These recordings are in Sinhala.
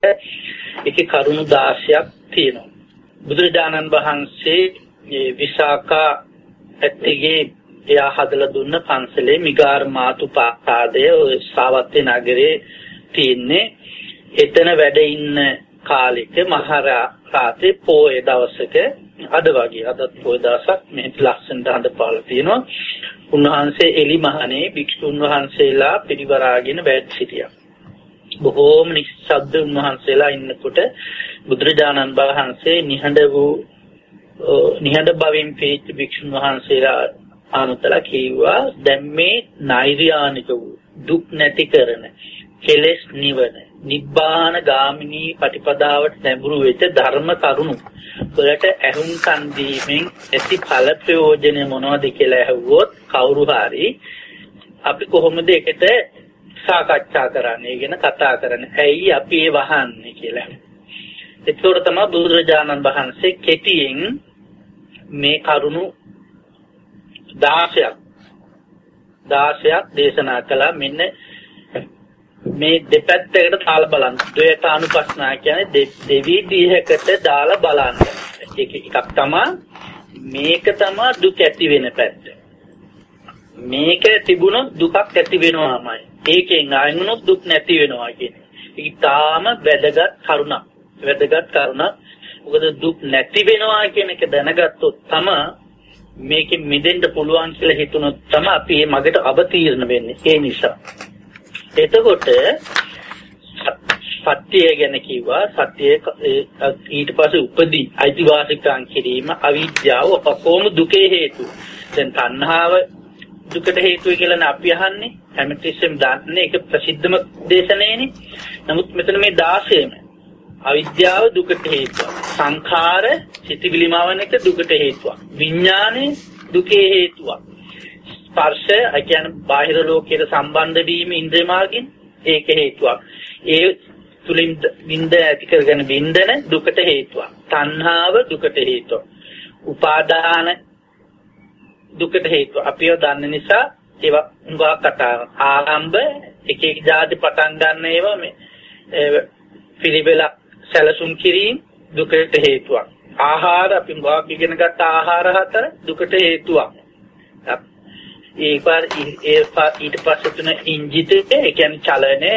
ඒකේ කරුණු 16ක් තියෙනවා. බුදුරජාණන් වහන්සේ මේ විසාකා ඇත්තගේ එයා හදලා දුන්න පන්සලේ මිගාර මාතුපාදය සාවත්ති නගරේ තියෙන්නේ. එතන වැඩ ඉන්න කාලෙක මහරාතේ පොය දවසක අද වගේ අදත් පොය දවසක් මේ ලස්සනට හඳපාලා තියෙනවා. උන්වහන්සේ එලිමහනේ භික්ෂුන් වහන්සේලා පිරිවරාගෙන වැඩ සිටියා. බොහෝම නිශ්ශබ්ද උන්වහන්සේලා ඉන්නකොට බුදුරජාණන් වහන්සේ නිහඬ බවින් පිරිච්ච භික්ෂුන් වහන්සේලා ආනතලා කිව්වා දැන් මේ නෛර්යානික වූ දුක් නැති කරන කෙලෙස් නිවන නිබ්බාන ගාමිනී පටිපදාවට නැඹුරු වෙච්ච ධර්ම කරුණු වලට ඇහුම්කන් දීමෙන් ඇති ඵල ප්‍රයෝජන මොනවද කියලා ඇහුවොත් කවුරු හරි අපි කොහොමද ඒකට සාකච්ඡා කරන්නේ ගැන කතා කරන්නේ ඇයි අපි ඒ වහන්නේ කියලා. ඒතකොට තමයි බුදුරජාණන් වහන්සේ කෙටියෙන් මේ කරුණු 16ක් දේශනා කළා. මෙන්න මේ දෙපැත්තකට දාලා බලන්න. ද්වේතානුපස්නා කියන්නේ දෙවිදිහකට දාලා බලන්න. එකක් තමයි මේක තමයි දුක ඇති වෙන පැත්ත. මේක තිබුණොත් දුකක් ඇති වෙනවාමයි. ඒකෙන් අයින් වුණොත් දුක් නැති වෙනවා කියන්නේ. ඒක තාම වැදගත් කරුණක්. මොකද දුක් නැති වෙනවා කියන එක දැනගත්තොත් තමයි මේකෙන් මිදෙන්න පුළුවන් කියලා හිතුනොත් තමයි අපි මේ මගට අවතීර්ණ වෙන්නේ. ඒ නිසා එතකොට සත්‍යය ගැන කිව්වා. සත්‍යය ඊට පස්සේ උපදී අයිතිවාසිකම් කිරීම අවිද්‍යාව ඔක්කොම දුකේ හේතු. දැන් තණ්හාව දුකට හේතුයි කියලා අපි අහන්නේ. හැමතිස්සෙම දන්නේ ඒක ප්‍රසිද්ධම දේශනේනේ. නමුත් මෙතන මේ 16ම අවිද්‍යාව දුකට හේතුවක්. සංඛාර සිතිවිලිමවන එක දුකට හේතුවක්. විඥානේ දුකේ හේතුවක්. ස්පර්ශය කියන්නේ බාහිර ලෝකයට සම්බන්ධ වීම ඉන්ද්‍රිය මාර්ගයෙන් ඒක හේතුවක්. ඒ තුලින් බින්ද ඇති කරගෙන බින්දන දුකට හේතුවක්. තණ්හාව දුකට හේතුවක්. උපාදාන දුකට හේතුව. අපිව දන්න නිසා ඒවා උංගා කතා ආරම්භ එක જાති පටන් ගන්න ඒවා මේ පිළිවෙලක් සැලසුම් කිරීම දුකට හේතුවක්. ආහාර අපි උංගා ඉගෙන ගත්ත ආහාර හතර දුකට හේතුවක්. ඊට පස්සේ තුන ඉන්ජිතේ ඒ කියන්නේ චලනයේ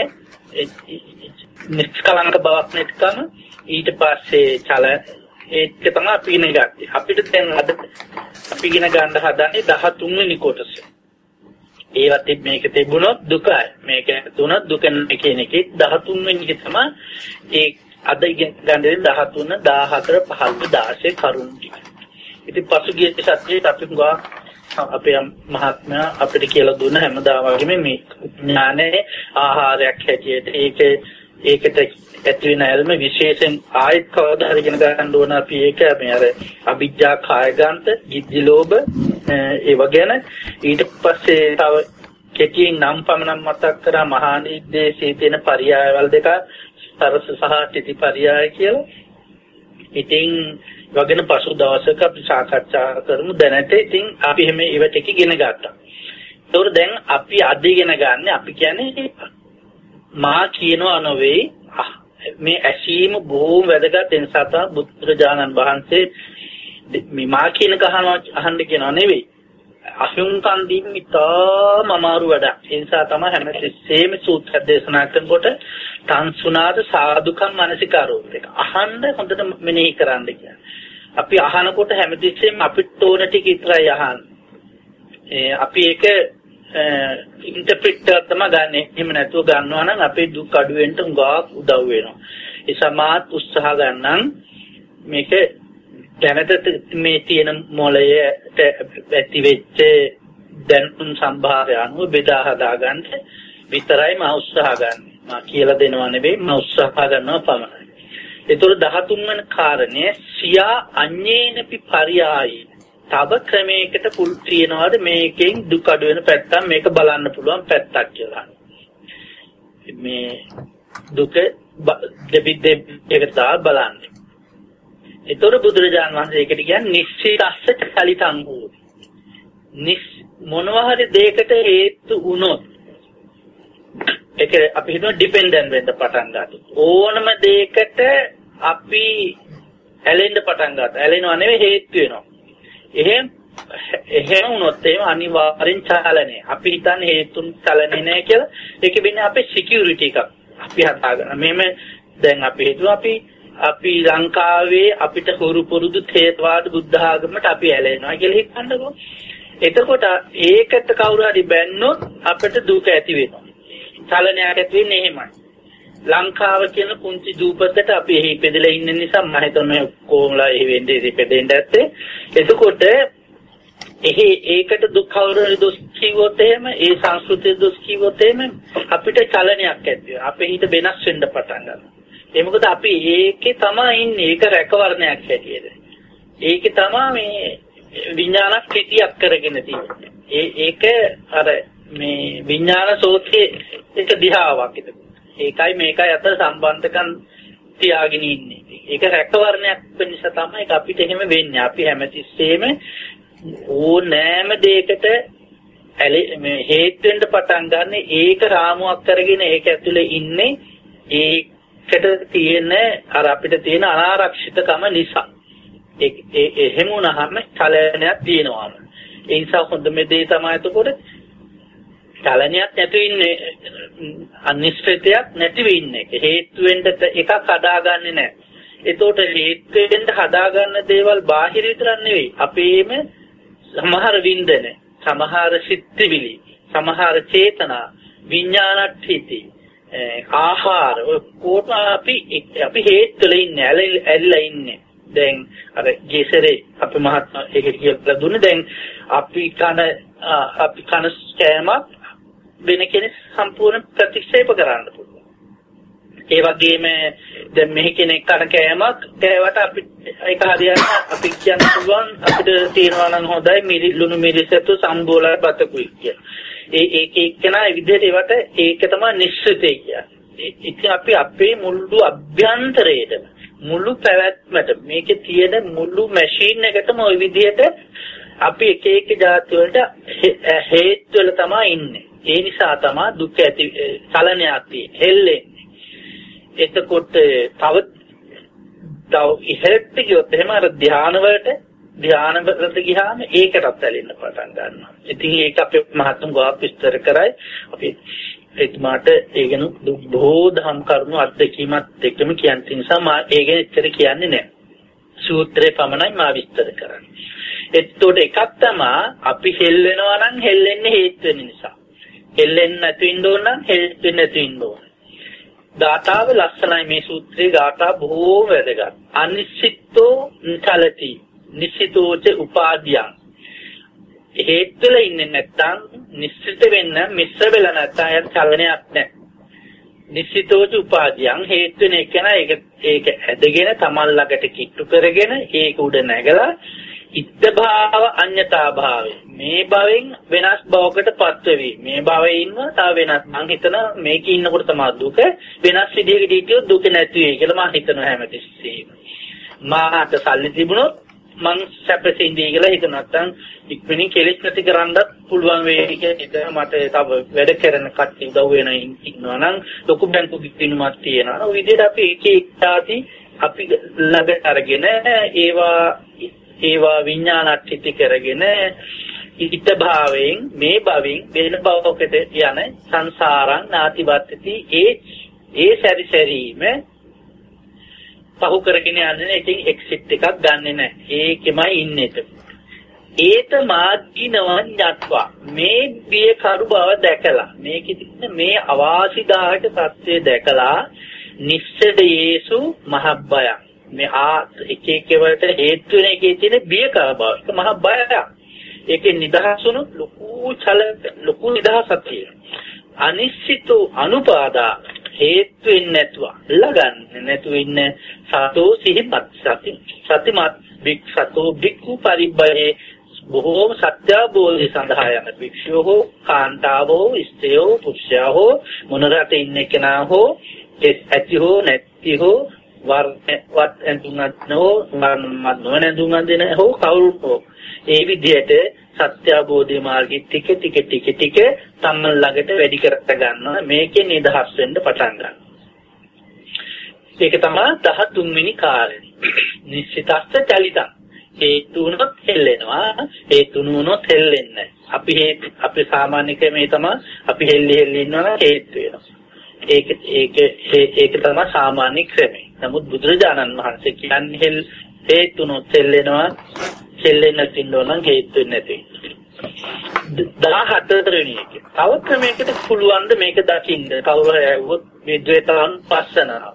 නිෂ්කලංක බවක් නැතිකම ඊට පස්සේ ඒක තමයි අපි ඉගෙන ගත්තේ. අපිට දැන් අද අපි ඉගෙන ගන්න හදන්නේ 13 වෙනි කොටස. ඒවත් මේක තිබුණොත් දුකයි. මේක තුනක් දුක නැහැ කියන එකේ 13 වෙනි එක තමයි ඒ අද ඉගෙන ගන්න 13, 14, 15, 16 කරුණු ටික. ඉතින් පසුගිය සතියේ අපි ගා අපේ මහත්මයා අපිට කියලා දුන්න හැමදාම වගේම මේ ඥානයේ ආහාරයක් හැටියට ඒකට ඇති වෙන ඇල්ම විශේෂයෙන් ආයත් කවදා හරි ඉගෙන ගන්න ඕන අපි ඒක මේ අර අවිජ්ජා කායගන්ත, ගිද්දි ලෝභ ඒ වගේන ඊට පස්සේ තව කෙටියෙන් නම් පමණක් මතක් කරා මහා නිද්දේශයේ තියෙන පරයයවල දෙක තරස සහ තිති පරයය කියලා. ඉතින් වගේන පසු දවසක අපි සාකච්ඡා කරමු. දැනට ඉතින් අපි හැම ඒවට එක ඉගෙන ගත්තා. ඒතකොට දැන් අපි අද ඉගෙන ගන්න අපි කියන්නේ මා කියනවා නෙවෙයි මේ ඇසීම බොහොම වැදගත්. ඒ නිසා තමයි බුදුරජාණන් වහන්සේ මේ මා කියන කහනවා අහන්න කියනවා නෙවෙයි. අසුන්කන් දීම ඉතාම අමාරු වැඩක්. ඒ නිසා තමයි හැමතිස්සෙම සූත්‍ර දේශනා කරනකොට තංසුනාද සාදුකම් මනසිකාරෝ එක අහන්න හොඳට මෙනෙහි කරන්න කියන්නේ. අපි අහනකොට හැමතිස්සෙම අපිට ඕන ටික විතරයි අහන්නේ. අපි ඒක ඉන්ටර්ප්‍රිට් තමයි ගන්නෙ. එහෙම නැතුව ගන්නවා නම් අපේ දුක් අඩු වෙන්න උගාක් උදව් වෙනවා. ඒ සමාත් උත්සාහ ගන්නම් මේක දැනට මේ තියෙන මොළයට ඇති වෙච්ච දැනුම් සම්භාරය අනුව බෙදා හදා ගන්න විතරයි මම උත්සාහ ගන්න. මම කියලා දෙනවා නෙවෙයි මම උත්සාහ කරනවා පමණයි. ඒතර 13 වෙනි කාරණය සියා අඤ්ඤේනපි පරියායි. තව ක්‍රමයකට පුල් තියනවාද මේකෙන් දුක අඩු වෙන පැත්තක් මේක බලන්න පුළුවන් පැත්තක් කියලා. මේ දුක දෙවිදෙකට බලන්න. ඒතර බුදුරජාණන් වහන්සේ ඒකට කියන්නේ නිශ්චිතස්ස චලිතං හෝති. මොනවා හරි දෙයකට හේතු වුණොත් ඒක අපි හිතමු ඩිපෙන්ඩන්ට් වෙන්න පටන් ගන්නවා. ඕනම දෙයකට අපි ඇලෙන්න පටන් ගන්නවා. ඇලෙනවා නෙවෙයි හේතු වෙනවා. එහෙම වුණොත් එහෙම අනිවාර්යෙන් චලනය. අපි හිතන්නේ හේතුන් චලනය නෑ කියලා. ඒක වෙන්නේ අපේ සිකියුරිටි එකක්. අපි හදාගන්න. මෙහෙම දැන් අපි හිතුවා අපි ලංකාවේ අපිට හුරු පුරුදු තේරවාද බුද්ධ ආගමට අපි ඇලෙනවා කියලා හිතන්නකෝ. එතකොට ඒකට කවුරු හරි බැන්නොත් අපිට දුක ඇති වෙනවා. චලනයක් ඇති වෙන්නේ එහෙමයි. ලංකාව කියන පුංචි දූපතට අපි එහි ඉපදලා ඉන්න නිසා මම හිතන්නේ කොහොමලා එහි වෙන්නේ ඉපදෙන්න ඇත්තේ. එතකොට ඒකට දුක් කවුරු හරි දොස් කිව්වොත් එහෙම ඒ සංස්කෘතිය දොස් කිව්වොත් එහෙම අපිට චලනයක් ඇති වෙනවා. අපේ හිත වෙනස් වෙන්න පටන් ගන්නවා. ඒ මොකද අපි ඒකේ තමයි ඉන්නේ. ඒක රැකවරණයක් හැටියට. ඒකේ තමයි මේ විඥානක් පිටියක් කරගෙන තියෙන්නේ. ඒක අර මේ විඥාන සෝතේ එක දිහාවක් ඒක. ඒකයි මේකයි අතර සම්බන්ධකම් තියාගෙන ඉන්නේ. ඒක රැකවරණයක් වෙන නිසා තමයි ඒක අපිට එහෙම වෙන්නේ. අපි හැමතිස්සෙම ඕනෑම දෙයකට මේ හේතු වෙන්න පටන් ගන්න ඒක රාමුවක් කරගෙන ඒක ඇතුලේ ඉන්නේ ඒකට තියෙන අර අපිට තියෙන අනාරක්ෂිතකම නිසා. එහෙම වුණාම චලනයක් තියෙනවා. ඒ නිසා හොඳම දේ තමයි එතකොට චලනයක් නැතු ඉන්නේ අනිශ්චිතයක් නැතිව ඉන්නේ. හේතු වෙන්න එකක් හදාගන්නේ නැහැ. එතකොට හේතු වෙන්න හදාගන්න දේවල් බාහිර විතරක් නෙවෙයි. අපේම සමහර වින්දන, සමහර සිත්විලි, සමහර චේතනා, විඥානට්ඨිති, ආහාර ඔක්කොම අපි හේතු වල ඉන්නේ, ඇලිලා ඉන්නේ. දැන් අර ජීසරේ අපි මහත්මයා ඒක කියලා දුන්නේ. දැන් අපි කන ස්කෑමක් වෙන කෙනෙක් සම්පූර්ණ ප්‍රතික්ෂේප කරන්න පුළුවන්. ඒ වගේම දැන් මෙහි කෙනෙක් කන කෑමක් කෑවට අපි ඒක හරියට අපි කියන්න පුළුවන් අපිට තේරෙනවා නම් හොඳයි ලුණු මිරිසතු සම්බෝලයි බතකුයි කියලා. ඒක එක්කෙනා විදිහට ඒවට ඒක තමයි නිශ්චිතය කියන්නේ. ඉතින් අපි අපේ මුළු අභ්‍යන්තරයේම මුළු පැවැත්මට මේකේ තියෙන මුළු මැෂින් එකටම ওই විදිහට අපි එක જાති වලට හේතු වල තමයි ඉන්නේ. ඒ නිසා තමයි දුක් ඇති චලනයක් තියෙන්නේ. හෙල්ලෙන්නේ. එතකොට තව ඉහෙට ගියොත් එහෙම අර ධානය වලට ගියාම ඒකටත් ඇලෙන්න පටන් ගන්නවා. ඉතින් ඒක අපේ මහත්තුන් ගාව විස්තර කරයි. අපි එතුමාට ඒ ගැන බොහෝ දහම් කරුණු අත්දැකීමත් එක්කම කියන්න නිසා මා ඒ ගැන එච්චර කියන්නේ නැහැ. සූත්‍රේ පමණයි මා විස්තර කරන්නේ. එතකොට එකක් තමයි අපි හෙල්ලෙනවා නම් හෙල්ලෙන්නේ හේතු වෙන නිසා. හෙල්ලෙන්නේ නැතු ඉන්න ඕන නම් හේතු නැතු ඉන්න ඕන. ගාථාව ලස්සනයි මේ සූත්‍රයේ ගාථා බොහෝ වැදගත්. අනිශ්චිතෝ චලති නිශ්චිතෝච උපාදීයං. හේතුල ඉන්නේ නැත්තම් නිශ්චිත වෙන්න මිශ්‍ර වෙලා නැත්තම් යට චලනයක් නැහැ. නිශ්චිතෝච උපාදීයං හේතු වෙන එක නා ඒක ඇදගෙන තමන් ළඟට කිට්ටු කරගෙන ඒක උඩ නැගලා ඉත්ත භාව අඤ්ඤතා භාවය මේ භවෙන් වෙනස් භවකට පත්වෙවි. මේ භවයේ ඉන්න තව වෙනස් මං හිතන මේකේ ඉන්නකොට තමයි දුක වෙනස් විදිහකට හිටියොත් දුක නැති වෙයි කියලා මං හිතනවා හැමතිස්සෙම. මාට සල්ලි තිබුණොත් මං සැපසේ ඉඳී කියලා හිතනවා. නැත්නම් ඉක්මනින් කෙලෙස් නැති කරන්නත් පුළුවන් වෙයි කියලා මට තව වැඩ කරන කට්ටිය උදව් වෙන ඉන්නවා නම් ලොකු බැංකු පිටිනුමක් තියෙනවා. ඔය විදිහට අපි එක එක්තාති අපි ළඟට අරගෙන ඒවා විඥානට්ඨිත කරගෙන ඉිත භාවයෙන් මේ භවෙන් වෙන භවකට යන සංසාරං නාතිවත්ති ඒ සැරිසැරීම පහු කරගෙන යන්නේ. ඉතින් එක්සිට් එකක් ගන්නෙ නැහැ. ඒකෙමයි ඉන්නේ. ඒත මාර්ගිනවන් යත්වා මේ බිය කරු බව දැකලා මේකෙදි මේ අවාසිදායක සත්‍යය දැකලා නිස්සදයේසු මහබ්බය මේ එක එක වලට හේතු වෙන එකේ තියෙන බිය කර බව ඒක මහ බයක්. ඒකේ නිදහසුණු ලොකු නිදහසක් තියෙනවා. අනිශ්චිතෝ අනුපාදා හේතු වෙන්නේ නැතුව ළගන්නේ නැතුව ඉන්න සතෝ සිහිපත් සතිමත් වික්ෂතෝ වික්ඛු පරිබ්බයේ බොහෝම සත්‍යාබෝධි සඳහා යන භික්ෂුව හෝ කාන්තාව හෝ ස්ත්‍රිය හෝ පුරුෂයා හෝ මොන රටේ ඉන්න කෙනා හෝ ඇති හෝ නැති හෝ වත් ඇඳුම්ත් නෝ මත් නොවන ඇඳුම් අඳින හෝ කවුරු හෝ ඒ විදිහට සත්‍ය අවබෝධය මාර්ගයේ ටික තමන් ළඟට වැඩි කරට ගන්නවා. මේකේ නිදහස් වෙන්න පටන් ගන්නවා. ඒක තමයි 13 වෙනි කාර්යය. නිශ්චිතස්ස චලිතං. හේතු වුණොත් හෙල්ලෙනවා. හේතු නුනොත් හෙල්ලෙන්නේ නැහැ. අපි සාමාන්‍ය ක්‍රමේ තමයි අපි හෙල්ලි ඉන්නවා හේතු වෙනවා. ඒක තමයි සාමාන්‍ය ක්‍රමය. නමුත් බුදුරජාණන් වහන්සේ කියන්නේ හේතු නුනොත් හෙල්ලෙනවා. හෙල්ලෙන්න තින්නෝනම් හේතු නැති. 14 වෙනි එක. තව ක්‍රමයකට පුළුවන් ද මේක දකින්න. කවුරු ඇහුවොත් මේ ද්වේතාවන් පස්සනාව.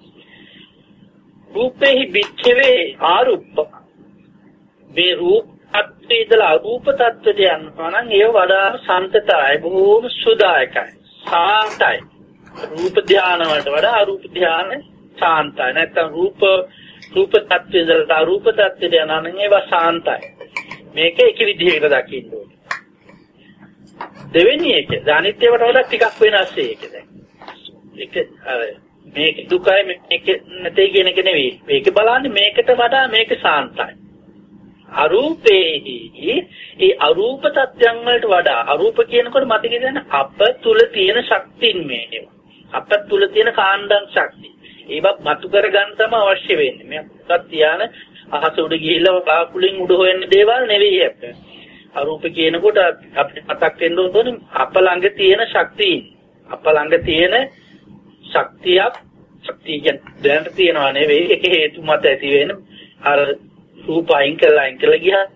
රූපේහි විච්ඡවේ ආරුප්ප මේ රූප tattve ඉඳලා අරූප tattවට යනවා නම් ඒ වඩා සන්තතයි බොහෝම සුදායකයි සාන්තයි රූප ධානය වලට වඩා අරූප ධානය සාන්තයි නැත්නම් රූප tattve ඉඳලා අරූප tattවට යනවා නම් ඒවා සාන්තයි මේක එක විදිහකට දකින්න ඕනේ දෙවෙනි එක අනිත්‍යවට වඩා ටිකක් වෙනස් ඒක දැන් ඒක මේක දුකයි මේක නැtei කියන එක නෙවෙයි. මේක බලන්නේ මේකට වඩා මේක සාන්තයි. අරූපේහි ඒ අරූප තත්ත්වයන් වලට වඩා අරූප කියනකොට මතක ගන්න අප තුල තියෙන ශක්තියින් මේවා. අප තුල තියෙන කාණ්ඩම් ශක්තිය. ඒවත් මතු කරගන්න තමයි අවශ්‍ය වෙන්නේ. මේකත් තියාන අහස උඩ ගිහිල්ලා බාකුලින් උඩ හොයන දේවල් නෙවෙයි අපේ. අරූප කියනකොට අපිට මතක් වෙන්න ඕනේ අප ළඟ තියෙන ශක්තියින්. අප ළඟ තියෙන ශක්තිය කියන්නේ දැනට තියනවා නෙවෙයි ඒක හේතු මත ඇති වෙන අර රූප අයින් කළා ගියා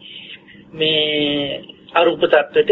මේ අරූප tattwete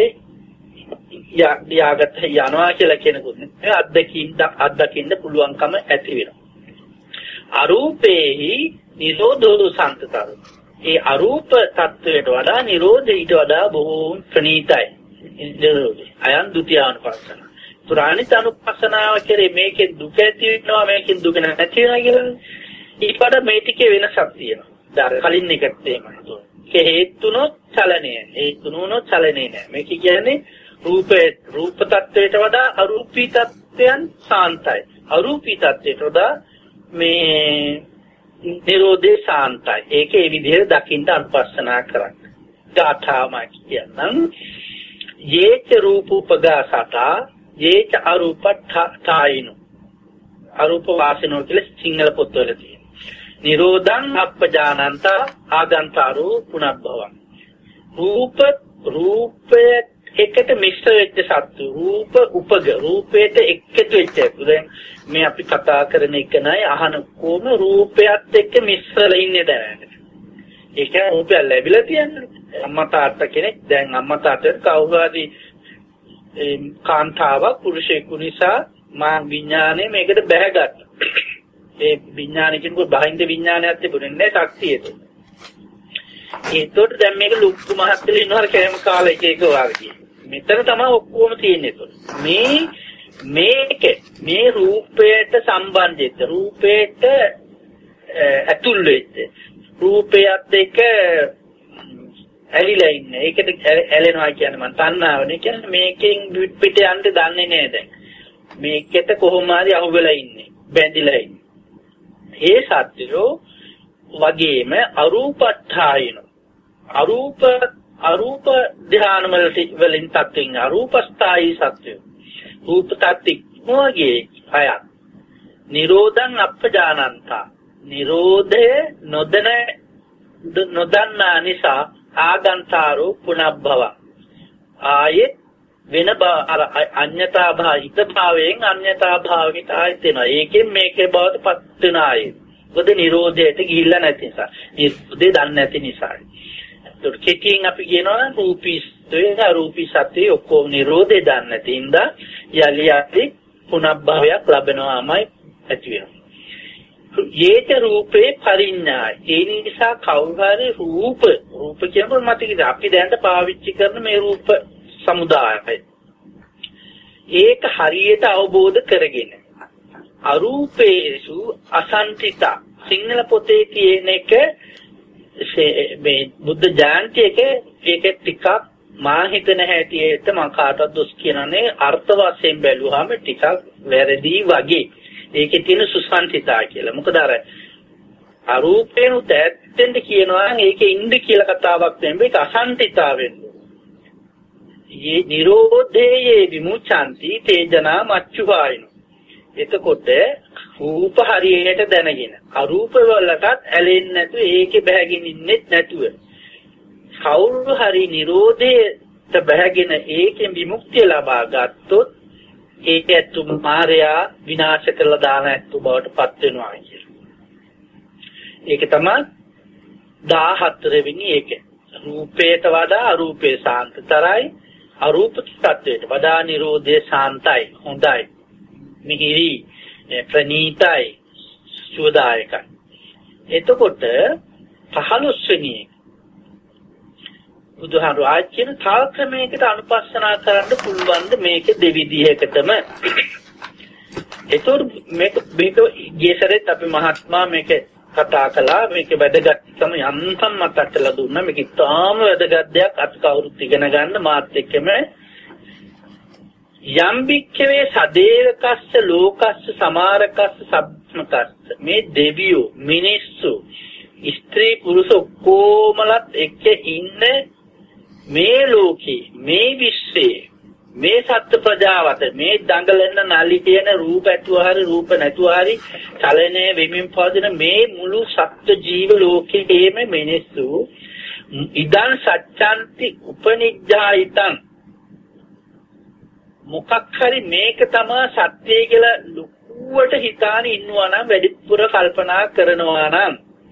යාගත යනවා කියලා කෙනෙකුත් නේ අත්දකින්න පුළුවන්කම ඇති වෙනවා අරූපේහි නිරෝධෝ සම්තතර ඒ අරූප tattwයට වඩා නිරෝධය ඊට වඩා බොහෝ ප්‍රණීතයි නිරෝධය අයන් ဒုတိ යානුපස්සන පුරාණිත අනුපස්සනාව කරේ මේකෙන් දුක ඇති වෙනවා මේකෙන් දුක නැති වෙනවා කියලා ඊපඩ මේ ටිකේ වෙනසක් තියෙනවා. දැන් කලින් එකට එහෙමයි. ඒක හේතුනොත් චලනය. හේතුනොත් චලනේ නෑ. මේක කියන්නේ රූප tattවයට වඩා අරූපී tattයන් සාන්තයි. අරූපී tattයට වඩා මේ නිරෝධේ සාන්තයි. ඒක ඒ විදිහට දකින්න අනුපස්සනා කරන්න. ගාථාම කියනනම් යේච රූපෝපගාසතා යේච අරූපඨායිනෝ අරූප වාසිනෝ කියලා සිංහල පොත්වල තියෙනවා. නිරෝධං අප්පජානන්ත ආගන්තාරෝ පුනබ්බවං. රූපය එකට මිශ්‍ර වෙච්ච සත්තු රූපයට එකතු වෙච්ච දැන් මේ අපි කතා කරන එක නයි අහන කොම රූපයත් එක්ක මිශ්‍රලා ඉන්නේ දැනට. ඒක රූපය ලැබිලා තියන්නේ. අම්මා තාත්තා කෙනෙක් දැන් අම්මා තාත්තට කවුරු හරි කාන්තාවක් පුරුෂයෙකු නිසා මා විඥානය මේකට බැහැගත්තා. ඒ විඥානය කියනකොට බහින්ද විඥානයක් තිබුණේ නැහැ ශක්තියට. ඒතකොට දැන් මේක ලුක්කු මහත්තයලා ඉන්නවර කැම කාලා එක වාගේ. මෙතන තමයි ඔක්කොම තියෙන්නේ. මේ රූපයට සම්බන්ධිත රූපයට ඇතුල් වෙච්ච රූපයත් එක්ක ඇලිලා ඉන්නේ. ඒකට ඇලෙනවා කියන්නේ මම තණ්හාවනේ කියන්නේ මේකෙන් පිට යන්න දන්නේ නැහැ දැන්. මේකට කොහොම හරි අහුවෙලා ඉන්නේ. බැඳිලා ඉන්නේ. ඒ සත්‍යෝ වගේම අරූපඨායින අරූප ධ්‍යාන වලින් තත්ත්වෙන් අරූපස්ථායි සත්‍යෝ රූප තත්ත්වික මොගේ අය නිරෝධං අප්පජානන්තා නිරෝධය නොදන්නා නිසා ආගන්තාරෝ පුනබ්බව ආයේ වෙන අර අඤ්ඤතා භාවිත භාවයෙන් අඤ්ඤතා භාවයට ආයෙත් එනවා. ඒකෙන් මේකේ බවට පත් වෙන ආයේ. මොකද නිරෝධයට ගිහිල්ලා නැති නිසා. නිරෝධය දන්නේ නැති නිසා. ඒකට කෙටියෙන් අපි කියනවා රූපීස්තේ අරූපී සත්‍ය ඔක්කොම නිරෝධය දන්නේ නැති ඉඳා යලි යලි පුනබ්බවයක් ලැබෙනවාමයි ඇති වෙනවා. යේත රූපේ පරිඥාය. ඒ නිසා කවුරුහරි රූප කියනකොට මතකද අපි දැනට පාවිච්චි කරන මේ රූප සමුදායයි. ඒක හරියට අවබෝධ කරගෙන අරූපේසු අසන්තිතා සිංහල පොතේ තියෙන එක මේ බුද්ධ ජයන්තියක ඒක ටිකක් මා හිතන හැටියට මම කාටවත් දොස් කියනනේ අර්ථ වශයෙන් බැලුවාම ටිකක් වැරදි වගේ. ඒකේ තියෙන සුසන්තිතා කියලා. මොකද අරූපේනුත් ඈත්ෙන්න කියනවා නම් ඒකේ ඉන්න කියලා කතාවක් නෙමෙයි. ඒක අසන්තිතාවෙන්න. යේ නිරෝධයේ විමුචන්ති තේජනා මච්චුවායිනෝ. එතකොට රූප හරියට දැනගෙන අරූප වලටත් ඇලෙන්නේ නැතුව ඒකේ බැහැගෙන ඉන්නෙත් නැතුව කවුරු හරි නිරෝධයට බැහැගෙන ඒකෙන් විමුක්තිය ලබා ගත්තොත් ඒක ඇත්තු මායя විනාශ කරලා දාන ඇත්තු බවට පත් වෙනවා කියන්නේ. ඒක තමයි 14 වෙනි එක. රූපයට වඩා අරූපේ සාන්තතරයි, අරූප තත්වයට වඩා නිරෝධය සාන්තයි, හොඳයි, මිහිරි, ප්‍රණීතයි, සුවදායකයි. එතකොට 15 වෙනි එක බුදුහාරු ආච්චින තාක්‍රමයකට අනුපස්සනා කරන්න පුළුවන් ද මේක දෙවිදිහකටම. ඒතොර මේක ගේසරෙත් අපි මහත්මයා මේක කතා කළා. මේක වැදගත්කම යන්තම් මතක් කරලා දුන්නා. මේක ඉතාම වැදගත් දෙයක්. අපි කවුරුත් ඉගෙන ගන්න මාත් එක්කම යම් බික්කවේ සදේවකස්ස ලෝකස්ස සමාරකස්ස සබ්මකස්ස මේ දෙවියෝ මිනිස්සු ස්ත්‍රී පුරුෂ ඔක්කොමලත් එක්ක ඉන්න මේ ලෝකේ මේ විශ්වයේ මේ සත්ත්ව ප්‍රජාවට මේ දඟලන නලි කියන රූප ඇතුව හරි රූප නැතුව හරි චලනය වෙමින් පවතින මේ මුළු සත්ත්ව ජීව ලෝකයේම මිනිස්සු ඉදන් සත්‍යන්ති උපනිජ්ජායිතං මොකක් හරි මේක තමයි සත්‍යය කියලා ලොකුවට හිතාන ඉන්නවා නම් වැඩිපුර කල්පනා කරනවා නම්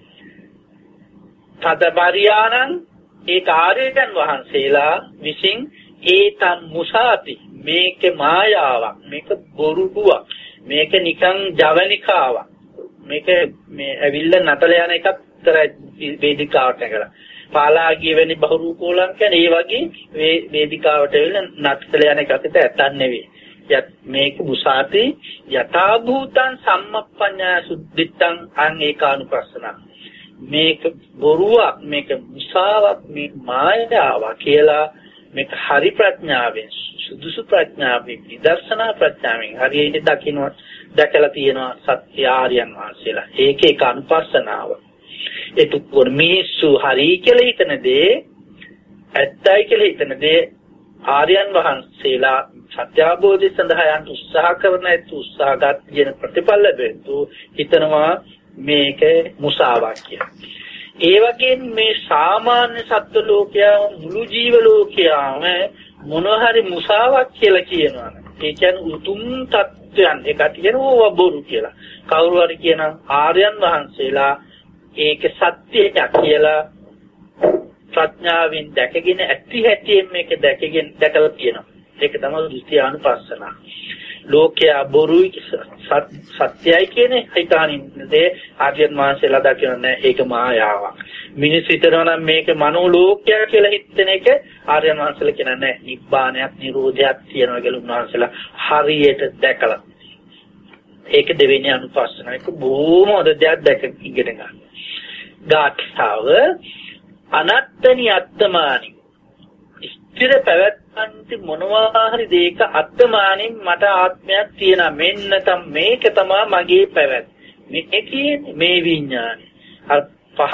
තදබරියානම් ඒ කාර්යයන් වහන්සේලා විසින් ඒතම් මුසාති මේක මායාවක්, මේක බොරුවක්, මේක නිකන් ජවනිකාවක්, මේක මේ ඇවිල්ලා නටල යන එකක් විතරයි වේදිකාවට නැගලා පාලා ගියවෙනි බහුරූපෝලම් කියන්නේ ඒ වගේ වේදිකාවට ඇවිල්ලා නටල යන එකකට ඇත්තන් නෙවෙයි. මේක මුසාති යථා භූතං සම්මප්පඤ්ඤා සුද්ධිත්තං අං ඒකානුපස්සන. මේක බොරුවක්, මේක මුසාවක්, මේක මායාවක් කියලා මේක හරි ප්‍රඥාවෙන්, සුදුසු ප්‍රඥාවෙන්, විදර්ශනා ප්‍රඥාවෙන් හරියට දකින්න දැකලා තියෙනවා සත්‍ය ආර්යයන් වහන්සේලා. ඒකේ අනුපස්සනාව. එතකොට මිනිස්සු හරි කියලා හිතන දේ, ඇත්තයි කියලා හිතන දේ ආර්යයන් වහන්සේලා සත්‍ය අවබෝධය සඳහා යන උත්සාහ කරන උත්සාහගත කියන ප්‍රතිඵල ලැබෙතු හිතනවා මේක මුසාවක් කියලා. ඒ වගේම මේ සාමාන්‍ය සත්ත්ව ලෝකයා මුළු ජීව ලෝකයාම මොනවා හරි මුසාවක් කියලා කියනවා. ඒ කියන්නේ උතුම් තත්ත්වයන් එකට කියනවා බොරු කියලා. කවුරු හරි කියන ආර්යයන් වහන්සේලා ඒක සත්‍යයක් කියලා ප්‍රඥාවෙන් දැකගෙන ඇති හැටියෙන් මේක දැකලා තියෙනවා. ඒක තමයි දෘෂ්ටිආනුපස්සන. ලෝකයා බොරුයි සත්‍යයි කියන්නේ හිතානින්නේ ආර්යයන් වහන්සේලා දකින්නේ ඒක මායාවක්. මිනිස් හිතනවා නම් මේක මනෝ ලෝකයක් කියලා හිතන එක ආර්යයන් වහන්සේලා කියන්නේ නැහැ. නිබ්බානයක් නිරෝධයක් තියෙනවා කියලා උන්වහන්සේලා හරියට දැකලා. ඒක දෙවෙනි අනුපස්සන. ඒක බොහොම හොඳ දෙයක් දැක ඉගෙන ගන්න. ගාථාව අනත්තනි අත්තමානි ස්ථිර පැවැත්මන්ති මොනවා හරි දෙයක අත්තමානින් මට ආත්මයක් තියෙනවා. මෙන්න මේක තමයි මගේ පැවැත්. මේ කියන්නේ මේ විඥානය. අර පහ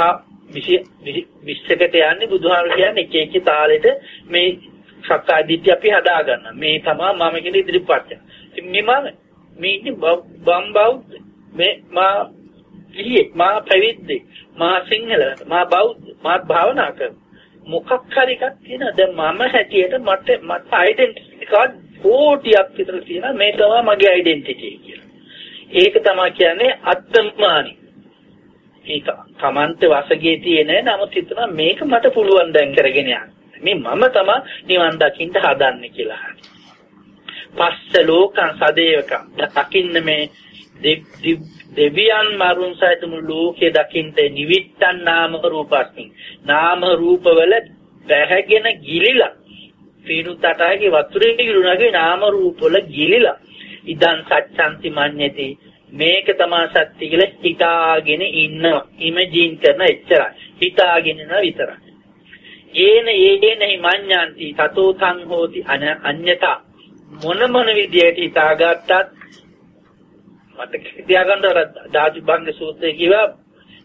20කට යන්නේ බුදුහාමුදුරු කියන්නේ එක එක තාලෙට මේ සක්කාය දිට්ඨිය අපි හදා ගන්න. මේ තමයි මම කියන ඉදිරිපත්. ඉතින් මේ බම්බෞද්ධ මේ මා පැවිද්දේ මා සිංහල මා බෞද්ධ මා භාවනා කර මොකක් හරි එකක් තියෙනවා. දැන් මම හැටියට මට ඩෙන්ටිටි කාඩ් කෝටියක් විතර තියෙනවා. මේ තමයි මගේ ඩෙන්ටිටි කියලා. ඒක තමයි කියන්නේ අත්මානි. ඒක තමන්ට වශයෙන් තියෙන නමුත් හිතනවා මේක මට පුළුවන් දැන් කරගෙන යන්න. මේ මම තමයි නිවන් දකින්න හදන්නේ කියලා. පස්ස ලෝකං සදේවකං දකින්න මේ දෙවියන් මරුන් සහිත මුළු ලෝකේ දකින්ට නිවිත්තන් නාම රූපස්මින් නාම රූපවල බැහැගෙන ගිලිලා පීනු තටාගේ වතුරේ ගිලුණාගේ නාම රූපවල ගිලිලා ඉදන් සත්‍යන්ති මඤ්ඤති මේක තමයි සත්‍ය කියලා හිතාගෙන ඉන්නවා. ඉමේජින් කරන එච්චරයි. හිතාගෙන ඉන්නවා විතරයි. ඒනෙහි මඤ්ඤන්ති තතෝ තං හෝති අඤ්ඤතා මොන විදියට හිතාගත්තත් මට තියාගන්න අර ධාතු භංග සූත්‍රයේ කිව්වා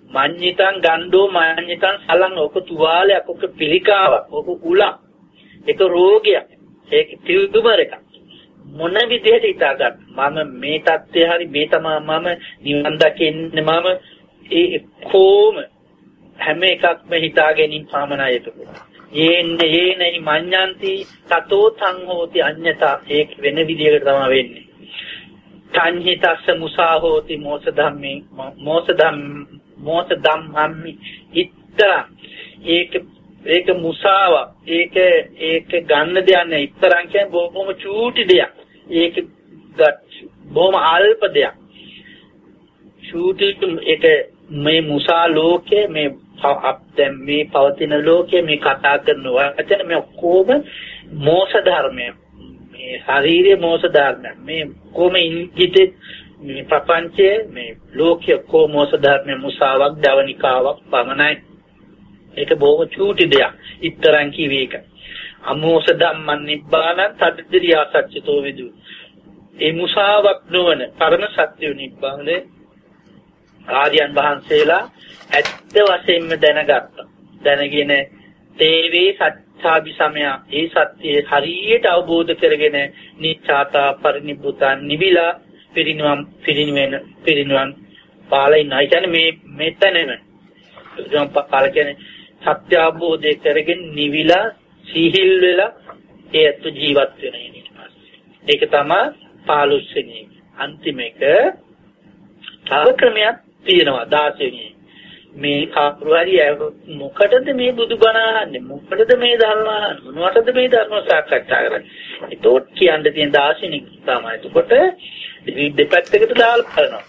මඤ්ඤිතං ගණ්ඩෝ මඤ්ඤිතං සලං ඔක තුවාලයක් ඔක පිළිකාවක් ඔක උලක් ඒක රෝගයක් ඒක තියුමර් එකක් මොන විදිහට හිතාගත් මම මේ தත්ත්වය හරි මේ තමයි මම නිවන් දකින්නේ මම ඒ කොම හැම එකක්ම හිතාගෙනින් පමණයි ඒක යේනයි මඤ්ඤන්ති තතෝ තං හෝති අඤ්ඤතා ඒක වෙන විදිහකට තමයි වෙන්නේ තඤ්හිතස්ස මුසා හෝති මෝස ධම්මේ මෝස ධම්මම්මි ඉත්තර ඒක මුසාව ඒක ගන්න දෙයක් නෑ ඉතරම් කියන්නේ බොහොම චූටි දෙයක් ඒක බොහොම අල්ප දෙයක් චූටි ඒක මේ මුසා ලෝකයේ මේ දැන් මේ පවතින ලෝකයේ මේ කතා කරන වචන මේ ඔක්කොම මෝස ධර්මය මේ ශාරීරික මෝස ධර්මය මේ කොම ඉංගිතේ මේ ප්‍රපංචයේ මේ ලෝකයේ කොම මෝස ධර්මය මුසාවක් දවනිකාවක් පමණයි ඒක බොහොම චූටි දෙයක් ඉතරම් කිවි එක අමෝස ධම්මං නිබ්බානං තද්දිරියා සච්චතෝ විදු ඒ මුසාවක් නොවන පරම සත්‍ය නිබ්බානේ ආර්යයන් වහන්සේලා ඇත්ත වශයෙන්ම දැනගෙන තේවේ සත්‍යාභි සමය ඒ සත්‍යය හරියට අවබෝධ කරගෙන නිච්ඡාතා පරිනිබ්බුතං නිවිලා පිරිනිවන් පාලා ඉන්නවා. ඒ කියන්නේ මේ මෙතනම පිරිනිවන් පාලා කියන්නේ සත්‍ය අවබෝධය කරගෙන නිවිලා සිහිල් වෙලා ඒත් ජීවත් වෙන ඊට පස්සේ. ඒක තමයි 15 වෙනි අන්තිම එක. තව ක්‍රමයක් තියෙනවා 16 වෙනි. මේ කවුරු හරි මොකටද මේ බුදුබණ අහන්නේ මොකටද මේ ධර්ම අහන්නේ මොනවටද මේ ධර්ම සාකච්ඡා කරන්නේ ඒතෝත් කියන්න තියෙන 16 වෙනි තමයි. එතකොට දෙපැත්තකට දාලා බලනවා.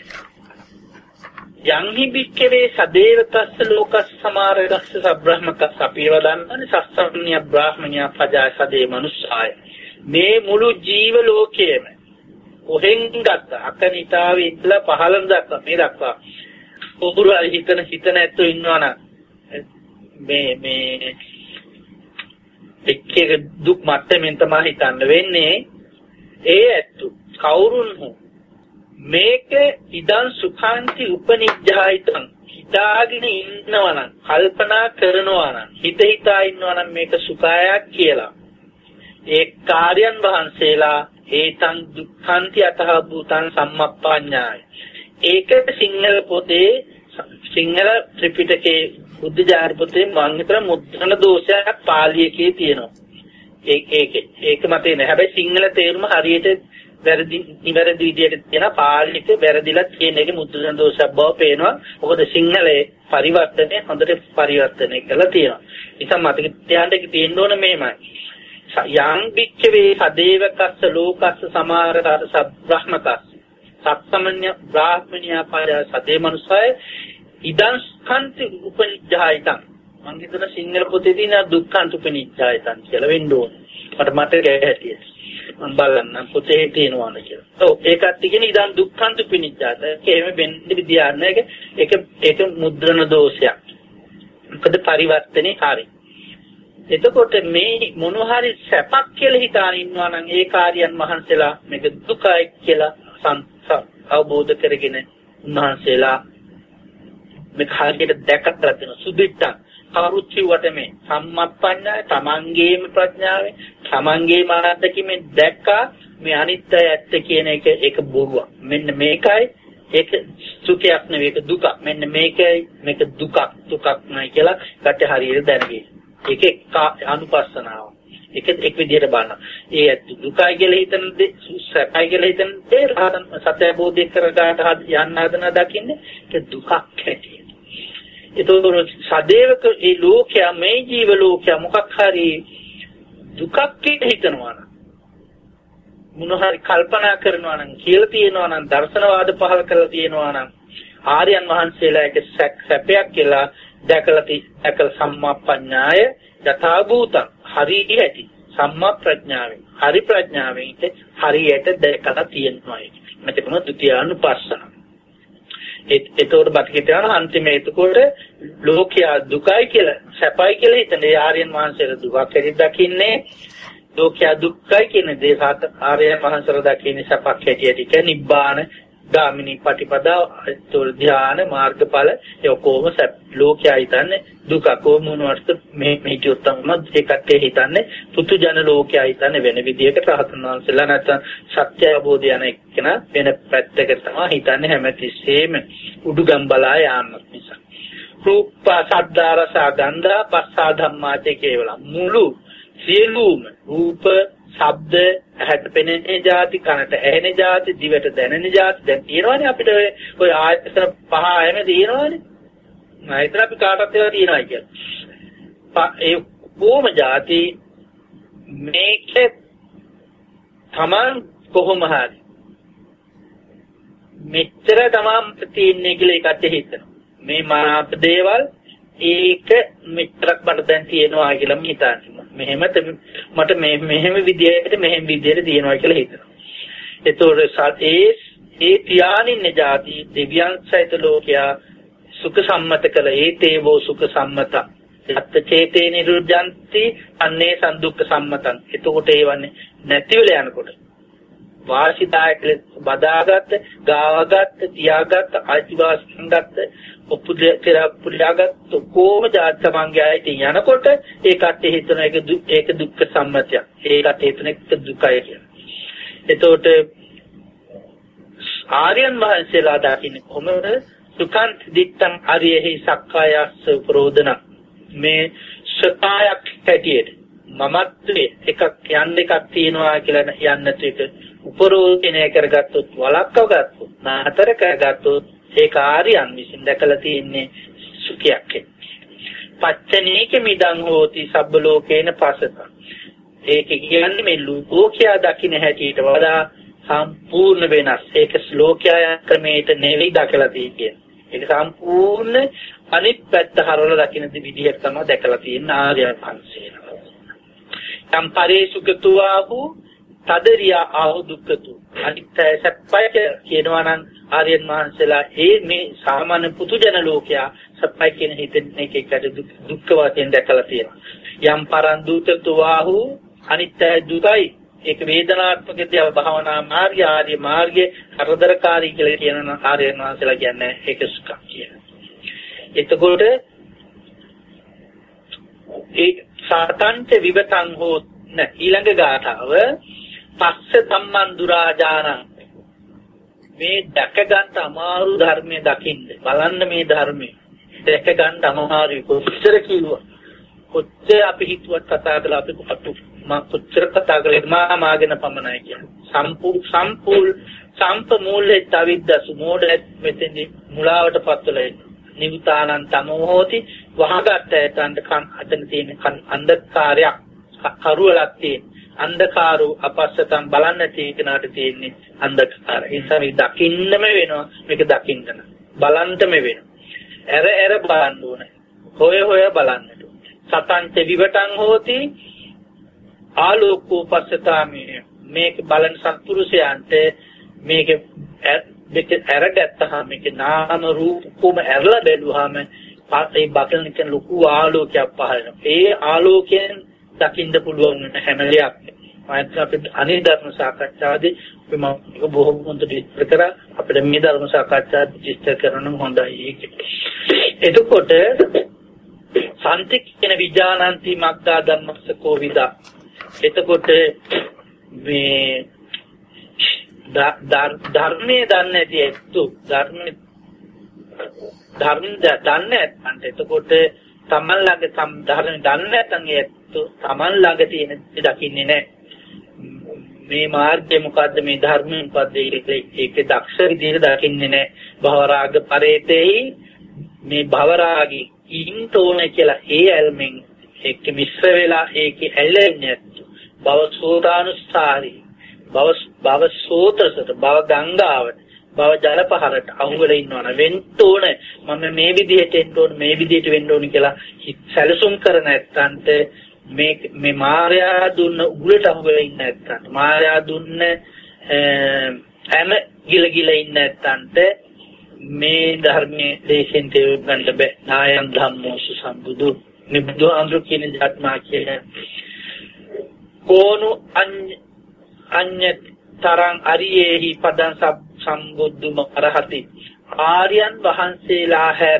යංහි බික්කවේ සදේවතස්ස ලෝකස් සමාරගස්ස සබ්‍රහ්මකස් අපිව දන්නනේ සස්සම්නිය බ්‍රාහ්මණිය පජා සදේ මනුස්සාය මේ මුළු ජීව ලෝකයේම කොහෙන් ගත්ත අකනිතාවේ ඉඳලා පහළම දක්වා මේ දක්වා උගුරු හිතන ඇත්තෝ ඉන්නවනම් මේ එක්ක දුක් මට්ටමින් තමයි හිතන්න වෙන්නේ ඒ ඇත්තෝ කවුරුන් හෝ මේක ඉදන් සුඛාන්ති උපනිජ්ජායිතං හිතාගෙන ඉන්නවනම් කල්පනා කරනවනම් හිතා ඉන්නවනම් මේක සුඛායක් කියලා ඒ කාර්යයන් වහන්සේලා ඒතං දුක්ඛන්ති අතහ භූතං සම්මප්පඤ්ඤාය ඒක සිංහල පොතේ සිංහල ත්‍රිපිටකයේ බුද්ධ ජාතක පොතේ මම හිතන මුද්‍රණ දෝෂයක් පාලියකේ තියෙනවා ඒක මතේ නෑ හැබැයි සිංහල තේරුම හරියට නිවැරදි විදියට තියෙන පාලික වැරදිලා තියෙන එක මුද්‍රණ දෝෂයක් බව පේනවා. මොකද සිංහලේ පරිවර්තනය හොඳට පරිවර්තනය කරලා තියෙනවා. නිසා මතක තියාගන්න තියෙන්න ඕන මේමයි. යං බික්ඛවේ සදේවකස්ස ලෝකස්ස සමාරකස්ස බ්‍රහ්මකස්ස සත්තමඤ්ඤ බ්‍රාහ්මණියා පය සදේ මනුස්සය ඉදං ස්කන්ති උපනිජ්ජායිතං මං හිතන සිංහල පොතේ තියෙන දුක්ඛන්ත උපනිජ්ජායිතං කියලා වෙන්න ඕන. මට මතක හැටියට මම බලන්න පොතේ තියෙනවා නේද? ඔව් ඒකත් කියන ඉදන් දුක්ඛන්ත උපනිජ්ජාත. ඒකෙම වෙන්න විදියක් නැහැ. ඒක මුද්‍රණ දෝෂයක්. මොකද පරිවර්තනේ හරි. එතකොට මේ මොන හරි සැපක් කියලා හිතාන ඉන්නවා නම් ඒ කාර්යයන් මහන්සලා මේක දුකයි කියලා අවබෝධ කරගෙන උන්වහන්සේලා මේ කාර්යයට දැකලා තියෙන සුදිට්ටන් කවුරුත් කිව්වට මේ සම්මප්පඤ්ඤාය තමන්ගේම ප්‍රඥාවෙන් තමන්ගේම ආත්මිකෙන් දැක්කා මේ අනිත්‍ය ඇත්ත කියන එක ඒක බොරුවක්. මෙන්න මේකයි ඒක සුඛයක් නෙවෙයි ඒක දුකක්. මෙන්න මේකයි මේක දුකක් නයි කියලා ගැට හරියට දැනගන්න. ඒකේ අනුපස්සනාව. ඒක එක් විදිහට බලන්න. ඒ දුකයි කියලා හිතන දේ සැපයි කියලා හිතන දේ රහතන් සත්‍ය බෝධි කරගාට යන්න හදන දකින්නේ ඒක දුකක් හැටියට. ඒතකොට සදේවක ඒ ලෝකයා මේ ජීව ලෝකයා මොකක් හරි දුකක් කියලා හිතනවා නම් මොන හරි කල්පනා කරනවා නම් කියලා තියෙනවා නම් දර්ශනවාද පහල කරලා තියෙනවා නම් ආර්යයන් වහන්සේලා ඒක සැපයක් කියලා දැකලා සම්මාප්පඤ්ඤාය යථා භූතං හරි ඇති සම්මා ප්‍රඥාවෙන් හරි ප්‍රඥාවෙන් හරියට දැකලා තියෙනවා ඒක. මෙතන ද්විතීයානුපස්සන. ඒතකොට බටහිර යන අන්තිමේ එතකොට ලෝකයා දුකයි කියලා සැපයි කියලා හිතන ඒ ආර්යයන් වහන්සේලා දුකක් හැටියට දකින්නේ ලෝකයා දුක්ඛයි කියන දේ සාත ආර්යයන් වහන්සේලා දකින්නේ සැපක් හැටියට නිබ්බාන ගාමිනී පටිපදා ඒතොර ධ්‍යාන මාර්ගඵල ඒ ඔක්කොම ලෝකයා හිතන්නේ දුක කොමුණවට මේ හිතුවම ඒකට හිතන්නේ පුදුජන ලෝකයා හිතන්නේ වෙන විදියකට රහතන් වහන්සේලා නැත්නම් සත්‍ය අවබෝධය යන එක්කන වෙන පැත්තකට තමයි හිතන්නේ හැමතිස්සෙම උඩුගම් බලා යාම නිසා රූප ශබ්ද රස ගන්ධ පස්සා ධම්මාතේ කේවල මුළු සියලුම රූප ශබ්ද ඇහැට පෙනෙන જાති කනට ඇහෙන જાති දිවට දැනෙන જાති දැන් තියෙනවානේ අපිට ඔය ආයතන පහ හැම තියෙනවානේ නැයිතර අපි කාටවත් ඒවා තියෙනවා කියන්නේ ඒ කොහොම જાති මේක තමන් කොහොම හරි මෙච්චර තමන් තියෙන්නේ කියලා ඒකට හිතනවා මේ මානව දේවල් ඒක මෙච්චරක් මට දැන් තියෙනවා කියලා මම හිතන්නේ මෙහෙම මට මෙහෙම විදියට තියෙනවා කියලා හිතනවා ඒතකොට ඒ තියානින්නේ જાති දෙවියන් සහිත ලෝකයා සුඛ සම්මත කළ ඒතේවෝ සුඛ සම්මත යත් චේතේ නිරුද්ධಂತಿ අන්නේ සම්දුක්ඛ සම්මතං එතකොට ඒවන්නේ නැති වෙලා යනකොට වාසිතායක බදාගත්ත ගාවගත්ත තියාගත්ත ආජීවාසං ගත්ත පුරියාගත්ත කොම જાත් සමංගයයි යනකොට ඒකට හිතන ඒක දුක්ඛ සම්මතය ඒකට හිතන එක දුකයි කියන්නේ එතකොට ආර්යයන් වහන්සේලා දකින්නේ කොහොමද දුක්ඛං දිත්තං අරියෙහි සක්කායස්ස ප්‍රෝධන මේ සකායක් හැටියට මමත්වයේ එකක් තියෙනවා කියලා යන්නත් එක උපරෝධනය කරගත්තොත් වළක්ව ගත්තොත් නාතර කරගත්තොත් ඒ කාර්යයන් විසින් දැකලා තියෙන්නේ සුඛයක්. පච්චනීක මිදං හෝති සබ්බ ලෝකේන පසත. ඒක කියන්නේ මේ ලෝකයා දකින්න හැටියට වඩා සම්පූර්ණ වෙනස්. ඒක ශ්ලෝකයා ක්‍රමයට නෙවෙයි දැකලා තියෙන්නේ. ඒක සම්පූර්ණ අනිත් පැත්ත හරවලා දකින්න විදිහට තමයි දැකලා තියෙන්නේ ආර්යයන් වහන්සේලා. සම්පරේසුකතුආහු තදරියා ආහු දුක්ඛතු අනිත්‍ය සත්‍යය කියනවා නම් ආර්යයන් වහන්සේලා මේ සාමාන්‍ය පුදුජන ලෝකයා සත්‍යය කියන හිතෙන් එකකට දුක්ඛ වශයෙන් දැකලා තියෙනවා යම් පරන් දුක්ඛතුආහු අනිත්‍ය දුකයි ඒක වේදනාත්මක දේව භාවනා මාර්ගය ආර්ය මාර්ගයේ කරදරකාරී කියලා කියන ආර්යයන් වහන්සේලා කියන්නේ ඒක සුඛ කියන. එතකොට ඒ සාතන්ත විවතං හෝ ඊළඟ ගාථාව පස්ස සම්මන් දුරාජාන මේ දැක ගන්න අමාරු ධර්මයේ දකින්න බලන්න මේ ධර්මයේ දැක ගන්න අමාරු කොච්චර කිව්වා කොච්චර අපි හිතුවත් කතා කළා අපි කොච්චර කතා කළේ මාගෙන පමණයි කියන්නේ සම්පූර්ණ තවිද්දසු මෝඩෙත් මෙතෙන්දි මුලාවට පත්වලා නිවිතානං තමෝහෝති වහගත් ඇතන්ට කන් අතන තියෙන අන්ධකාරයක් කරුවලක් තියෙන අන්ධකාරු අපස්සතම් බලන්න තීකනාට තියෙන්නේ අන්ධකාරය. ඒ නිසා මේ දකින්නම වෙනවා මේක දකින්න බලන්නම වෙනවා. ඇර බලන්න ඕනේ. හොය බලන්නට. සතංච විවටං හෝති ආලෝකෝ පස්සතාමේ මේක බලන සත්පුරුෂයන්ට මේක ඇරගත්තහම මේක නාම රූප කොම ඇරලා බැලුවාම පාතේ බකල් නිකන් ලොකු ආලෝකයක් පහළ වෙනවා. ඒ ආලෝකයෙන් දකින්න පුළුවන් හැම දෙයක්. මාත් අපේ අනිත් ධර්ම සාකච්ඡාවේදී මම බොහොම හොඳට විස්තර කරා අපිට මේ ධර්ම සාකච්ඡාව විස්තර කරන්න හොඳයි ඒක. එතකොට සම්තික් කියන විඥානන්ති මග්ගා ධම්මස්ස කෝවිදා. එතකොට මේ ධර්මයේ දන්නේ නැති ඇත්තු ධර්ම දන්නේ නැත්නම් එතකොට තමන් ළඟ ධර්ම දන්නේ නැත්නම් ඇත්තු තමන් ළඟ තියෙන දකින්නේ නැහැ. මේ මාර්ගය මොකද්ද මේ ධර්මය මොකද්ද ඒක දක්ෂ විදිහට දකින්නේ නැහැ. භවරාග පරේතෙහි මේ භවරාගී ඉන්ටෝන කියලා ඒ ඇල්මෙන් ඒක මිශ්‍ර වෙලා ඒකේ ඇලෙන්නේ භව සෝතානුස්සාරී භව සෝතසට භව ගංගාවට භව ජල පහරට අහුවෙලා ඉන්නවනේ වෙන්න ඕනේ මම මේ විදිහට එන්න ඕනේ මේ විදිහට වෙන්න ඕනේ කියලා සැලසුම් කර නැත්තන්ට මේ මාර්යා දුන්න උගලට අහුවෙලා ඉන්න නැත්තන්ට මාර්යා දුන්න හැම ගිල ඉන්න නැත්තන්ට මේ ධර්මයේ දේශෙන් තේරුම් ගන්න බෑ. නායම් ධම්මෝ සම්බුදු මේ බුදු ආන්දර කියන ධර්මා කියන කෝණු අඤ්ඤ තරං අරියේහි පදං සම්බුද්ධම අරහති ආර්යයන් වහන්සේලා හැර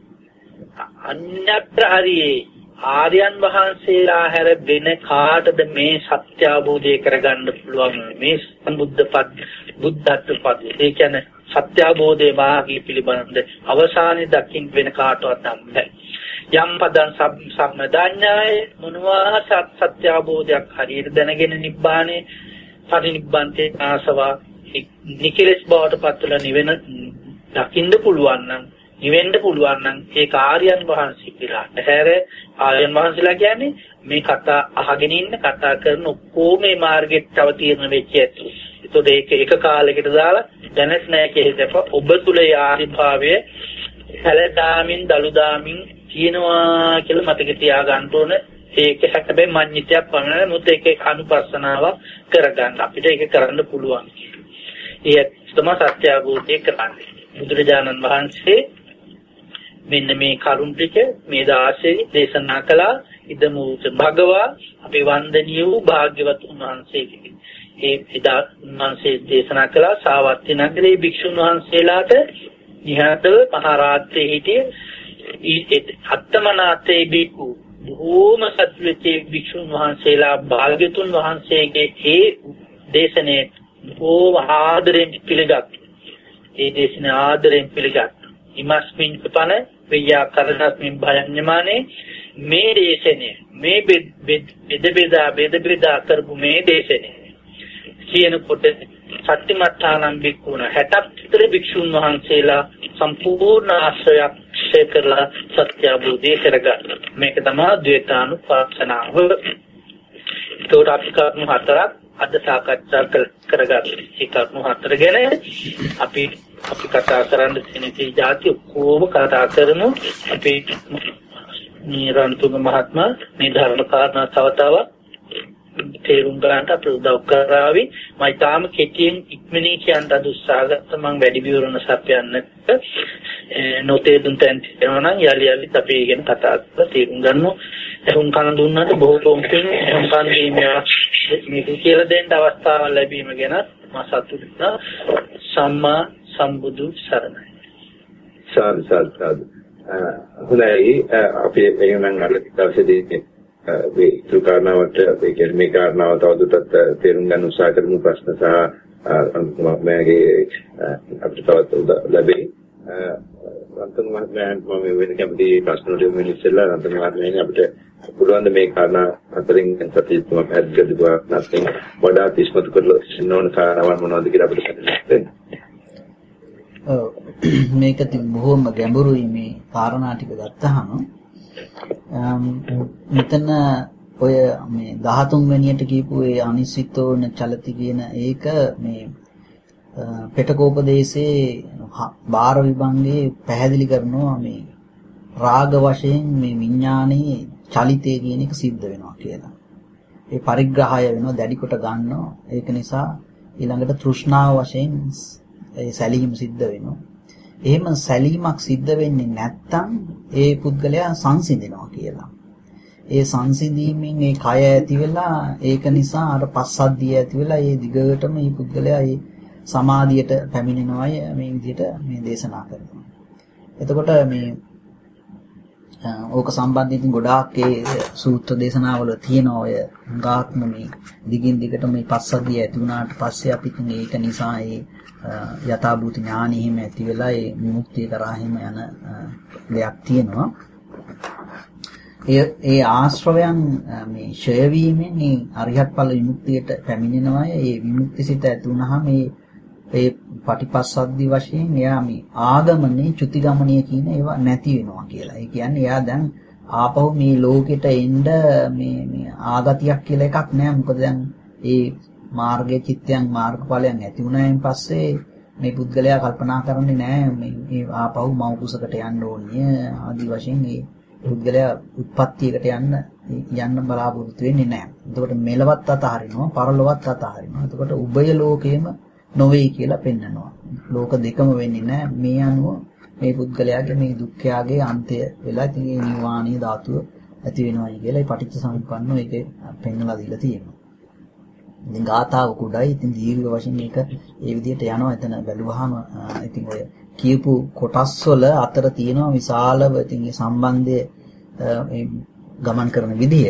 අඤ්ඤත්‍ර අරියේ ආර්යයන් වහන්සේලා හැර වෙන කාටද මේ සත්‍ය අවබෝධය කරගන්න පුළුවන් මේ සම්බුද්ධ පද බුද්ධත්ව පද ඒ කියන්නේ සත්‍ය අවබෝධයේ වාග්ය පිළිබඳ අවසානයේ දකින්න වෙන කාටවත් නැහැ යම් පදං සම්මදාඤ්ඤාය මොනවා සත්‍ය අවබෝධයක් හරියට දැනගෙන නිබ්බානේ පරිනිබ්බන්තේ ආසවා නිකලස් බවට පත්වලා නිවෙන දකින්න පුළුවන් නම් නිවෙන්න පුළුවන් නම් ඒ ආර්යයන් වහන්සේ කියලා. හැර ආර්යයන් වහන්සේලා කියන්නේ මේ කතා අහගෙන ඉන්න කතා කරන ඔක්කොම මේ මාර්ගෙට අවතීර්ණ වෙච්ච ඇති. ඒතකොට ඒක එක කාලයකට දාලා දැනස් නැහැ කියේදප ඔබ තුල ආර්ය භාවය හැලදාමින් දලුදාමින් කියනවා කියලා මතක තියාගන්න ඕන. ඒක හැබැයි මඤ්ඤිතයක් පමණයි මුත් ඒක අනුපස්සනාවක් කරගන්න අපිට ඒක කරන්න පුළුවන්. ඒ තමයි සත්‍ය අවබෝධය කරන්නේ. බුදුරජාණන් වහන්සේ මෙන්න මේ කරුණ ටික මේ 16 දේශනා කළා. ඉදමූත භගවා අපේ වන්දනීය වූ භාග්‍යවත් උන්වහන්සේගේ ඒ එදා උන්වහන්සේ දේශනා කළා සාවත්ති නගරේ භික්ෂුන් වහන්සේලාට නිහතව මහා රාත්‍රියේ හිටියේ අත්තමනාතේ බිකු බොහෝම සත්‍විතේ භික්ෂුන් වහන්සේලා භාග්‍යතුන් වහන්සේගේ ඒ දේශනේ බොහෝ ආදරෙන් පිළිගත්. ඒ දේශන ආදරෙන් පිළිගත්. ඉමස්මින් පන වෙයා කරණස්මින් භයඤ්ඤමානේ මේ දේශනේ මේ බෙද බෙදා කරපු මේ දේශනේ කියනකොට සත්‍යමත්තානම් බික්කුණ 60ක් විතර භික්ෂුන් වහන්සේලා සම්පූර්ණ ආශ්‍රයක් ක්ෂය කරලා සත්‍ය අවබෝධය කරගන්න. මේක තමයි ද්වේතානුපස්සනාව. ඒකට අපි කරුණු හතරක් අද සාකච්ඡා කරගන්න. ඒ කරුණු හතර ගැන අපි කතා කරන්න තියෙන જાති ඔක්කොම කතා කරමු. අපි නිරන්තුංග මහත්මයා මේ ධර්ම කාරණා තව තේරුම් ගන්නට අපට උදව් කරાવી. මම තාම කෙටියෙන් ඉක්මනින් කියන්න උත්සාහ ගත්තා. මම වැඩි විවරණ සපයන්නට නොතේරුම් තැන් තියෙනවා නම් යලි අපි ඉගෙන කතා කරලා තේරුම් ගන්නු. එහුම් කන දුන්නාට බොහෝ පින් එහුම් කන මේක කියලා දෙන්න අවස්ථාවක් ලැබීම ගැන මම සතුටුයි. සම්මා සම්බුදු සරණයි. සාදු. හොඳයි අපි එහෙනම් අර දවසේදී මේ තුකාරණාවට ඒ කියන්නේ මේ කාරණාව තවදුරටත් තේරුම් ගන්න උත්සාහ කරමු. ප්‍රශ්න සහ මමගේ අපිට තවත් ලැබෙයි. රන්තන් මහත්මයාට මම වෙන කැමති ප්‍රශ්න වලට මෙන්න ඉස්සෙල්ලා රන්තන් මහත්මයාගෙන් අපිට පුළුවන් මේ කාරණා හතරෙන් සතිය තුනක් පැහැදිලිව නැත්නම් වඩා ඉස්මතු කරලා ඉන්නෝන කාරණාවන් මොනවද කියලා අපිට හිතෙන්න. මේක බොහොම ගැඹුරුයි මේ කාරණා ටික ගත්තාම මෙතන ඔය මේ 13 වෙනියට කියපු ඒ අනිසිතෝන චලති කියන ඒක මේ පිටකෝපදේශේ බාර විභංගේ පැහැදිලි කරනවා මේ රාග වශයෙන් මේ විඥානයේ චලිතය කියන එක සිද්ධ වෙනවා කියලා. ඒ පරිග්‍රහය වෙනවා දැඩි කොට ගන්නවා. ඒක නිසා ඊළඟට තෘෂ්ණාව වශයෙන් ඒ සැලීම සිද්ධ වෙනවා. එහෙම සැලීමක් සිද්ධ වෙන්නේ නැත්තම් ඒ පුද්ගලයා සංසිඳනවා කියලා. ඒ සංසිඳීමෙන් ඒ කය ඇති වෙලා ඒක නිසා අර පස්සද්ධිය ඇති වෙලා ඒ දිගටම මේ පුද්ගලයා ඒ සමාධියට පැමිණෙනවායි මේ විදිහට මේ දේශනා කරනවා. එතකොට මේ ඕක සම්බන්ධයෙන් ගොඩාක් ඒ සූත්‍ර දේශනාවල තියෙන ඔය ගාත්ම මේ දිගින් දිගට මේ පස්සද්ධිය ඇති වුණාට පස්සේ අපි ඒක නිසා ඒ යථාභූත ඥානෙ හිම ඇති වෙලා ඒ විමුක්තිය කරා හිම යන දෙයක් තියෙනවා. ඒ ආශ්‍රවයන් මේ ඡය වීමෙන් මේ අරිහත් ඵල විමුක්තියට පැමිණෙනවා. ඒ විමුක්තිසිත ඇති වුණාම ඒ පටිපස්සද්ධි වශයෙන් එයා මේ ආගමනේ චුතිගමනීය කියන ඒවා නැති වෙනවා කියලා. ඒ කියන්නේ එයා දැන් ආපහු මේ ලෝකෙට එන්න මේ ආගතියක් කියලා එකක් නැහැ. මොකද දැන් ඒ මාර්ගයේ චිත්තයන් මාර්ගඵලයන් ඇති වුණායින් පස්සේ මේ පුද්ගලයා කල්පනා කරන්නේ නැහැ මේ ආපහු මව කුසකට යන්න ඕනිය ආදි වශයෙන් මේ පුද්ගලයා උත්පත්තියකට යන්න බලාපොරොත්තු වෙන්නේ නැහැ. එතකොට මෙලවත් අතහරිනවා පරලොවත් අතහරිනවා. එතකොට උභය ලෝකයේම නොවේ කියලා පෙන්නනවා. ලෝක දෙකම වෙන්නේ නැහැ. මේ අනුව මේ පුද්ගලයාගේ මේ දුක්ඛයාගේ අන්තය වෙලා ඉතින් මේ නිර්වාණීය ධාතුව ඇති වෙනවායි කියලා ඒ පටිච්ච සමුප්පන්නෝ ඒකේ පෙන්නලා දීලා තියෙනවා. ඉතින් ගාථාව කුඩයි. ඉතින් දීර්ඝ වශයෙන් ඒක ඒ විදිහට යනවා. එතන බැලුවාම ඉතින් ඔය කියපු කොටස් වල අතර තියෙනවා විශාලව ඉතින් මේ සම්බන්ධය ගමන් කරන විදිය.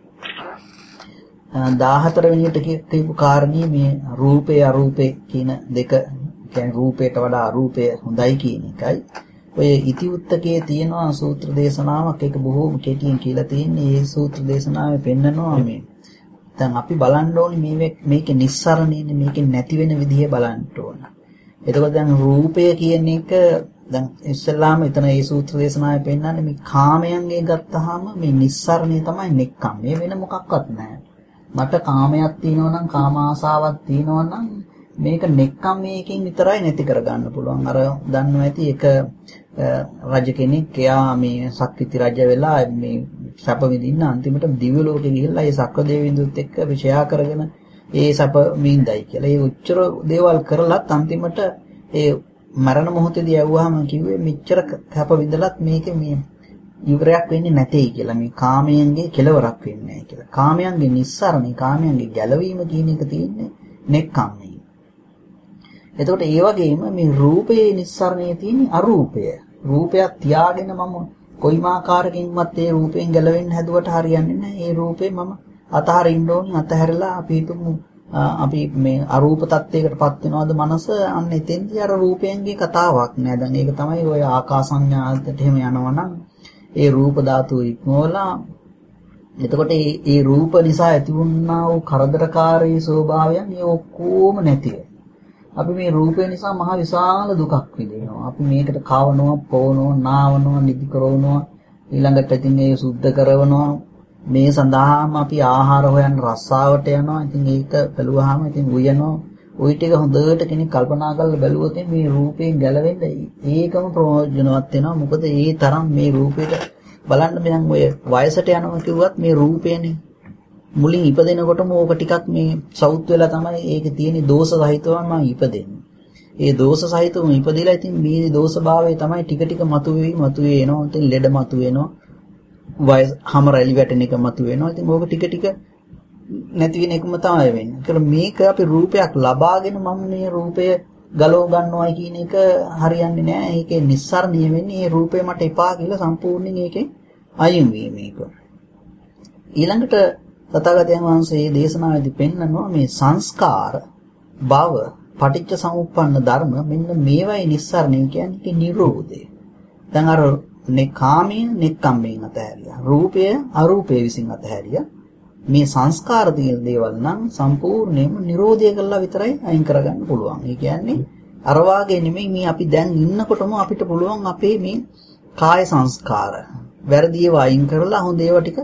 14 වෙනියට කියපු කාරණේ මේ රූපේ අරූපේ කියන දෙක, කියන්නේ රූපයට වඩා අරූපය හොඳයි කියන එකයි. ඔය ඉතිඋත්තකයේ තියෙනවා සූත්‍ර දේශනාවක්, ඒක බොහෝම කෙටියෙන් කියලා තියෙන්නේ. මේ සූත්‍ර දේශනාවේ පෙන්නනවා මේ දැන් අපි බලන්න ඕනේ මේකේ නිස්සරණයනේ, මේකේ නැති වෙන විදිය බලන්න ඕන. එතකොට දැන් රූපය කියන එක දැන් ඉස්සෙල්ලාම එතන මේ සූත්‍ර දේශනාවේ පෙන්නන්නේ මේ කාමයන්ගේ ගත්තාම මේ නිස්සරණය තමයි නෙක්ඛම්. මේ වෙන මොකක්වත් නැහැ. මට කාමයක් තියෙනවා නම්, කාම ආසාවක් තියෙනවා නම් මේක නෙක්ඛම් මේකෙන් විතරයි නැති කරගන්න පුළුවන්. අර දන්නවා ඇති එක රජ කෙනෙක් එයා මේ සක්විති රජ වෙලා මේ සැප විඳින්න අන්තිමට දිව්‍ය ලෝකෙ ගිහිල්ලා ඒ සක්‍ර දේවිඳුත් එක්ක විෂයා කරගෙන ඒ සැප විඳයි කියලා. ඒ උච්චර දේවල් කරලත් අන්තිමට ඒ මරණ මොහොතේදී යවුවාම කිව්වේ මෙච්චර කැප විඳලත් මේකේ මේ ඉවරයක් වෙන්නේ නැtei කියලා. මේ කාමයන්ගේ කෙලවරක් වෙන්නේ නැහැ කියලා. කාමයන්ගේ නිස්සාරණේ, කාමයන්ගේ ගැලවීම කියන එක තියෙන්නේ නෙක්ඛම්මේ. එතකොට ඒ වගේම මේ රූපයේ නිස්සාරණේ තියෙන අරූපය. රූපයක් තියාගෙන මම කොයිම ආකාරකින්වත් ඒ රූපයෙන් ගැලවෙන්න හැදුවට හරියන්නේ නැහැ. ඒ රූපේ මම අතහරින්න ඕනි. අතහැරලා අපි හිතමු අපි මේ අරූප තත්ත්වයකටපත් වෙනවද මනස? අන්න එතෙන්දී අර රූපයන්ගේ කතාවක් නෑ. දැන් ඒක තමයි ඔය ආකාසඤ්ඤාතට එහෙම යනවනම් ඒ රූප ධාතුව ඉක්මවලා එතකොට ඒ රූප නිසා ඇති වුණා වූ කරදරකාරී ස්වභාවයන් ඒ ඔක්කොම නැතිව අපි මේ රූපය නිසා මහ විශාල දුකක් විඳිනවා. අපි මේකට කවනවා, පොවනවා, නාවනවා, නිදි කරවනවා, ඊළඟට ඉතින් මේ සුද්ධ කරවනවා. මේ සඳහාම අපි ආහාර හොයන්න රස්සාවට යනවා. ඉතින් ඒක බැලුවාම ඉතින් උයනවා. ওই ටික හොඳට කෙනෙක් කල්පනා කරලා බැලුවොත් මේ රූපයෙන් ගැලවෙන්න ඒකම ප්‍රයෝජනවත් වෙනවා. මොකද ඒ තරම් මේ රූපෙට බලන්න මම ඔය වයසට යනවා කිව්වත් මේ රූපයනේ මුලින් ඉපදෙනකොටම ඕක ටිකක් මේ සවුත් වෙලා තමයි ඒකේ තියෙන දෝෂ සහිතවම ඉපදෙන්නේ. ඒ දෝෂ සහිතවම ඉපදිලා ඉතින් මේ දෝෂභාවය තමයි ටික ටික මතුවේ එනවා. ඉතින් ලෙඩ මතුවෙනවා. වයස හැම රැලි වැටෙන එක මතුවෙනවා. ඉතින් ඕක ටික ටික නැති වෙන එකම තමයි වෙන්නේ. ඒකල මේක අපි රූපයක් ලබාගෙන මම මේ රූපය ගලව ගන්නවා කියන එක හරියන්නේ නැහැ. ඒකේ නිස්සාරණීය වෙන්නේ මේ රූපය මට එපා කියලා සම්පූර්ණයෙන් ඒකෙන් අයින් වීම එක. ඊළඟට තථාගතයන් වහන්සේ මේ දේශනාවේදී පෙන්නනවා මේ සංස්කාර භව පටිච්ච සමුප්පන්න ධර්ම මෙන්න මේවයි නිස්සාරණය කියන්නේ නිරෝධය. දැන් අර කාමයෙන් නෙක්ඛම්මයෙන් අතහැරියා. රූපය අරූපය විසින් අතහැරියා. මේ සංස්කාර තියෙන දේවල් නම් සම්පූර්ණයෙන්ම නිරෝධය කළා විතරයි අයින් කරගන්න පුළුවන්. ඒ කියන්නේ අර වාගේ නෙමෙයි මේ අපි දැන් ඉන්නකොටම අපිට පුළුවන් අපේ මේ කාය සංස්කාර වැරදි ඒවා අයින් කරලා හොඳ ඒවා ටික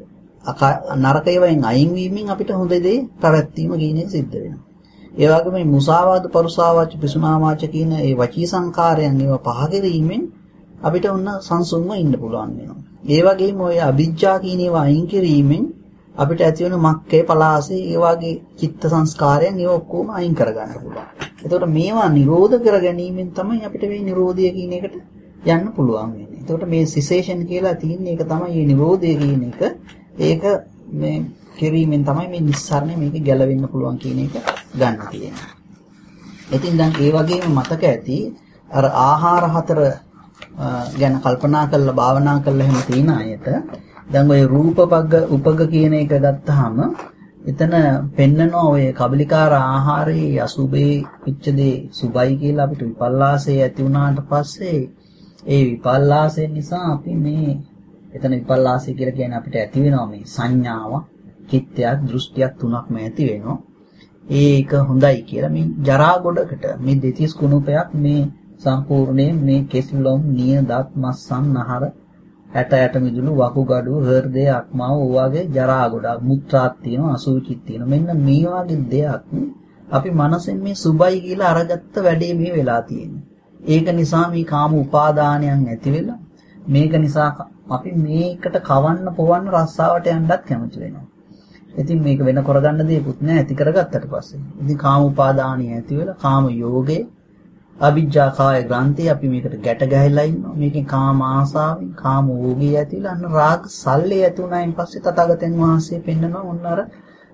නරක ඒවායින් අයින් වීමෙන් අපිට හොඳ දේ පැවැත්වීම කියන එක සිද්ධ වෙනවා. ඒ වගේම මේ මුසාවාද, පරුසාවාච, පිසුනාවාච කියන ඒ වචී සංකාරයන් ඒවා පහ කිරීමෙන් අපිට උන්න සංසුන්ව ඉන්න පුළුවන් වෙනවා. ඒ වගේම ඔය අවිජ්ජා කියන ඒවා අයින් කිරීමෙන් අපිට ඇති වෙන මක්කේ, පලාසේ ඒ වගේ චිත්ත සංස්කාරයන් ඒවා ඔක්කොම අයින් කරගන්න පුළුවන්. එතකොට මේවා නිරෝධ කර ගැනීමෙන් තමයි අපිට මේ නිරෝධය කියන එකට යන්න පුළුවන් වෙන්නේ. එතකොට මේ සිසේෂන් කියලා තියෙන්නේ ඒක තමයි මේ නිරෝධය කියන එක. ඒක මේ කිරීමෙන් තමයි මේ නිස්සාරණය මේක ගැලවෙන්න පුළුවන් කියන එක ගන්න තියෙන්නේ. ඉතින් දැන් ඒ වගේම මතක ඇති අර ආහාර හතර ගැන කල්පනා කරලා භාවනා කරලා එහෙම තියෙන අයට දැන් ඔය රූපපග්ග උපග කියන එක ගත්තාම එතන පෙන්නනවා ඔය කබලිකාර ආහාරයේ අසුබේ පිච්චදේ සුබයි කියලා අපිට විපල්ලාසය ඇති වුණාට පස්සේ ඒ විපල්ලාසය නිසා අපි මේ එතන විපල්ලාසය කියලා කියන්නේ අපිට ඇති වෙනවා මේ සංඥාව, චිත්තයක්, දෘෂ්ටියක් තුනක්ම ඇති වෙනවා. ඒක හොඳයි කියලා මේ ජරා ගොඩකට මේ දෙතිස් කුණුපයක් මේ සම්පූර්ණයෙන් මේ කෙස්ලොම්, නිය, දත්, මස්සන්, නහර, ඇට මිදුළු, වකුගඩු, හෘදය, අක්මාව ඔයවාගේ ජරා ගොඩක් මුත්‍රාත් තියෙනවා, අසුචිත් තියෙනවා. මෙන්න මේ වගේ දෙයක් අපි මනසෙන් මේ සුබයි කියලා අරගත්ත වැඩේ මේ වෙලා තියෙන්නේ. ඒක නිසා මේ කාම උපාදානයන් ඇති වෙලා මේක නිසා අපි මේකට කවන්න පොවන්න රස්සාවට යන්නත් කැමති වෙනවා. ඉතින් මේක වෙන කරගන්න දෙයක්වත් නෑ ඇති කරගත්තට පස්සේ. ඉතින් කාම උපාදානිය ඇති වෙලා කාම යෝගේ අවිජ්ජා කාය ග්‍රන්ථි අපි මේකට ගැට ගැහිලා ඉන්නවා. මේකෙන් කාම ආසාවෙන් කාම ඕගේ ඇතිලා අන්න රාග සල්ලේ ඇති වුණායින් පස්සේ තථාගතයන් වහන්සේ පෙන්නනවා ඔන්න අර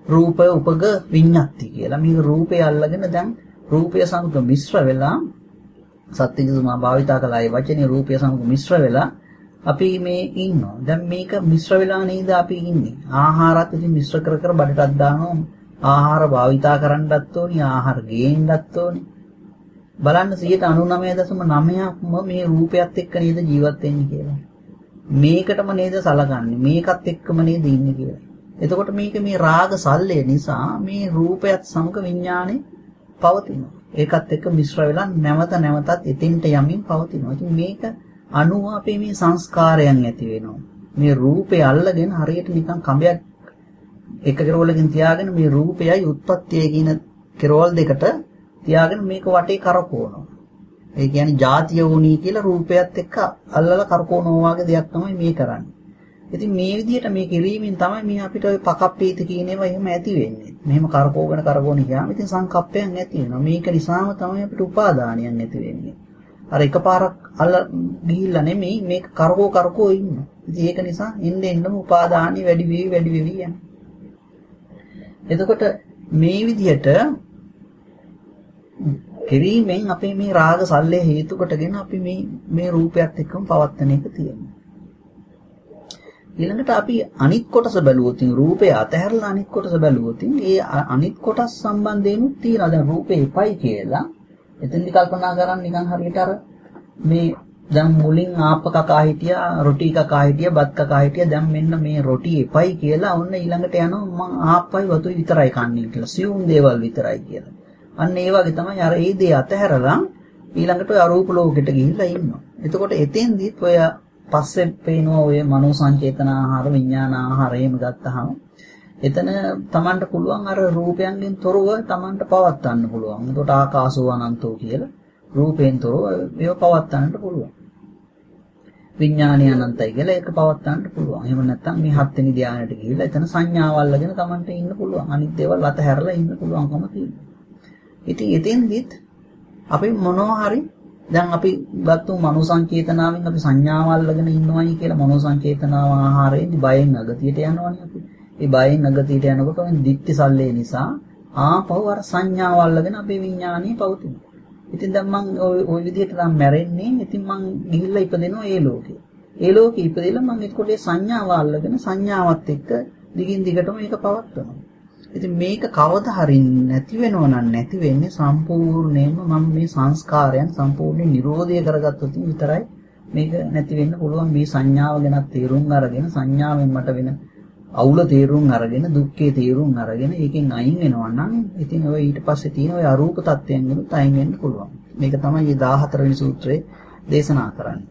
රූප උපග විඤ්ඤාති කියලා. මේ රූපය අල්ලගෙන දැන් රූපය සමග මිශ්‍ර වෙලා සත්‍යජිතුමා භාවිතා කළා ඒ වචනේ රූපය සමග මිශ්‍ර වෙලා අපි මේ ඉන්නවා. දැන් මේක මිශ්‍ර වෙලා නේද අපි ඉන්නේ. ආහාරات ඉතින් මිශ්‍ර කර කර බඩටත් දානවා. ආහාර භාවිතා කරන්නත් ඕනි, ආහාර ගේන්නත් ඕනි. බලන්න 99.9%ක්ම මේ රූපයත් එක්ක නේද ජීවත් වෙන්නේ කියලා. මේකටම නේද සලකන්නේ. මේකත් එක්කම නේද ඉන්නේ කියලා. එතකොට මේක මේ රාග සල්ලය නිසා මේ රූපයත් සමග විඥානේ පවතිනවා. ඒකත් එක්ක මිශ්‍ර වෙලා නැවතත් එතෙන්ට යමින් පවතිනවා. ඉතින් මේක අනුව අපේ මේ සංස්කාරයන් ඇති වෙනවා. මේ රූපය අල්ලගෙන හරියට නිකන් කඹයක් එක කෙරවලකින් තියාගෙන මේ රූපයයි උත්පත්තිය කියන කෙරවල් දෙකට තියාගෙන මේක වටේ කරකවනවා. ඒ කියන්නේ ජාතිය වුණී කියලා රූපයත් එක්ක අල්ලලා කරකවනවා වගේ දෙයක් තමයි මේ කරන්නේ. ඉතින් මේ විදිහට මේ කිරීමෙන් තමයි මේ අපිට ඔය පකප්පීති කියන ඒවා එහෙම ඇති වෙන්නේ. මෙහෙම කරකවගෙන ගියාම ඉතින් සංකප්පයන් ඇති වෙනවා. මේක නිසාම තමයි අපිට උපාදානියන් ඇති වෙන්නේ. අර එකපාරක් ගිහිල්ලා නෙමෙයි මේක කරකෝ ඉන්නවා. ඉතින් ඒක නිසා එන්න උපාදානිය වැඩි වෙවි යනවා. එතකොට මේ විදිහට කිරීමෙන් අපේ මේ රාග සල්ලේ හේතු කොටගෙන අපි මේ රූපයත් එක්කම පවත්තන එක තියෙනවා. ඊළඟට අපි අනිත් කොටස බැලුවොත් රූපය අතහැරලා අනිත් කොටස බැලුවොත් ඒ අනිත් කොටස් සම්බන්ධයෙන් තියෙනවා. දැන් රූපේ එපයි කියලා එතෙන්දි කල්පනා කරන් නිකන් හරියට අර මේ දැන් මුලින් ආප්ප කකා හිටියා, රොටි කකා හිටියා, බත් කකා හිටියා. දැන් මෙන්න මේ රොටි එපයි කියලා ඔන්න ඊළඟට යනවා මම ආප්පයි වතුයි විතරයි කන්නේ කියලා. සියුම් දේවල් විතරයි කියලා. අන්න ඒ වගේ තමයි අර ඒ දේ අතහැරලා ඊළඟට ඔය අරූප ලෝකෙට ගිහිල්ලා ඉන්නවා. එතකොට එතෙන්දිත් ඔය පස්සේ පේනවා ඔය මනෝ සංචේතන ආහාර, විඥාන ආහාර එහෙම ගත්තාම එතන Tamanට පුළුවන් අර රූපයන්ගෙන් තොරව Tamanට පවත්වන්න පුළුවන්. එතකොට ආකාසෝ අනන්තෝ කියලා රූපයෙන් තොරව මේව පවත්වන්නට පුළුවන්. විඥානය අනන්තයි කියලා ඒක පවත්වන්නට පුළුවන්. එහෙම නැත්නම් මේ හත් වෙනි ධානයට ගිහිල්ලා එතන සංඥාව අල්ලගෙන Tamanට ඉන්න පුළුවන්. අනිත් දේවල් අතහැරලා ඉන්න පුළුවන්කම තියෙනවා. ඉතින් එතෙන්දිත් අපි මොනවා හරි දැන් අපි ගත්තු මනෝ සංචේතනාවෙන් අපි සංඥාව අල්ලගෙන ඉන්නවයි කියලා මනෝ සංචේතනාව ආහාරයෙන් බයෙන් අගතියට යනවනේ අපි. ඒ බයෙන් අගතියට යනකොට ඔය දික්ටි සල්ලේ නිසා ආපහු අර සංඥාව අල්ලගෙන අපේ විඥානීය පවතිනවා. ඉතින් දැන් මම ওই විදිහට නම් මැරෙන්නේ. ඉතින් මං ගිහිල්ලා ඉපදෙනවා ඒ ලෝකේ. ඒ ලෝකේ ඉපදෙලා මං එතකොට ඒ සංඥාව අල්ලගෙන සංඥාවත් එක්ක දිගින් දිගටම මේක පවත්වනවා. ඉතින් මේක කවදා හරි නැති වෙනව නම් නැති වෙන්නේ සම්පූර්ණයෙන්ම මම මේ සංස්කාරයන් සම්පූර්ණයෙන් නිරෝධය කරගත්තොත් විතරයි මේක නැති වෙන්න පුළුවන්. මේ සංඥාව ගැන තේරුම් අරගෙන සංඥාවෙන් මට වෙන අවුල තේරුම් අරගෙන දුක්ඛේ තේරුම් අරගෙන ඒකෙන් අයින් වෙනවා නම් ඉතින් ඔය ඊට පස්සේ තියෙන ඔය අරූප තත්ත්වයන් වල අයින් වෙන්න පුළුවන්. මේක තමයි මේ 14 වෙනි සූත්‍රයේ දේශනා කරන්නේ.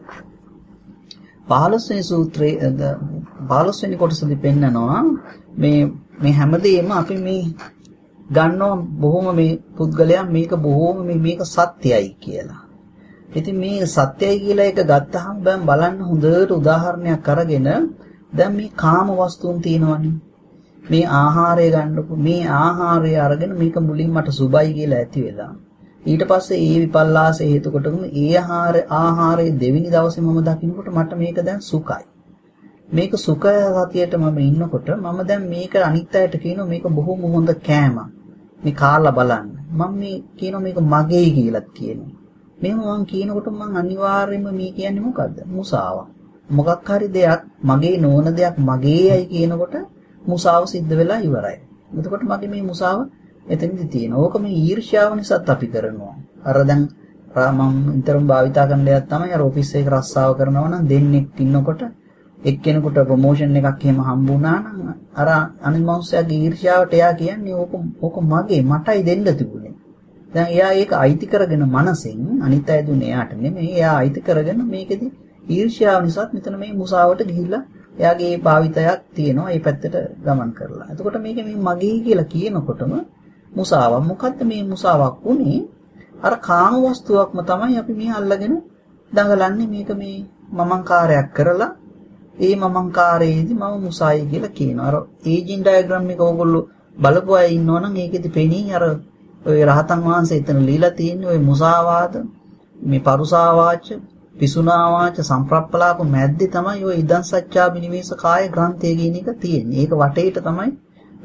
15 වෙනි සූත්‍රයේ 15 වෙනි කොටසදී පෙන්නනවා මේ හැමදේම අපි මේ ගන්නවා බොහොම මේ පුද්ගලයන් මේක බොහොම මේක සත්‍යයි කියලා. ඉතින් මේ සත්‍යයි කියලා එක ගත්තාම දැන් බලන්න හොඳට උදාහරණයක් අරගෙන දැන් මේ කාම වස්තුන් තියෙනවනේ. මේ ආහාරය ගන්නකො මේ ආහාරය අරගෙන මේක මුලින් මට සුබයි කියලා ඇති වෙලා ඊට පස්සේ ඒ විපල්ලාස හේතු කොටගෙන ඒ ආහාරයේ දෙවෙනි දවසේ මම දකින්නකොට මට මේක දැන් සුඛයි. මේක සුඛය සතියට මම ඉන්නකොට මම දැන් මේක අනිත් අයට කියනවා මේක බොහොම හොඳ කෑමක්. මේ කාලා බලන්න. මම මේ කියනවා මේක මගේ කියලාත් කියනවා. මෙහෙම මම කියනකොට මම අනිවාර්යයෙන්ම මේ කියන්නේ මොකද්ද? මුසාවක්. මොකක් හරි දෙයක් මගේ නොවන දෙයක් මගේයි කියනකොට මුසාව සිද්ධ වෙලා ඉවරයි. එතකොට මගේ මේ මුසාව එතනදි තියෙනවා. ඕක මේ ඊර්ෂ්‍යාව නිසාත් අපි කරනවා. අර දැන් මම නිතරම භාවිතා කරන දෙයක් තමයි අර ඔෆිස් එකේ රස්සාව කරනවා නම් දෙන්නෙක් ඉන්නකොට එක්කෙනෙකුට ප්‍රොමෝෂන් එකක් එහෙම හම්බුණා නම් අර අනිත් මිනිස්සයාගේ ඊර්ෂ්‍යාවට එයා කියන්නේ ඕක මගේ මටයි දෙන්න තිබුණේ. දැන් එයා ඒක අයිති කරගෙන මනසෙන් අනිත් අය දුන්නේ එයාට නෙමෙයි. එයා අයිති කරගෙන මේකෙදි ඊර්ෂ්‍යාව නිසා මෙතන මේ මුසාවට ගිහිල්ලා එයාගේ භාවිතයක් තියෙනවා ඒ පැත්තට ගමන් කරලා. එතකොට මේක මේ මගේ කියලා කියනකොටම මුසාවක්. මොකද්ද මේ මුසාවක් උනේ? අර කාම වස්තුවක්ම තමයි අපි මේ අල්ලගෙන දඟලන්නේ. මේක මේ මමංකාරයක් කරලා ඒ මමංකාරයේදී මම මුසායි කියලා කියනවා. අර ඒජින් ඩයග්‍රෑම් එක ඕගොල්ලෝ බලපු අය ඉන්නවනම් ඒකෙදි පෙනී අර ඔය රහතන් වහන්සේ එතන লীලා තියෙන්නේ ඔය මුසාවාද මේ පරුසාවාච පිසුනාවාච සම්ප්‍රප්පලාප මැද්දේ තමයි ඔය ඉදන් සච්චා බිනිවේස කාය ග්‍රන්ථය කියන එක තියෙන්නේ. ඒක වටේට තමයි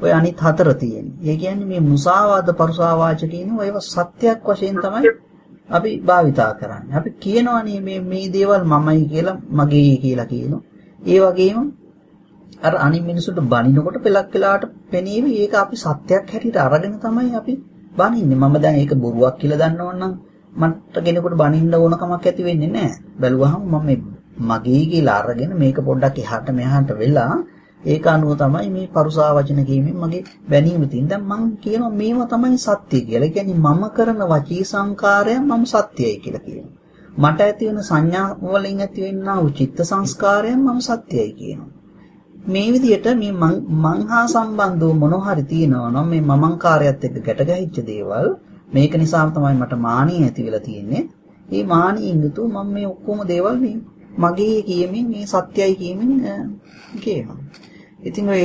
ඔය අනිත් 4 තියෙන්නේ. ඒ කියන්නේ මේ මුසාවාද පරුසාවාච කියන ඒවා සත්‍යයක් වශයෙන් තමයි අපි භාවිතා කරන්නේ. අපි කියනවනේ මේ දේවල් මමයි කියලා මගේ කියලා කියනවා. ඒ වගේම අර අනිත් මිනිසුන්ට බනිනකොට පෙලක් වෙලාවට පෙනීවි ඒක අපි සත්‍යයක් හැටියට අරගෙන තමයි අපි බනින්නේ. මම දැන් ඒක බොරුවක් කියලා දන්නවනම් මට කෙනෙකුට බනින්න ඕන කමක් ඇති වෙන්නේ නැහැ. බැලුවහම මම මගේ කියලා අරගෙන මේක පොඩ්ඩක් එහාට මෙහාට වෙලා ඒක අනුව තමයි මේ පරුසා වචන කීමෙන් මගේ බැනීම තියෙන. දැන් මම කියනවා මේව තමයි සත්‍ය කියලා. ඒ කියන්නේ මම කරන වචී සංකාරය මම සත්‍යයි කියලා කියනවා. මට ඇති වෙන සංඥා වලින් ඇති වෙනා වූ චිත්ත සංස්කාරයන් මම සත්‍යයි කියනවා. මේ විදිහට මේ මං හා සම්බන්ධව මොනවා හරි තියෙනවා නම් මේ මමංකාරයත් එක්ක ගැට ගැහිච්ච දේවල් මේක නිසා තමයි මට මානිය ඇති වෙලා තියෙන්නේ. මේ මානියෙන් යුතුව මම මේ ඔක්කොම දේවල් මේ මගේ කියමින් මේ සත්‍යයි කියමින් කියනවා. ඉතින් ඔය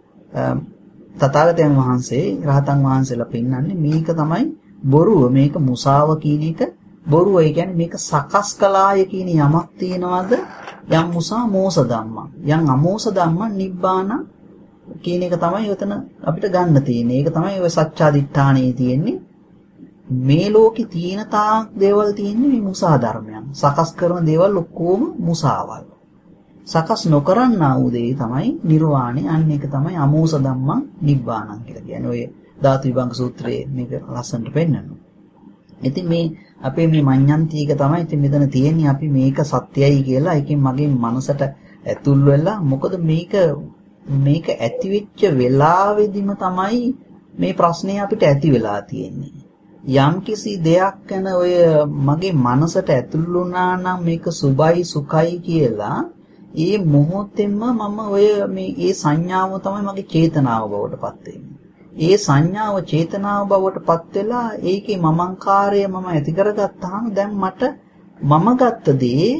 තථාගතයන් වහන්සේ රහතන් වහන්සේලා පෙන්වන්නේ මේක තමයි බොරුව. මේක මුසාව කියන එක බොරුව. ඒ කියන්නේ මේක සකස් කලාය කියන යමක් තියනවාද යම් මුසා මෝස ධම්මං යම් අමෝස ධම්මං නිබ්බාන කියන එක තමයි උතන අපිට ගන්න තියෙන්නේ. ඒක තමයි ඔය සත්‍යාදිඨානයේ තියෙන්නේ. මේ ලෝකේ තියෙන තාක් දේවල් තියෙන්නේ මේ මුසා ධර්මයන්. සකස් කරන දේවල් ඔක්කොම මුසාවල්. සකස් නොකරන්නා වූ දේ තමයි නිර්වාණය. අන්න ඒක තමයි අමෝස ධම්මං නිබ්බානං කියලා කියන්නේ. ඔය ධාතු විභංග සූත්‍රයේ මේක ලස්සනට පෙන්නනවා. ඉතින් මේ අපේ මේ මඤ්ඤන්තික තමයි ඉතින් මෙතන තියෙන්නේ අපි මේක සත්‍යයි කියලා එකෙන් මගේ මනසට ඇතුල් වෙලා මොකද මේක ඇති වෙච්ච වෙලාවෙදිම තමයි මේ ප්‍රශ්නේ අපිට ඇති වෙලා තියෙන්නේ. යම් කිසි දෙයක් ගැන ඔය මගේ මනසට ඇතුල් වුණා නම් මේක සුභයි සුඛයි කියලා ඒ මොහොතෙම මම ඔය මේ ඒ සංඥාව තමයි මගේ චේතනාව බවට පත් වෙන්නේ. ඒ සංඥාව චේතනාව බවට පත් වෙලා ඒකේ මමංකාරය මම ඇති කරගත්තාම දැන් මම ගත්ත දේ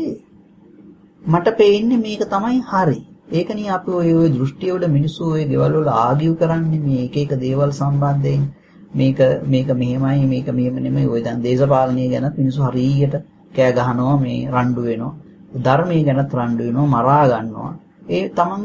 මට පේන්නේ මේක තමයි හරි. ඒකනේ අපි ඔය දෘෂ්ටිය වල මිනිස්සු ඔය ගෙවල් වල ආගියු කරන්නේ මේ එක දේවල් සම්බන්ධයෙන් මේක මෙහෙමයි මේක මෙහෙම නෙමෙයි. ඔය දැන් දේශපාලනය ගැනත් මිනිස්සු හරියට කෑ ගහනවා මේ රණ්ඩු වෙනවා. ධර්මයේ ගැනත් රණ්ඩු වෙනවා මරා ගන්නවා. ඒ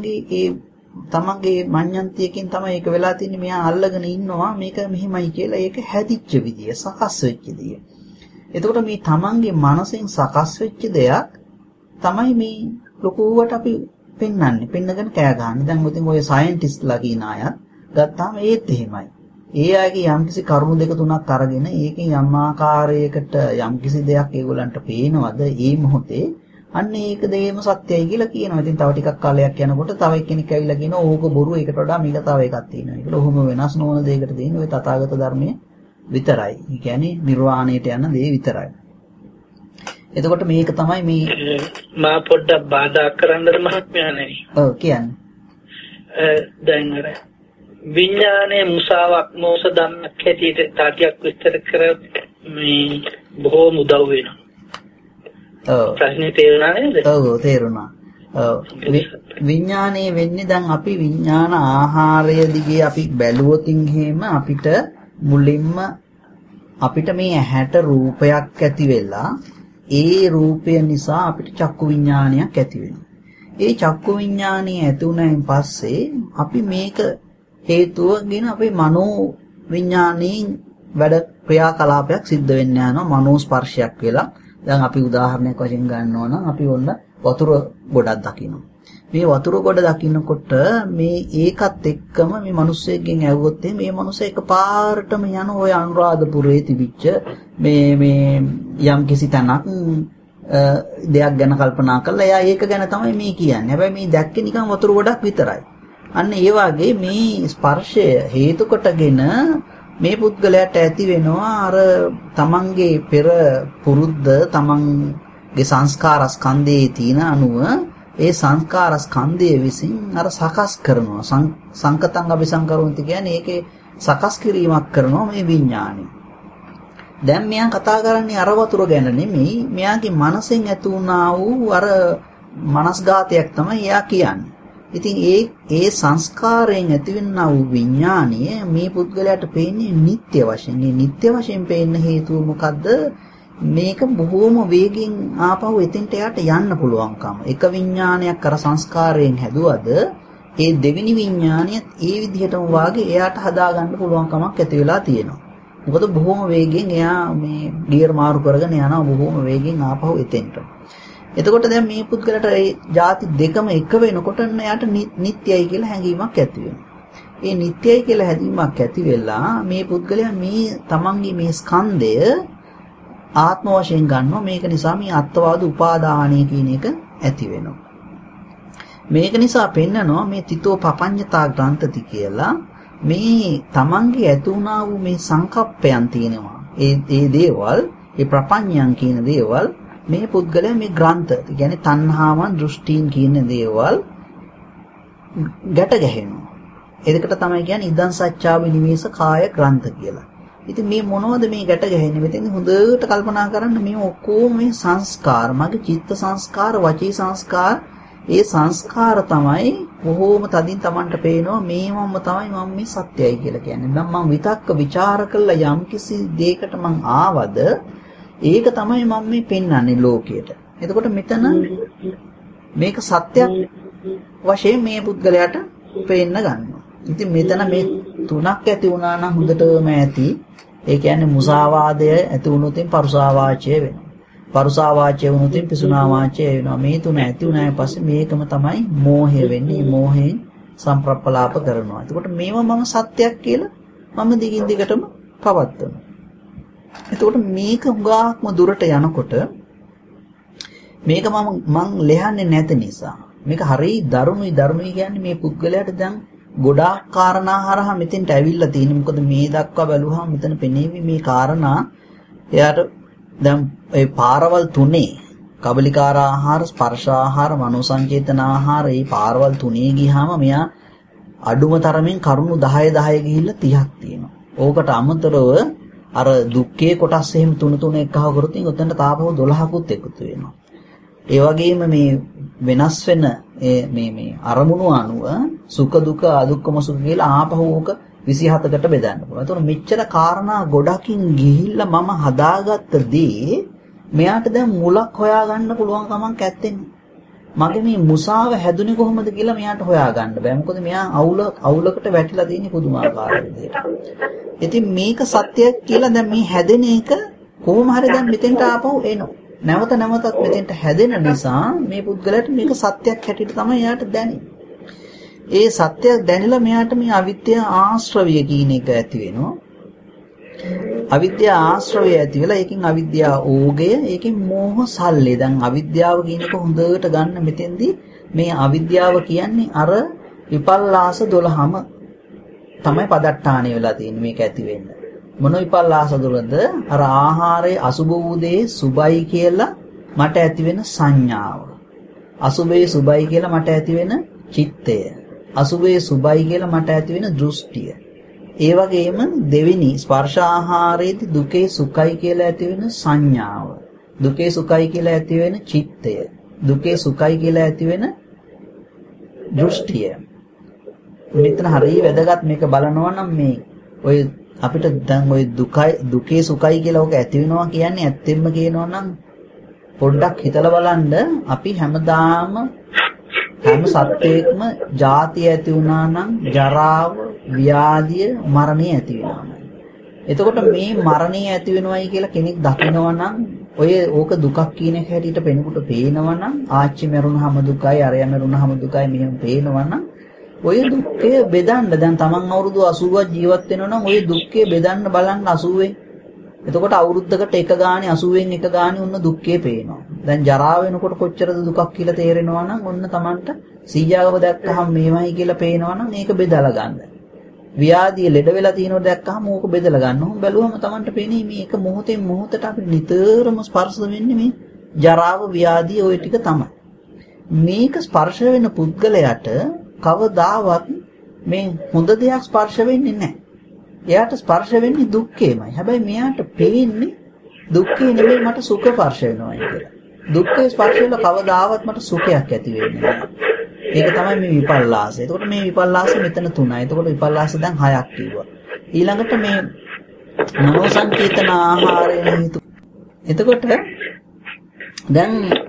තමන්ගේ මඤ්ඤන්තියකින් තමයි ඒක වෙලා තින්නේ. මෙයා අල්ලගෙන ඉන්නවා මේක මෙහෙමයි කියලා. ඒක හැදිච්ච විදිය සකස් වෙච්ච විදිය. එතකොට මේ තමන්ගේ මනසෙන් සකස් වෙච්ච දෙයක් තමයි මේ ලොකුවට අපි පෙන්වන්නේ. පෙන්නගෙන කෑ ගහන්නේ. දැන් මුතින් ඔය සයන්ටිස්ට්ලා කියන අයත් ගත්තාම ඒත් එහෙමයි. ඒ අයගේ යම්කිසි කරුණු දෙක තුනක් අරගෙන ඒකේ යම් ආකාරයකට යම්කිසි දෙයක් ඒගොල්ලන්ට පේනවද ඒ මොහොතේ අන්න ඒක දෙයම සත්‍යයි කියලා කියනවා. ඉතින් තව ටිකක් කාලයක් යනකොට තව එක්කෙනෙක් ඇවිල්ලා කියනවා ඕක බොරු ඒකට වඩා මේක තව එකක් තියෙනවා. ඒකල ඔහොම වෙනස් නොවන දෙයකට තියෙන ඔය තථාගත ධර්මයේ විතරයි. ඒ කියන්නේ නිර්වාණයට යන දේ විතරයි. එතකොට මේක තමයි මේ මා පොඩ්ඩක් බාධා කරන්නද මහත්මයානේ. ඔව් කියන්නේ. දැන් අර විඥානයේ මුසාවක් මෝස ධම්මක් හැටියට තාටියක් විස්තර කර මේ බොහෝම උදව් වෙනවා. ඔව්. ප්‍රශ්නේ තේරුණා නේද? ඔව් තේරුණා. ඔව්. විඥානයේ වෙන්නේ දැන් අපි විඥාන ආහාරය දිගේ අපි බැලුවොතින් එහෙම අපිට මුලින්ම අපිට මේ ඇහැට රූපයක් ඇති වෙලා ඒ රූපය නිසා අපිට චක්කු විඥානයක් ඇති වෙනවා. ඒ චක්කු විඥානය ඇති වුණායින් පස්සේ අපි මේක හේතුවගෙන අපේ මනෝ විඥානයෙන් වැඩ ක්‍රියාකලාපයක් සිද්ධ වෙන්න යනවා. මනෝ ස්පර්ශයක් වෙලා දැන් අපි උදාහරණයක් වශයෙන් ගන්නවා නම් අපි ඔන්න වතුර ගොඩක් දකිනවා. මේ වතුර ගොඩ දකින්නකොට මේ ඒකත් එක්කම මේ මිනිස්සෙක්ගෙන් ඇහුවොත් මේ මිනිස්සා එකපාරටම යන ඔය අනුරාධපුරයේ තිබිච්ච මේ යම් කිසි තැනක් දෙයක් ගැන කල්පනා කරලා එයා ඒක ගැන තමයි මේ කියන්නේ. හැබැයි මේ දැක්කේ නිකන් වතුර ගොඩක් විතරයි. අන්න ඒ වගේ මේ ස්පර්ශය හේතු කොටගෙන මේ පුද්ගලයාට ඇති වෙනවා අර තමන්ගේ පෙර පුරුද්ද තමන්ගේ සංස්කාර ස්කන්ධයේ තියෙන අනුව ඒ සංස්කාර ස්කන්ධය විසින් අර සකස් කරනවා. සංකතං අபிසංකරොන්ති කියන්නේ ඒකේ සකස් කිරීමක් කරනවා මේ විඥාණය. දැන් මෙයා කතා කරන්නේ අර වතුර ගැන නෙමෙයි. මෙයාගේ මනසෙන් ඇති වුණා වූ අර මනස්ගතයක් තමයි එයා කියන්නේ. ඉතින් ඒ සංස්කාරයෙන් ඇතිවෙනා වූ විඥානය මේ පුද්ගලයාට පේන්නේ නිත්‍ය වශයෙන්. මේ නිත්‍ය වශයෙන් පේන්න හේතුව මොකද්ද? මේක බොහෝම වේගෙන් ආපහු එතෙන්ට යට යන්න පුළුවන්කම. එක විඥානයක් අර සංස්කාරයෙන් හැදුවද ඒ දෙවෙනි විඥානියත් ඒ විදිහටම වාගේ එයාට හදාගන්න පුළුවන් කමක් ඇති වෙලා තියෙනවා. මොකද බොහොම වේගෙන් එයා මේ ගියර් මාරු කරගෙන යනවා බොහොම වේගෙන් ආපහු එතෙන්ට. එතකොට දැන් මේ පුද්ගලට ඒ ಜಾති දෙකම එක වෙනකොට එයාට නිට්ටයයි කියලා හැඟීමක් ඇති වෙනවා. ඒ නිට්ටයයි කියලා හැඟීමක් ඇති වෙලා මේ පුද්ගලයා මේ තමන්ගේ මේ ස්කන්ධය ආත්ම වශයෙන් ගන්නවා. මේක නිසා මේ අත්වාද උපාදානය කියන එක ඇති වෙනවා. මේක නිසා පෙන්නනවා මේ තිතෝ පපඤ්ඤතා ග්‍රන්ථති කියලා මේ තමන්ගේ ඇති වුණා වූ මේ සංකප්පයන් තියෙනවා. ඒ දේවල්, ඒ ප්‍රපඤ්ඤයන් කියන දේවල් මේ පුද්ගලයා මේ ග්‍රන්ථ, ඒ කියන්නේ තණ්හාවන්, දෘෂ්ටීන් කියන දේවල් ගැට ගැහෙනවා. ඒකට තමයි කියන්නේ ඉදං සච්චා විනිවේෂ කාය ග්‍රන්ථ කියලා. ඉතින් මේ මොනවද මේ ගැට ගැහෙන්නේ? මෙතෙන් හොඳට කල්පනා කරන්න මේ ඔක්කොම මේ සංස්කාර, මගේ චිත්ත සංස්කාර, වචී සංස්කාර, ඒ සංස්කාර තමයි බොහෝම තදින් Tamanට පේනවා මේවම තමයි මම මේ සත්‍යයි කියලා කියන්නේ. දැන් මම විතක්ක ਵਿਚාර කළා යම් කිසි දෙයකට මං ආවද ඒක තමයි මම මේ පෙන්වන්නේ ලෝකයට. එතකොට මෙතන මේක සත්‍යයක් වශයෙන් මේ පුද්ගලයාට පේන්න ගන්නවා. ඉතින් මෙතන මේ තුනක් ඇති වුණා නම් හොඳටම ඇති. ඒ කියන්නේ මුසාවාදය ඇති වුණොතින් පරුසාවාචය වෙනවා. පරුසාවාචය වුණොතින් පිසුනාවාචය වෙනවා. මේ තුන ඇති වුණාන් පස්සේ මේකම තමයි මෝහය වෙන්නේ. මෝහයෙන් සම්ප්‍රප්පලාප කරනවා. එතකොට මේව මම සත්‍යයක් කියලා මම දිගින් දිගටම පවත්වනවා. එතකොට මේක හුඟක්ම දුරට යනකොට මේක මම ලෙහන්නේ නැති නිසා මේක හරි දරුණුයි කියන්නේ මේ පුද්ගලයාට දැන් ගොඩාක් කාරණා හරහා මෙතෙන්ට ඇවිල්ලා තියෙනවා. මොකද මේ දක්වා බැලුවහම මෙතන පෙනේවි මේ කාරණා එයාට දැන් ඒ පාරවල් තුනේ කබලිකාර ආහාර, ස්පර්ශ ආහාර, මනෝ සංචේතන ආහාර, මේ පාරවල් තුනේ ගියාම මෙයා අඩුම තරමින් කරුණු 10 ගිහිල්ලා 30ක් තියෙනවා. ඕකට අමතරව අර දුක්ඛයේ කොටස් එහෙම තුන එකව කරොත් උතෙන්ට තාපව 12කුත් එකතු වෙනවා. ඒ වගේම මේ වෙනස් වෙන මේ අරමුණු අනුව සුඛ දුක අදුක්කම සුඛ කියලා ආපහු ඕක 27කට බෙදන්න පුළුවන්. ඒතකොට මෙච්චර කාරණා ගොඩකින් ගිහිල්ලා මම හදාගත්ත දේ මෙයාට දැන් මුලක් හොයාගන්න පුළුවන් කමක් නැත්තේ. මගේ මේ මුසාව හැදුනේ කොහොමද කියලා මෙයාට හොයාගන්න බෑ. මොකද මෙයා අවුලකට වැටිලා තියෙන පුදුමාකාර විදිහට. ඉතින් මේක සත්‍යයක් කියලා දැන් මේ හැදෙන එක කොහොම හරි දැන් මෙතෙන්ට ආපහු එනවා. නැවතත් මෙතෙන්ට හැදෙන නිසා මේ පුද්ගලයාට මේක සත්‍යයක් හැටියට තමයි එයාට දැනෙන්නේ. ඒ සත්‍යයක් දැනিলা මෙයාට මේ අවිද්‍යා ආශ්‍රවය කියන එක ඇති වෙනවා. අවිද්‍යා ආශ්‍රවය ඇති වෙලා ඒකෙන් අවිද්‍යා ඕගය, ඒකෙන් මෝහ සල්ලේ. දැන් අවිද්‍යාව කියන එක හොඳට ගන්න මෙතෙන්දී මේ අවිද්‍යාව කියන්නේ අර විපල්ලාස 12ම තමයි පදට්ටාණය වෙලා තියෙන්නේ මේක ඇති වෙන්න. මොන විපල්ලාස 12ද? අර ආහාරයේ අසුබ වූ දේ සුබයි කියලා මට ඇති වෙන සංඥාව. අසුබේ සුබයි කියලා මට ඇති වෙන චිත්තය. අසුබේ සුබයි කියලා මට ඇති වෙන දෘෂ්ටිය. ඒ වගේම දෙවෙනි ස්පර්ශ ආහාරයේදී දුකේ සුඛයි කියලා ඇති වෙන සංඥාව. දුකේ සුඛයි කියලා ඇති වෙන චිත්තය. දුකේ සුඛයි කියලා ඇති වෙන දෘෂ්ටිය. මෙතන හරිය වැදගත් මේක බලනවා නම් මේ ඔය අපිට දැන් ඔය දුකේ සුඛයි කියලා ඔක ඇති වෙනවා කියන්නේ ඇත්තෙන්ම කියනවා නම් පොඩ්ඩක් හිතලා බලන්න අපි හැමදාම හැම සත්‍යයකම ජාති ඇති වුණා නම් ජරාව, ව්‍යාධිය, මරණය ඇති වෙනවා. එතකොට මේ මරණය ඇති වෙනවයි කියලා කෙනෙක් දකිනවා නම් ඔය ඕක දුකක් කියන එක හැටියට වෙනකොට පේනවා නම් ආච්චි මරුණාම දුකයි, අරයා මරුණාම දුකයි මෙහෙම පේනවා නම් ඔය දුක්ඛය බෙදන්න දැන් තමන් අවුරුදු 80ක් ජීවත් වෙනවා නම් ඔය දුක්ඛය බෙදන්න බලන්න 80ෙන්. එතකොට අවුරුද්දකට එක ගානේ 80ෙන් එක ගානේ ඔන්න දුක්ඛය පේනවා. දැන් ජරාව වෙනකොට කොච්චරද දුකක් කියලා තේරෙනවා නම් ඔන්න තමන්ට 100ව දැක්කහම මේවයි කියලා පේනවා නම් මේක බෙදලා ගන්න. ව්‍යාධිය ලෙඩ වෙලා තියෙනව දැක්කහම ඕක බෙදලා ගන්න. ඔහොම බැලුවම තමන්ට පේන්නේ මේක මොහොතෙන් මොහොතට අපි නිතරම ස්පර්ශ වෙන්නේ මේ ජරාව, ව්‍යාධිය ඔය ටික තමයි. මේක ස්පර්ශ වෙන පුද්ගලයාට කවදාවත් මේ හොඳ දෙයක් ස්පර්ශ වෙන්නේ නැහැ. එයාට ස්පර්ශ වෙන්නේ දුක්ඛේමයි. හැබැයි මෙයාට පේන්නේ දුක්ඛේ නෙමෙයි මට සුඛ ස්පර්ශ වෙනවා කියලා. දුක්ඛේ ස්පර්ශ වෙලා කවදාවත් මට සුඛයක් ඇති වෙන්නේ නැහැ. ඒක තමයි මේ විපල්ලාසය. එතකොට මේ විපල්ලාස මෙතන 3යි. එතකොට විපල්ලාස දැන් 6ක් කිව්වා. ඊළඟට මේ මනෝ සංකේතන ආහාරයෙන් හේතු. එතකොට දැන්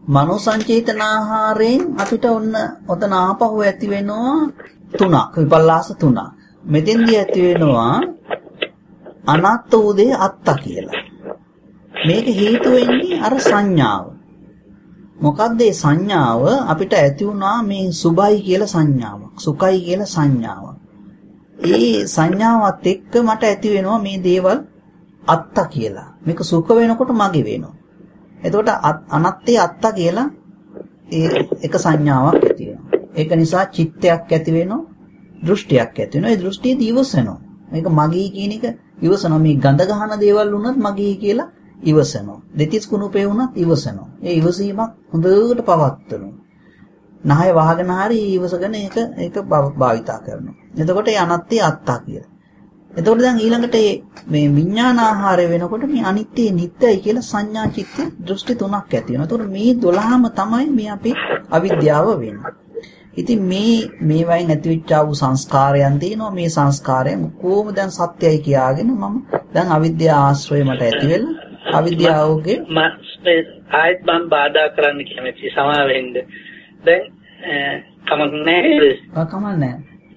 මනෝ සංචේතනාහාරයෙන් අපිට ඔතන ආපහු ඇති වෙනවා තුනක්, විපල්ලාස තුනක්. මෙතෙන්දී ඇති වෙනවා අනත්ත උදේ අත්ත කියලා. මේක හේතු වෙන්නේ අර සංඥාව. මොකක්ද ඒ සංඥාව? අපිට ඇති වුණා මේ සුභයි කියලා සංඥාවක්, සුඛයි කියලා සංඥාවක්. ඒ සංඥාවත් එක්ක මට ඇති වෙනවා මේ දේවල් අත්ත කියලා. මේක සුඛ වෙනකොට මගේ වෙනවා. එතකොට අනත්තේ අත්ත කියලා එක සංඥාවක් ඇති වෙනවා. ඒක නිසා චිත්තයක් ඇති වෙනවා, දෘෂ්ටියක් ඇති වෙනවා. ඒ දෘෂ්ටිය දිවසනවා. මේක මගේ කියන එක ඉවසනවා. මේ ගඳ ගහන දේවල් වුණත් මගේ කියලා ඉවසනවා. දෙතිස් කුණුපේ වුණත් ඉවසනවා. ඒ ඉවසීමක් හොඳට පවත්වනවා. නහය වහගෙන හරි ඉවසගෙන ඒක භාවිතා කරනවා. එතකොට ඒ අනත්තේ අත්තා කියලා. එතකොට දැන් ඊළඟට මේ විඥානාහාරය වෙනකොට මේ අනිත්‍ය නිට්ටයයි කියලා සංඥා චිත්ත දෘෂ්ටි තුනක් ඇති වෙනවා. එතකොට මේ 12ම තමයි මේ අපේ අවිද්‍යාව වෙන්නේ. ඉතින් මේ වයින් ඇතිවෙච්ච ආ සංස්කාරයන් තියෙනවා. මේ සංස්කාරයන් කොහොම දැන් සත්‍යයි කියාගෙන මම දැන් අවිද්‍යාව ආශ්‍රය මට ඇති වෙලා අවිද්‍යාවගේ ආයත් මම බාධා කරන්න කැමති සමා වෙන්න. දැන් කමක් නැහැ. කමක්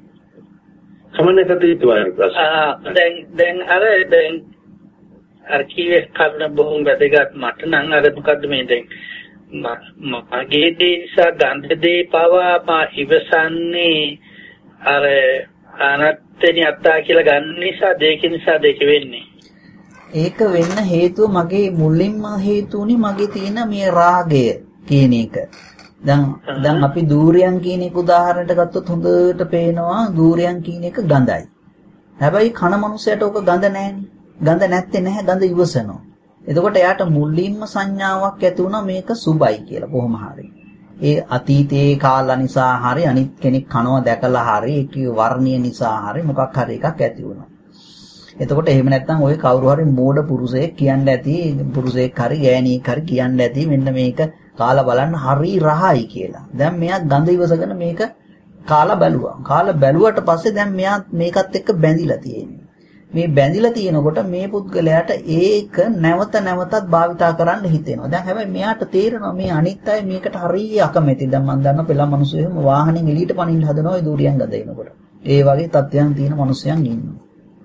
දැන් අර කීවේ කර්ණ බොහොම වැදගත් මට නම් අර මොකද්ද මේ දැන් මගේ දේශා ගන්ධ දේ පවා මා ඉවසන්නේ අර අනත්තේ අත්තා කියලා ගන්න නිසා දෙක වෙන්නේ. ඒක වෙන්න හේතුව මගේ මුලින්ම හේතුුනේ මගේ තියෙන මේ රාගය කියන එක. දැන් අපි දූරයන් කියන එක උදාහරණයක් ගත්තොත් හොඳට පේනවා දූරයන් කියන එක ගඳයි. හැබැයි කන මනුස්සයට ඔක ගඳ නැහැනේ. ගඳ නැත්තේ නැහැ, ගඳ ඉවසනවා. එතකොට එයාට මුලින්ම සංඥාවක් ඇති වුණා මේක සුබයි කියලා කොහොම හරි. ඒ අතීතයේ කාලා නිසා හරි අනිත් කෙනෙක් කනවා දැකලා හරි ඒකේ වර්ණීය නිසා හරි මොකක් හරි එකක් ඇති වුණා. එතකොට එහෙම නැත්නම් ඔය කවුරු හරි මෝඩ පුරුෂයෙක් කියන්න ඇති, පුරුෂයෙක් හරි ගෑණියෙක් හරි කියන්න ඇති මෙන්න මේක කාලා බලන්න හරි රහයි කියලා. දැන් මෙයා ගඳ ඉවසගෙන මේක කාලා බැලුවා. කාලා බැලුවට පස්සේ දැන් මෙයා මේකත් එක්ක බැඳිලා තියෙනවා. මේ බැඳිලා තියෙනකොට මේ පුද්ගලයාට ඒක නැවත නැවතත් භාවිතා කරන්න හිතෙනවා. දැන් හැබැයි මෙයාට තේරෙනවා මේ අනිත් අය මේකට හරිය අකමැති. දැන් මම දන්න පෙළ මිනිස්සු එහෙම වාහනෙන් එළියට පනින්න හදනවා ඒ දූරියන් ගඳ එනකොට. ඒ වගේ තත්ත්වයන් තියෙන මිනිස්සුයන් ඉන්නවා.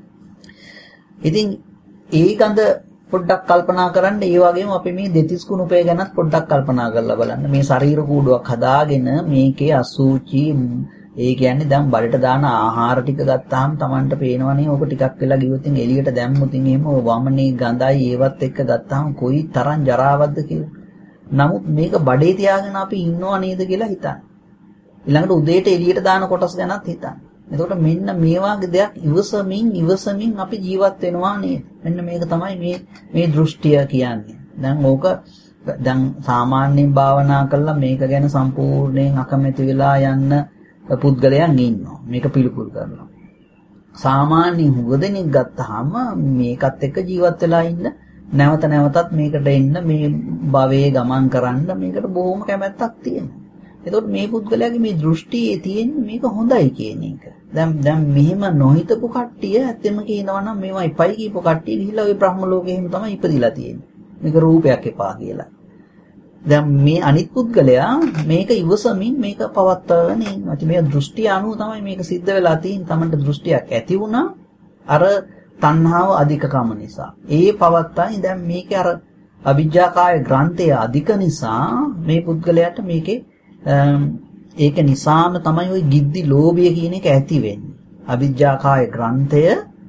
ඉතින් ඒ ගඳ පොඩ්ඩක් කල්පනා කරන්න. ඒ වගේම අපි මේ දෙතිස් කුණුපය ගැනත් පොඩ්ඩක් කල්පනා කරලා බලන්න. මේ ශරීර කූඩුවක් හදාගෙන මේකේ අසුචි ඒ කියන්නේ දැන් බඩට දාන ආහාර ටික ගත්තාම Tamanට පේනවනේ ඕක ටිකක් වෙලා ගියොත් එළියට දැම්මොත් එහෙම වමනේ ගඳයි ඒවත් එක්ක ගත්තාම කොයි තරම් ජරාවක්ද කියලා. නමුත් මේක බඩේ තියාගෙන අපි ඉන්නව නේද කියලා හිතන්න. ඊළඟට උදේට එළියට දාන කොටස් ගැනත් හිතන්න. එතකොට මෙන්න මේ වගේ දෙයක් ඉවසමින් අපි ජීවත් වෙනවා නේද? මෙන්න මේක තමයි මේ දෘෂ්ටිය කියන්නේ. දැන් ඕක දැන් සාමාන්‍යයෙන් භාවනා කළා මේක ගැන සම්පූර්ණයෙන් අකමැති වෙලා යන්න පුද්ගලයන් ඉන්නවා. මේක පිළිකුල් කරනවා. සාමාන්‍යයෙන් හුඟදෙනෙක් ගත්තාම මේකත් එක්ක ජීවත් වෙලා ඉන්න නැවත නැවතත් මේකට එන්න මේ භවයේ ගමන් කරන්න මේකට බොහොම කැමැත්තක් තියෙනවා. එතකොට මේ පුද්ගලයාගේ මේ දෘෂ්ටියේ තියෙන මේක හොඳයි කියන එක. දැන් මෙහෙම නොහිතපු කට්ටිය ඇත්තම කියනවා නම් මේවා එපයි කියපු කට්ටිය ගිහිල්ලා ওই බ්‍රහ්ම ලෝකෙ එහෙම තමයි ඉපදිලා තියෙන්නේ. මේක රූපයක් එපා කියලා. දැන් මේ අනිත් පුද්ගලයා මේක ඉවසමින් මේක පවත්වාගෙන ඉන්නවා. මේ දෘෂ්ටිය අනුව තමයි මේක සිද්ධ වෙලා තියෙන්නේ. Tamanට දෘෂ්ටියක් ඇති වුණා අර තණ්හාව අධිකකම නිසා. ඒ පවත්වාගෙන දැන් මේකේ අර අවිජ්ජාකාය ග්‍රන්ථය අධික නිසා මේ පුද්ගලයාට මේකේ ඒක නිසාම තමයි ওই ගිද්දි ලෝභය කියන එක ඇති වෙන්නේ. අවිජ්ජාකාය ග්‍රන්ථය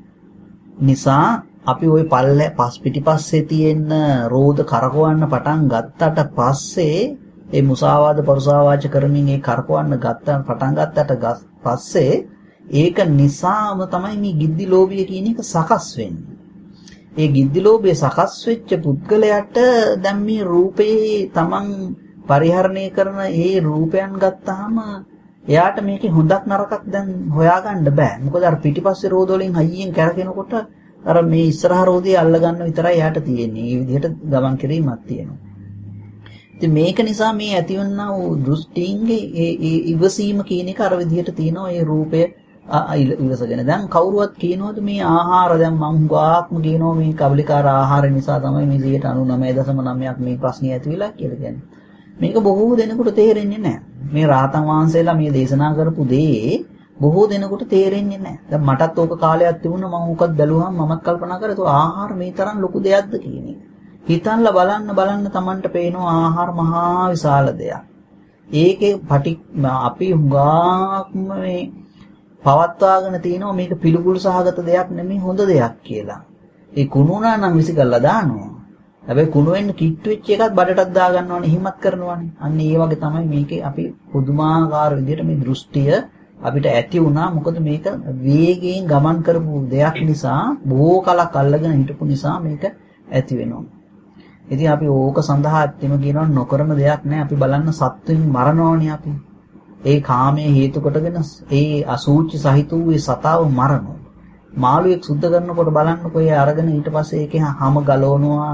නිසා අපි ওই පස් පිටිපස්සේ තියෙන රෝද කරකවන්න පටන් ගත්තට පස්සේ ඒ මුසාවාද පරුසාවාච කරමින් ඒ කරකවන්න පටන් ගත්තට පස්සේ ඒක නිසාම තමයි මේ ගිද්දි ලෝභය කියන එක සකස් වෙන්නේ. ඒ ගිද්දි ලෝභය සකස් වෙච්ච පුද්ගලයාට දැන් මේ රූපේ තමන් පරිහරණය කරන ඒ රූපයන් ගත්තාම එයාට මේකේ හොඳක් නරකක් දැන් හොයාගන්න බෑ. මොකද අර පිටිපස්සේ රෝද වලින් හයියෙන් කැරකෙනකොට අර මේ ඉස්සරහ රෝදේ අල්ල ගන්න විතරයි එයාට තියෙන්නේ. මේ විදිහට ගමන් කිරීමක් තියෙනවා. ඉතින් මේක නිසා මේ ඇතිවන්නා වූ දෘෂ්ටිංගේ ඒ ඉවසීම කියන එක අර විදිහට තියෙනවා. ඒ රූපය ඉවසගෙන. දැන් කවුරුවත් කියනවද මේ ආහාර දැන් මම හුඟාක්ම කියනවා මේ කබලිකාර ආහාර නිසා තමයි මේ 99.9ක් මේ ප්‍රශ්නේ ඇති වෙලා කියලා කියන්නේ. මේක බොහෝ දෙනෙකුට තේරෙන්නේ නැහැ. මේ රාතන් වහන්සේලා මේ දේශනා කරපු දේ බොහෝ දෙනෙකුට තේරෙන්නේ නැහැ. දැන් මටත් ඕක කාලයක් තිබුණා මම ඕකත් බැලුවාම මමත් කල්පනා කරා ඒක ආහාර මේ තරම් ලොකු දෙයක්ද කියන එක. හිතන්ලා බලන්න Tamanට පේනවා ආහාර මහා විශාල දෙයක්. ඒකේ අපි හුඟක්ම මේ පවත්වාගෙන තිනවා මේක පිළිකුල් සහගත දෙයක් නෙමෙයි හොඳ දෙයක් කියලා. ඒ කුණුනා නම් විසිකල්ලා දානවා. හැබැයි කුණු වෙන්න කිට්ටු වෙච්ච එකත් බඩටත් දා ගන්නවනේ හිමත් කරනවනේ. අන්න ඒ වගේ තමයි මේකේ අපි පුදුමාකාර විදිහට මේ දෘෂ්ටිය අපිට ඇති වුණා. මොකද මේක වේගයෙන් ගමන් කරපු දෙයක් නිසා බොහෝ කලක් අල්ලගෙන හිටපු නිසා මේක ඇති වෙනවා. ඉතින් අපි ඕක සඳහා ඇත්තම කියනවා නොකරන දෙයක් නෑ. අපි බලන්න සත්වෙන් මරනවනේ අපි. ඒ කාමයේ හේතු කොටගෙන ඒ අසූචි සහිත වූ ඒ සතාව මරනවා. මාළුවෙක් සුද්ධ කරනකොට බලන්නකො ඒ අරගෙන ඊට පස්සේ ඒකේ හැම ගලවනවා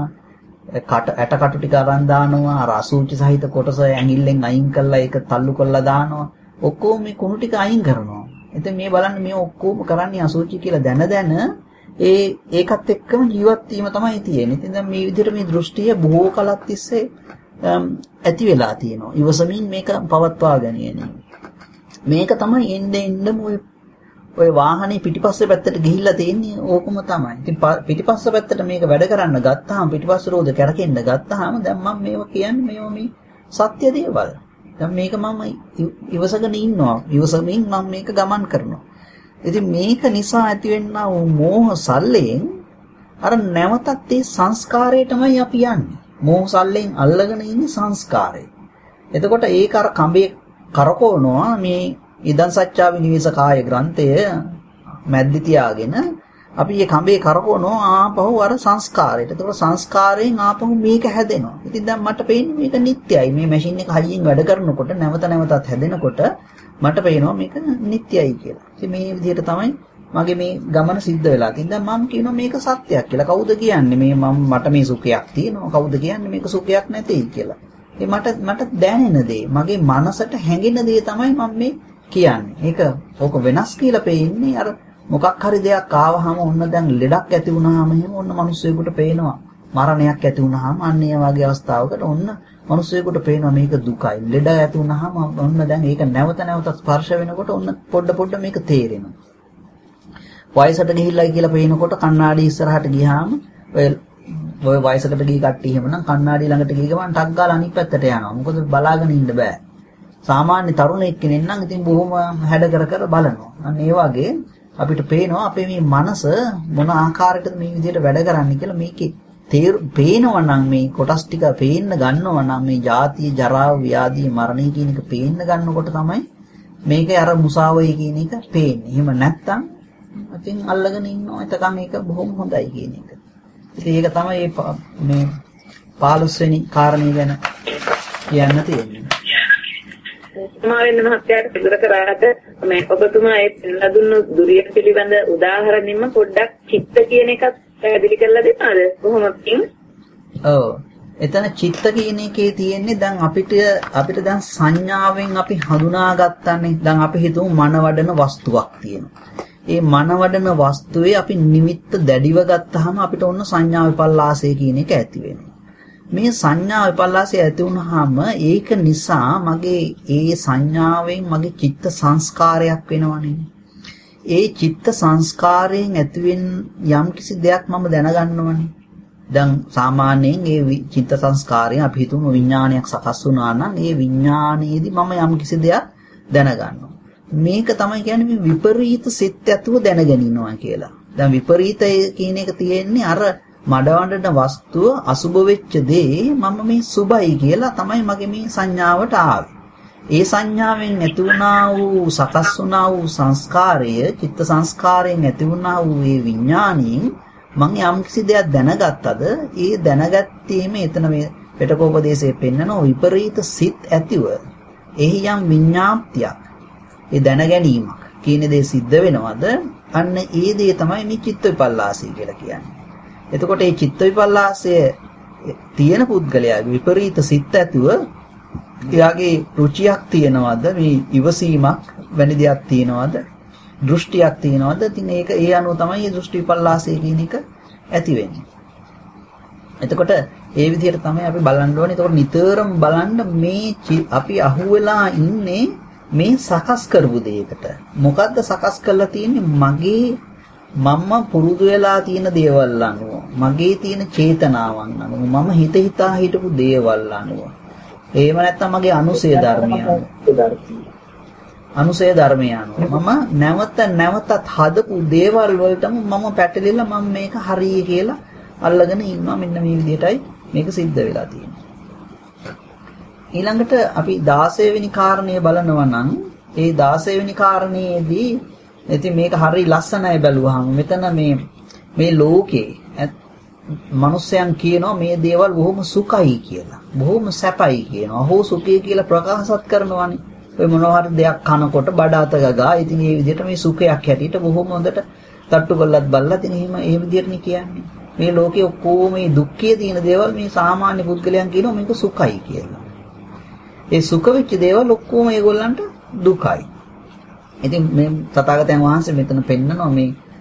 ඇටකටු ටික අරන් දානවා අර අසූචි සහිත කොටස ඇඟිල්ලෙන් අයින් කරලා ඒක තල්ලු කරලා දානවා ඔක්කොම මේ කුණු ටික අයින් කරනවා. ඉතින් මේ බලන්න මේ ඔක්කොම කරන්නේ අසූචි කියලා දැන ඒකත් එක්කම ජීවත් වීම තමයි තියෙන්නේ. ඉතින් දැන් මේ විදිහට මේ දෘෂ්ටිය බොහෝ කලක් තිස්සේ ඇති වෙලා තියෙනවා. ඉවසමින් මේක පවත්වා ගැනීම. මේක තමයි එන්න ඔය වාහනේ පිටිපස්සේ පැත්තට ගිහිල්ලා තියෙන්නේ ඕකම තමයි. ඉතින් පිටිපස්ස පැත්තට මේක වැඩ කරන්න ගත්තාම පිටිපස්ස රෝද කැරකෙන්න ගත්තාම දැන් මම මේවා කියන්නේ මේවා මේ සත්‍ය දේවල්. දැන් මේක මම ඉවසගෙන ඉන්නවා. ඉවසමින් මම මේක ගමන් කරනවා. ඉතින් මේක නිසා ඇතිවෙනා වූ මෝහ සල්ලෙන් අර නැවතත් ඒ සංස්කාරයටමයි අපි යන්නේ. මෝහ සල්ලෙන් අල්ලගෙන ඉන්නේ සංස්කාරය. එතකොට ඒක අර කඹේ කරකවනවා මේ ඉදන් සච්චා විනිවිස කාය ග්‍රන්ථය මැද්දි තියාගෙන අපි මේ කඹේ කරකවනවා ආපහු අර සංස්කාරයට. එතකොට සංස්කාරයෙන් ආපහු මේක හැදෙනවා. ඉතින් දැන් මට පේන්නේ මේක නිට්ටයයි. මේ මැෂින් එක හයියෙන් වැඩ කරනකොට නැවතත් හැදෙනකොට මට පේනවා මේක නිට්ටයයි කියලා. ඉතින් මේ විදිහට තමයි මගේ මේ ගමන සිද්ධ වෙලා තියෙන්නේ. දැන් මම කියනවා මේක සත්‍යයක් කියලා. කවුද කියන්නේ මේ මට මේ සුඛයක් තියෙනවා? කවුද කියන්නේ මේක සුඛයක් නැtei කියලා? ඒ මට දැනෙන දේ, මගේ මනසට හැඟෙන දේ තමයි මම මේ කියන්නේ. ඕක වෙනස් කියලා පේන්නේ අර මොකක් හරි දෙයක් ආවහම ඔන්න දැන් ලෙඩක් ඇති වුණාම එහෙම ඔන්න මිනිස්සුෙකුට පේනවා. මරණයක් ඇති වුණාම අන්න ඒ වගේ අවස්ථාවකට ඔන්න මිනිස්සුෙකුට පේනවා මේක දුකයි. ලෙඩ ඇති වුණාම ඔන්න දැන් ඒක නැවත ස්පර්ශ වෙනකොට ඔන්න පොඩ මේක තේරෙනවා. වයසට ගිහිල්ලා කියලා පේනකොට කණ්ණාඩි ඉස්සරහට ගියාම ඔය වයසකට ගිය කට්ටිය එහෙමනම් කණ්ණාඩි ළඟට ගිය ගමන් ටක් ගාලා අනිත් පැත්තට යනවා. මොකද බලාගෙන ඉන්න බෑ. සාමාන්‍ය තරුණයෙක් කෙනෙක් නම් ඉතින් බොහොම හැඩ කර බලනවා. අන්න ඒ වගේ අපිට පේනවා අපේ මේ මනස මොන ආකාරයකද මේ විදිහට වැඩ කරන්නේ කියලා මේකේ පේනවා නම් මේ කොටස් ටික පේන්න ගන්නවා නම් මේ ජාතිය ජරාව ව්‍යාධි මරණය කියන එක පේන්න ගන්නකොට තමයි මේකේ අර මුසාවයි කියන එක පේන්නේ. එහෙම නැත්තම් ඉතින් අල්ලගෙන ඉන්නවා. එතකන් ඒක බොහොම හොඳයි කියන එක. ඉතින් ඒක තමයි මේ 15 වෙනි කාරණේ ගැන කියන්න තියෙන්නේ. මාවෙන්න මහත්තයාට පිළිතුර කරාට මේ ඔබතුමා ඒ පෙන්ලා දුන්නු දුරිය පිළිබඳ උදාහරණෙම පොඩ්ඩක් චිත්ත කියන එකත් පැහැදිලි කරලා දෙන්නද? කොහොමද? ඔව්. එතන චිත්ත කියන එකේ තියෙන්නේ දැන් අපිට දැන් සංඥාවෙන් අපි හඳුනාගත්තනේ. දැන් අපි හිතමු මනවඩන වස්තුවක් තියෙනවා. ඒ මනවඩන වස්තුවේ අපි නිමිත්ත දැඩිව ගත්තාම අපිට ඔන්න සංඥා විපල්ලාසය කියන එක ඇති වෙනවා. මේ සංඥා විපල්ලාසය ඇති වුනහම ඒක නිසා මගේ ඒ සංඥාවෙන් මගේ චිත්ත සංස්කාරයක් වෙනවනේ. ඒ චිත්ත සංස්කාරයෙන් ඇතිවෙන යම්කිසි දෙයක් මම දැනගන්නවනේ. දැන් සාමාන්‍යයෙන් ඒ චිත්ත සංස්කාරයෙන් අපි හිතමු විඥානයක් සකස් වුණා නම් ඒ විඥානයේදී මම යම්කිසි දෙයක් දැනගන්නවා. මේක තමයි කියන්නේ මේ විපරීත සිත් ඇතුව දැනගැනිනවා කියලා. දැන් විපරීතය කියන එක තියෙන්නේ අර මඩවඬන වස්තුව අසුබ වෙච්ච දේ මම මේ සුබයි කියලා තමයි මගේ මේ සංඥාවට ආවේ. ඒ සංඥාවෙන් ඇති වුණා වූ සකස් වුණා වූ සංස්කාරය චිත්ත සංස්කාරයෙන් ඇති වුණා වූ ඒ විඥාණයෙන් මම යම්කිසි දෙයක් දැනගත්තද ඒ දැනගැත්තීම එතන මේ පිටකෝපදේශයේ පෙන්නන විපරීත සිත් ඇතිව එහි යම් විඥාප්තියක් ඒ දැනගැනීමක් කියන දේ සිද්ධ වෙනවද අන්න ඒ දේ තමයි මේ චිත්ත විපල්ලාසය කියලා කියන්නේ. එතකොට මේ චිත්ත විපල්ලාසය තියෙන පුද්ගලයාගේ විපරීත සිත් ඇතුව එයාගේ රුචියක් තියනවද මේ ඉවසීමක් වැනි දෙයක් තියනවද දෘෂ්ටියක් තියනවද ඉතින් ඒක ඒ අනුව තමයි මේ දෘෂ්ටි විපල්ලාසය කියන එක ඇති වෙන්නේ. එතකොට ඒ විදිහට තමයි අපි බලන්න ඕනේ. ඒතකොට නිතරම බලන්න මේ අපි අහුවෙලා ඉන්නේ මේ සකස් කරපු දෙයකට. මොකද්ද සකස් කරලා තියෙන්නේ? මගේ මම පුරුදු වෙලා තියෙන දේවල් අනුව, මගේ තියෙන චේතනාවන් අනුව, මම හිතා හිටපු දේවල් අනුව. එහෙම නැත්නම් මගේ අනුසය ධර්මය අනුව මම නැවතත් හදපු දේවල් වලටම මම පැටලිලා මම මේක හරිය කියලා අල්ලගෙන ඉන්නවා. මෙන්න මේ විදිහටයි මේක සිද්ධ වෙලා තියෙන්නේ. ඊළඟට අපි 16 වෙනි කාරණය බලනවා නම් ඒ 16 වෙනි කාරණේදී ඉතින් මේක හරිය ලස්සනයි බැලුවාම මෙතන මේ ලෝකේ මනුස්සයන් කියනවා මේ දේවල් බොහොම සුඛයි කියලා. බොහොම සැපයි කියනවා. හෝ සුඛය කියලා ප්‍රකාශත් කරනවානේ. ඔය මොනවා හරි දෙයක් කනකොට බඩ අත ගගා ඉතින් මේ විදිහට මේ සුඛයක් හැටියට බොහොම හොඳට තට්ටු කරලත් බලලා ඉතින් එහෙම විදිහටනේ කියන්නේ. මේ ලෝකේ ඔක්කොම මේ දුක්ඛයේ තියෙන දේවල් මේ සාමාන්‍ය පුද්ගලයන් කියනවා මේක සුඛයි කියලා. ඒ සුඛ වෙච්ච දේවල් ඔක්කොම ඒගොල්ලන්ට දුකයි. ඉතින් මේ තථාගතයන් වහන්සේ මෙතන පෙන්නනවා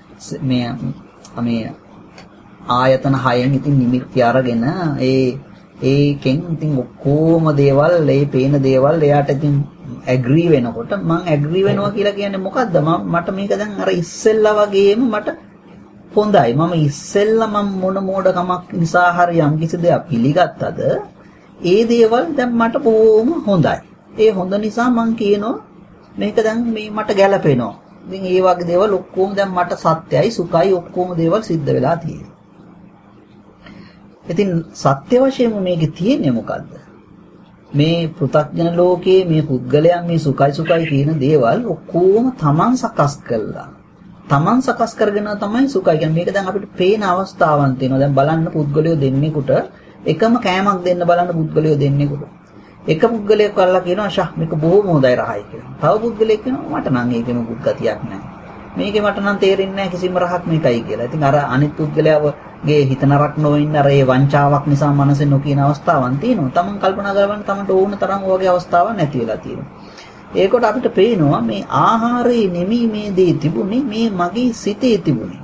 මේ ආයතන 6න් ඉතින් නිමිති අරගෙන ඒකෙන් ඉතින් ඔක්කොම දේවල් ඒ පේන දේවල් එයාට ඉතින් ඇග්‍රී වෙනකොට මම ඇග්‍රී වෙනවා කියලා කියන්නේ මොකද්ද? මට මේක දැන් අර ඉස්සෙල්ලා වගේම මට හොඳයි. මම ඉස්සෙල්ලා මම මොන මෝඩකමක් නිසා හරි යම් කිසි දෙයක් පිළිගත්තද ඒ දේවල් දැන් මට බොහොම හොඳයි. ඒ හොඳ නිසා මම කියනවා මේක දැන් මේ මට ගැළපෙනවා. ඉතින් ඒ වගේ දේවල් ඔක්කොම දැන් මට සත්‍යයි සුඛයි ඔක්කොම දේවල් සිද්ධ වෙලා තියෙනවා. ඉතින් සත්‍ය වශයෙන්ම මේකේ තියෙන්නේ මොකද්ද? මේ පෘථග්ජන ලෝකයේ මේ පුද්ගලයන් මේ සුඛයි කියන දේවල් ඔක්කොම තමන් සකස් කළා. තමන් සකස් කරගෙන තමයි සුඛයි කියන්නේ. මේක දැන් අපිට පේන අවස්ථාවන් තියෙනවා. දැන් බලන්න පුද්ගලයෝ දෙන්නෙකුට එකම කෑමක් දෙන්න බලන්න පුද්ගලයෝ දෙන්නෙකුට. එක පුද්ගලයෙක් කරලා කියනවා ෂා මේක බොහොම හොඳයි රහයි කියලා. තව පුද්ගලයෙක් කියනවා මට නම් ඒකේ මොකුත් ගතියක් නැහැ. මේකේ මට නම් තේරෙන්නේ නැහැ කිසිම රහක් මේකයි කියලා. ඉතින් අර අනිත් පුද්ගලයාගේ හිත නරක නොවෙන්න අර ඒ වංචාවක් නිසා මනසේ නොකියන අවස්ථාවන් තියෙනවා. තමන් කල්පනා කරවන්න තමන්ට ඕන තරම් වගේ අවස්ථාවක් නැති වෙලා තියෙනවා. ඒකට අපිට පේනවා මේ ආහාරයේ නෙමෙයි මේ දේ තිබුණේ මේ මගේ සිතේ තිබුණේ.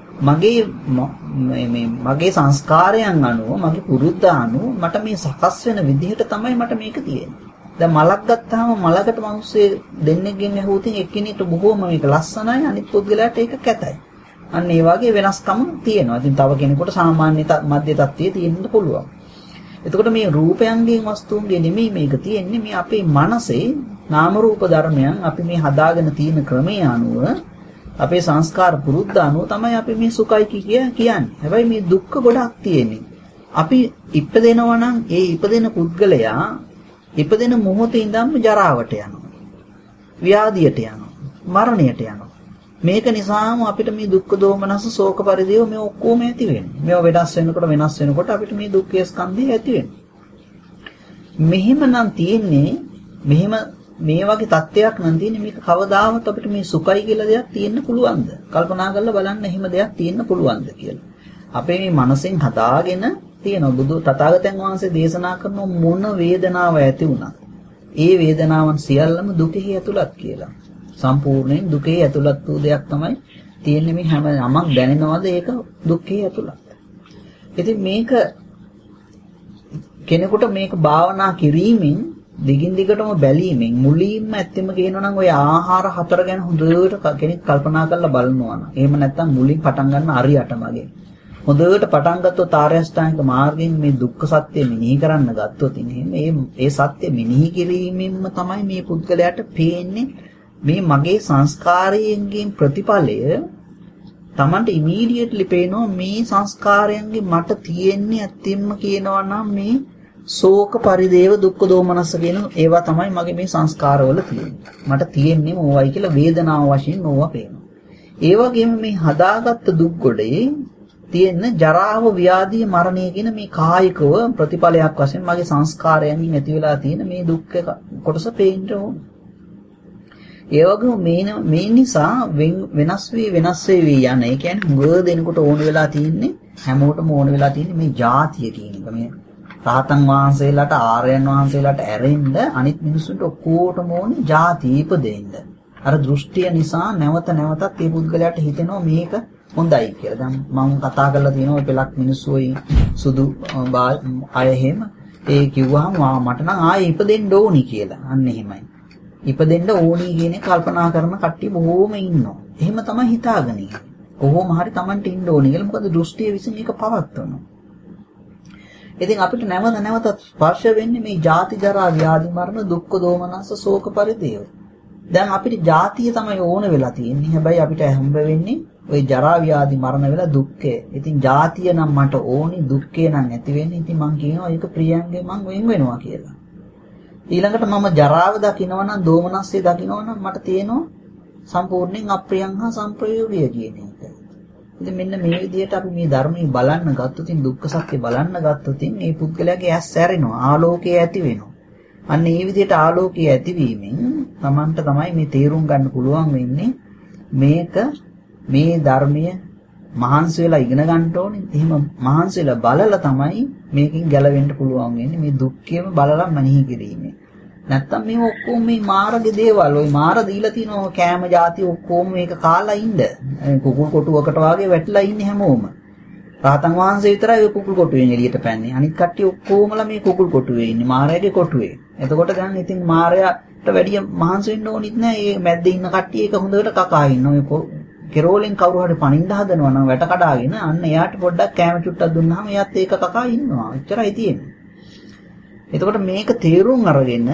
මගේ සංස්කාරයන් අනුව මගේ පුරුද්ද අනුව මට මේ සකස් වෙන විදිහට තමයි මට මේක තියෙන්නේ. දැන් මලක් ගත්තාම මලකට මිනිස්සේ දෙන්නෙක්ගෙන් ඇහුවොතින් එක්කෙනෙක්ට බොහොම මේක ලස්සනයි අනිත් පුද්ගලයාට ඒක කැතයි. අන්න ඒ වගේ වෙනස්කම් තියෙනවා. ඉතින් තව කෙනෙකුට සාමාන්‍ය මධ්‍ය තත්ත්වයේ තියෙන්න පුළුවන්. එතකොට මේ රූපයන්ගෙන් වස්තුන්ගේ නෙමෙයි මේක තියෙන්නේ මේ අපේ මනසේ නාම රූප ධර්මයන් අපි මේ හදාගෙන තියෙන ක්‍රමයේ අනුව අපේ සංස්කාර පුරුද්ද අනුව තමයි අපි මේ සුඛයි කියන්නේ. හැබැයි මේ දුක්ඛ ගොඩක් තියෙන්නේ. අපි ඉපදෙනවා නම් ඒ ඉපදෙන පුද්ගලයා ඉපදෙන මොහොතේ ඉඳන්ම ජරාවට යනවා. ව්‍යාධියට යනවා. මරණයට යනවා. මේක නිසාම අපිට මේ දුක්ඛ දෝමනස ශෝක පරිදේව මේ ඔක්කොම ඇති වෙන්නේ. මේවා වෙනස් වෙනකොට අපිට මේ දුක්ඛයේ ස්කන්ධය ඇති වෙනවා. මෙහෙමනම් තියෙන්නේ මේ වගේ තත්ත්වයක් නම් තියෙන්නේ මේක කවදාවත් අපිට මේ සුඛයි කියලා දෙයක් තියෙන්න පුළුවන්ද? කල්පනා කරලා බලන්න එහෙම දෙයක් තියෙන්න පුළුවන්ද කියලා. අපේ මේ මනසෙන් හදාගෙන තියෙන බුදු තථාගතයන් වහන්සේ දේශනා කරන මොන වේදනාව ඇති වුණත් ඒ වේදනාවන් සියල්ලම දුකෙහි ඇතුළත් කියලා. සම්පූර්ණයෙන් දුකේ ඇතුළත් වූ දෙයක් තමයි තියෙන්නේ මේ හැම යමක් දැනෙනවද ඒක දුකේ ඇතුළත්. ඉතින් මේක කෙනෙකුට මේක භාවනා කිරීමෙන් දිගින් දිගටම බැලීමෙන් මුලින්ම ඇත්තම කියනවා නම් ඔය ආහාර හතර ගැන හොඳට කෙනෙක් කල්පනා කරලා බලනවා නම් එහෙම නැත්නම් මුලින් පටන් ගන්න අරියට මගේ හොඳට පටන් ගත්තොත් ආර්යශ්‍රාංගික මාර්ගයෙන් මේ දුක්ඛ සත්‍ය මෙනෙහි කරන්න ගත්තොත් ඒ සත්‍ය මෙනෙහි කිරීමෙන්ම තමයි මේ පුද්ගලයාට පේන්නේ මේ මගේ සංස්කාරයෙන්ගේ ප්‍රතිඵලය Tamanට ඉමීඩියට්ලි පේනවා මේ සංස්කාරයන්ගේ මට තියෙන්නේ ඇත්තෙන්ම කියනවා නම් මේ ශෝක පරිදේව දුක්ඛ දෝමනස්ස කියන ඒවා තමයි මගේ මේ සංස්කාරවල තියෙන්නේ. මට තියෙන්නේ මොවයි කියලා වේදනාව වශයෙන් මොවා පේනවා. ඒ වගේම මේ හදාගත්ත දුක් ගොඩේ තියෙන ජරාව ව්‍යාධිය මරණය කියන මේ කායිකව ප්‍රතිඵලයක් වශයෙන් මගේ සංස්කාරයන්ගෙන් ඇති වෙලා තියෙන මේ දුක්ඛ කොටස පේන්න ඕන. ඒ වගේම මේ නිසා වෙනස් වෙවි යන. ඒ කියන්නේ හුඟ දෙනකොට ඕන වෙලා තියෙන්නේ හැමෝටම ඕන වෙලා තියෙන්නේ මේ ජාතිය කියන එක. මේ රහතන් වහන්සේලාට ආර්යයන් වහන්සේලාට ඇරෙන්න අනිත් මිනිස්සුන්ට ඔක්කොටම ඕනේ ජාති ඉපදෙන්න. අර දෘෂ්ටිය නිසා නැවතත් මේ පුද්ගලයාට හිතෙනවා මේක හොඳයි කියලා. දැන් මම කතා කරලා තියෙනවා ඔය පෙලක් මිනිස්සු ඔය සුදු අය එහෙම ඒ කිව්වහම මට නම් ආයේ ඉපදෙන්න ඕනි කියලා. අන්න එහෙමයි. ඉපදෙන්න ඕනි කියන කල්පනා කරන කට්ටිය බොහෝම ඉන්නවා. එහෙම තමයි හිතාගෙන ඉන්නේ. කොහොම හරි Tamanට ඉන්න ඕනි කියලා. මොකද දෘෂ්ටිය විසින් ඒක පවත්වනවා. ඉතින් අපිට නැවත ස්පර්ශ වෙන්නේ මේ ජාති ජරා ව්‍යාධි මරණ දුක්ඛ දෝමනස්ස ශෝක පරිදේව. දැන් අපිට ජාතිය තමයි ඕන වෙලා තියෙන්නේ. හැබැයි අපිට හම්බ වෙන්නේ ওই ජරා ව්‍යාධි මරණ වෙලා දුක්ඛය. ඉතින් ජාතිය නම් මට ඕනි දුක්ඛය නම් නැති වෙන්නේ. ඉතින් මං කියනවා ඒක ප්‍රියංගේ මං වෙන් වෙනවා කියලා. ඊළඟට මම ජරාව දකිනවා නම් දෝමනස්සේ දකිනවා නම් මට තියෙනවා සම්පූර්ණයෙන් අප්‍රියං හා සංප්‍රයෝගය කියන එක. ඉතින් මෙන්න මේ විදිහට අපි මේ ධර්මයේ බලන්න ගත්තොත් දුක්ඛ සත්‍ය බලන්න ගත්තොත් මේ පුද්ගලයාගේ ඇස් සැරෙනවා ආලෝකය ඇති වෙනවා. අන්න ඒ විදිහට ආලෝකය ඇතිවීමෙන් Tamanට තමයි මේ තේරුම් ගන්න පුළුවන් වෙන්නේ මේක මේ ධර්මය මහන්සි වෙලා ඉගෙන ගන්න ඕනේ. එහෙම මහන්සි වෙලා බලලා තමයි මේකෙන් ගැලවෙන්න පුළුවන් වෙන්නේ මේ දුක්ඛයම බලලා මනෙහි කිරීමෙන්. නැත්තම් මේ ඔක්කොම මේ මාර්ගයේ දේවල් ওই මාර දීලා තිනවා කෑම જાති ඔක්කොම මේක කාලා ඉන්න. කුකුල් කොටුවකට වාගේ වැටිලා ඉන්නේ හැමෝම. රහතන් වහන්සේ විතරයි ඔය කුකුල් කොටුවෙන් එළියට පැන්නේ. අනිත් කට්ටිය ඔක්කොමලා මේ කුකුල් කොටුවේ ඉන්නේ මාරයාගේ කොටුවේ. එතකොට දැන් ඉතින් මාරයාට වැඩිය මහන්සි වෙන්න ඕනිත් නෑ. මේ මැද්දේ ඉන්න කට්ටිය ඒක හොඳට කකා ඉන්නවා. ඔය කෙරෝලෙන් කවුරු හරි පනින්න හදනවා නම් වැට කඩාගෙන අන්න එයාට පොඩ්ඩක් කෑම චුට්ටක් දුන්නාම එයාත් ඒක කකා ඉන්නවා. එච්චරයි තියෙන්නේ. එතකොට මේක තේරුම් අරගෙන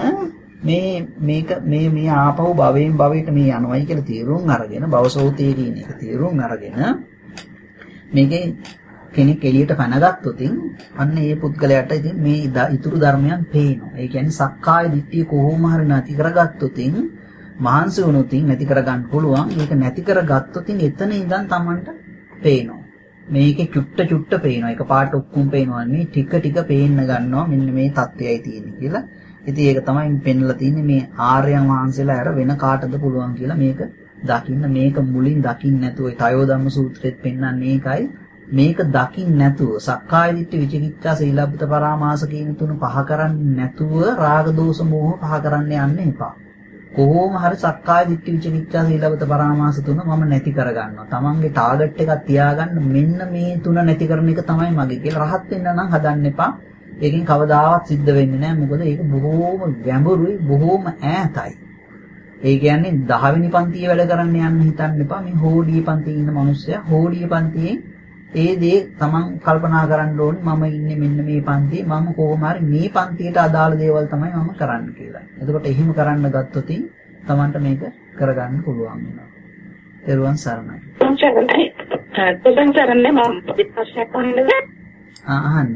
මේ ආපහු භවයෙන් භවයට මේ යනවයි කියලා තේරුම් අරගෙන භවසෝතේ කියන එක තේරුම් අරගෙන මේකේ කෙනෙක් එළියට පැනගත්තොත් අන්න ඒ පුද්ගලයාට ඉතින් මේ ඉතුරු ධර්මයන් පේනවා. ඒ කියන්නේ සක්කාය දිට්ඨිය කොහොම හරි නැති කරගත්තොත් මහන්සි වුණොත් නැති කරගන්න පුළුවන්. ඒක නැති කරගත්තොත් එතන ඉඳන් Tamanට පේනවා. මේකේ චුට්ට පේනවා. එක පාට ඔක්කොම පේනවා. මේ ටික පේන්න ගන්නවා. මෙන්න මේ தත්වයයි තියෙන්නේ කියලා. ඉතින් ඒක තමයි පෙන්ලා තින්නේ මේ ආර්යයන් වහන්සේලා අර වෙන කාටද පුළුවන් කියලා මේක දකින්න. මේක මුලින් දකින්න නැතුව ඒ තයෝ ධම්ම සූත්‍රෙත් පෙන්වන්නේ ඒකයි. මේක දකින්න නැතුව සක්කාය දිට්ඨි විචිකිච්ඡා සීලබ්බත පරාමාස කියන තුන පහ කරන්නේ නැතුව රාග දෝෂ මෝහ පහ කරන්න යන්න එපා. කොහොම හරි සක්කාය දිට්ඨි විචිකිච්ඡා සීලබ්බත පරාමාස තුන මම නැති කරගන්නවා. තමන්ගේ ටාගට් එකක් තියාගන්න මෙන්න මේ තුන නැති කරන එක තමයි මගේ කියලා රහත් වෙන්න නම් හදන්න එපා. ඒකෙන් කවදාවත් සිද්ධ වෙන්නේ නැහැ. මොකද ඒක බොහෝම ගැඹුරුයි බොහෝම ඈතයි. ඒ කියන්නේ 10 වෙනි පන්තියේ වැඩ කරන්න යන්න හිතන්න එපා. මේ හෝඩියේ පන්තියේ ඉන්න මිනිස්සයා හෝඩියේ පන්තියේ ඒ දේ තමන් කල්පනා කරන්න ඕනේ මම ඉන්නේ මෙන්න මේ පන්තියේ මම කොහොම හරි මේ පන්තියට අදාළ දේවල් තමයි මම කරන්න කියලා. එතකොට එහෙම කරන්න ගත්තොත් තමන්ට මේක කරගන්න පුළුවන් වෙනවා. ත්වන් සරණයි. ත්වන් සරණයි මම ප්‍රශ්නයක් අහන්නද? අහන්න.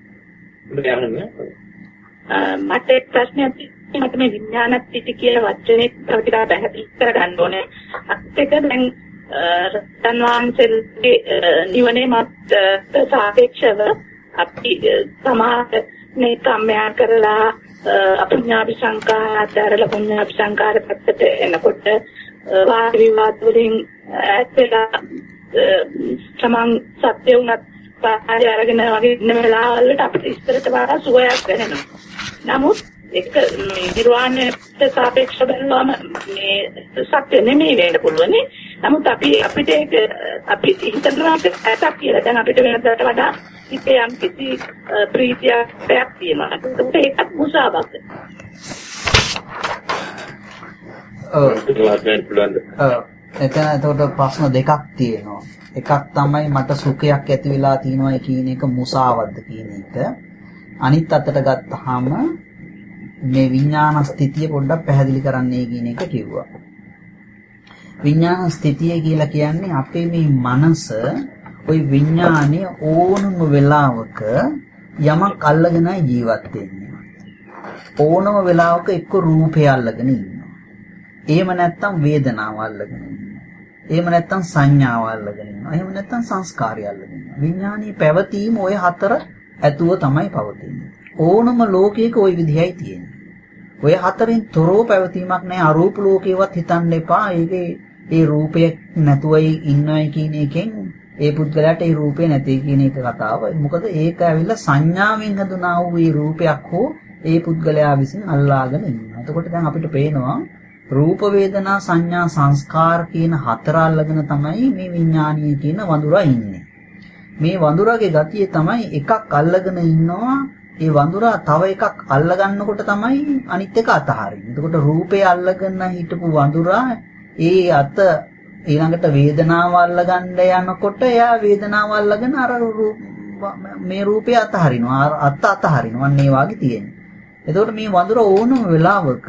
මට එක් ප්‍රශ්නයක් තියෙනවා. මේ විඥානත්‍ත්‍ති කියලා වචනේ තව ටිකක් පැහැදිලි කරගන්න ඕනේ. අත් එක දැන් රහතන් වහන්සේගේ නිවනේ මත සාපේක්ෂව අපි සමාජ මේ කම්මයා කරලා අපුඤ්ඤාපි සංකාරාචාරල පුඤ්ඤාපි සංකාර පැත්තට එනකොට වාද විවාද වලින් ඇත්තලා සමන් සත්‍ය උනත් පාඩය අරගෙන වගේ ඉන්න වෙලාවලට අපිට ඉස්සරට වඩා සුවයක් දැනෙනවා. නමුත් ඒක නිර්වාණයට සාපේක්ෂව බලනවාම මේ සත්‍ය නෙමෙයි වෙන්න පුළුවන්. නමුත් අපිට ඒක අපි හිතනවා ඇත්තක් කියලා. දැන් අපිට වෙනදාට වඩා හිතේ යම් කිසි ප්‍රීතියක් තියෙනවා. ඒකත් මුසාවක්. එතකොට ප්‍රශ්න දෙකක් තියෙනවා. එකක් තමයි මට සුඛයක් ඇති වෙලා තියෙනවා කියන එක මුසාවද්ද කියන එක. අනිත් අතට ගත්තාම මේ විඥාන ස්ථිතිය පොඩ්ඩක් පැහැදිලි කරන්නයි කියන එක කිව්වා. විඥාන ස්ථිතිය කියලා කියන්නේ අපේ මේ මනස ওই විඥානේ ඕනම වෙලාවක යමක් අල්ලගෙන ජීවත් වෙන්නේ. ඕනම වෙලාවක එක්ක රූපය අල්ලගෙන ඉන්නවා. එහෙම නැත්නම් වේදනාව අල්ලගෙන ඉන්නවා. එහෙම නැත්නම් සංඥාව අල්ලගෙන ඉන්නවා. එහෙම නැත්නම් සංස්කාරය අල්ලගෙන ඉන්නවා. විඥානීය පැවතීම ওই හතර ඇතුව තමයි පවතින්නේ. ඕනම ලෝකයක ওই විදිහයි තියෙන්නේ. ඔය හතරෙන් තොරව පැවතීමක් නැහැ. අරූප ලෝකේවත් හිතන්න එපා. ඒකේ ඒ රූපයක් නැතුවයි ඉන්නවයි කියන එකෙන් ඒ පුද්ගලයාට ඒ රූපේ නැති කියන එක කතාව. මොකද ඒක ඇවිල්ලා සංඥාවෙන් හඳුනා වූ ඒ රූපයක් හෝ ඒ පුද්ගලයා විසින් අල්ලාගෙන ඉන්නවා. එතකොට දැන් අපිට පේනවා රූප වේදනා සංඥා සංස්කාර කියන හතර අල්ලගෙන තමයි මේ විඥානීය කියන වඳුරා ඉන්නේ. මේ වඳුරාගේ ගතිය තමයි එකක් අල්ලගෙන ඉන්නවා. ඒ වඳුරා තව එකක් අල්ලගන්නකොට තමයි අනිත් එක අතහරින්නේ. එතකොට රූපේ අල්ලගෙන හිටපු වඳුරා ඒ අත ඊළඟට වේදනාව අල්ලගන්න යනකොට එයා වේදනාව අල්ලගෙන අර මේ රූපේ අතහරිනවා. අත අතහරිනවා. අන්න ඒ වගේ තියෙන්නේ. එතකොට මේ වඳුර ඕනම වෙලාවක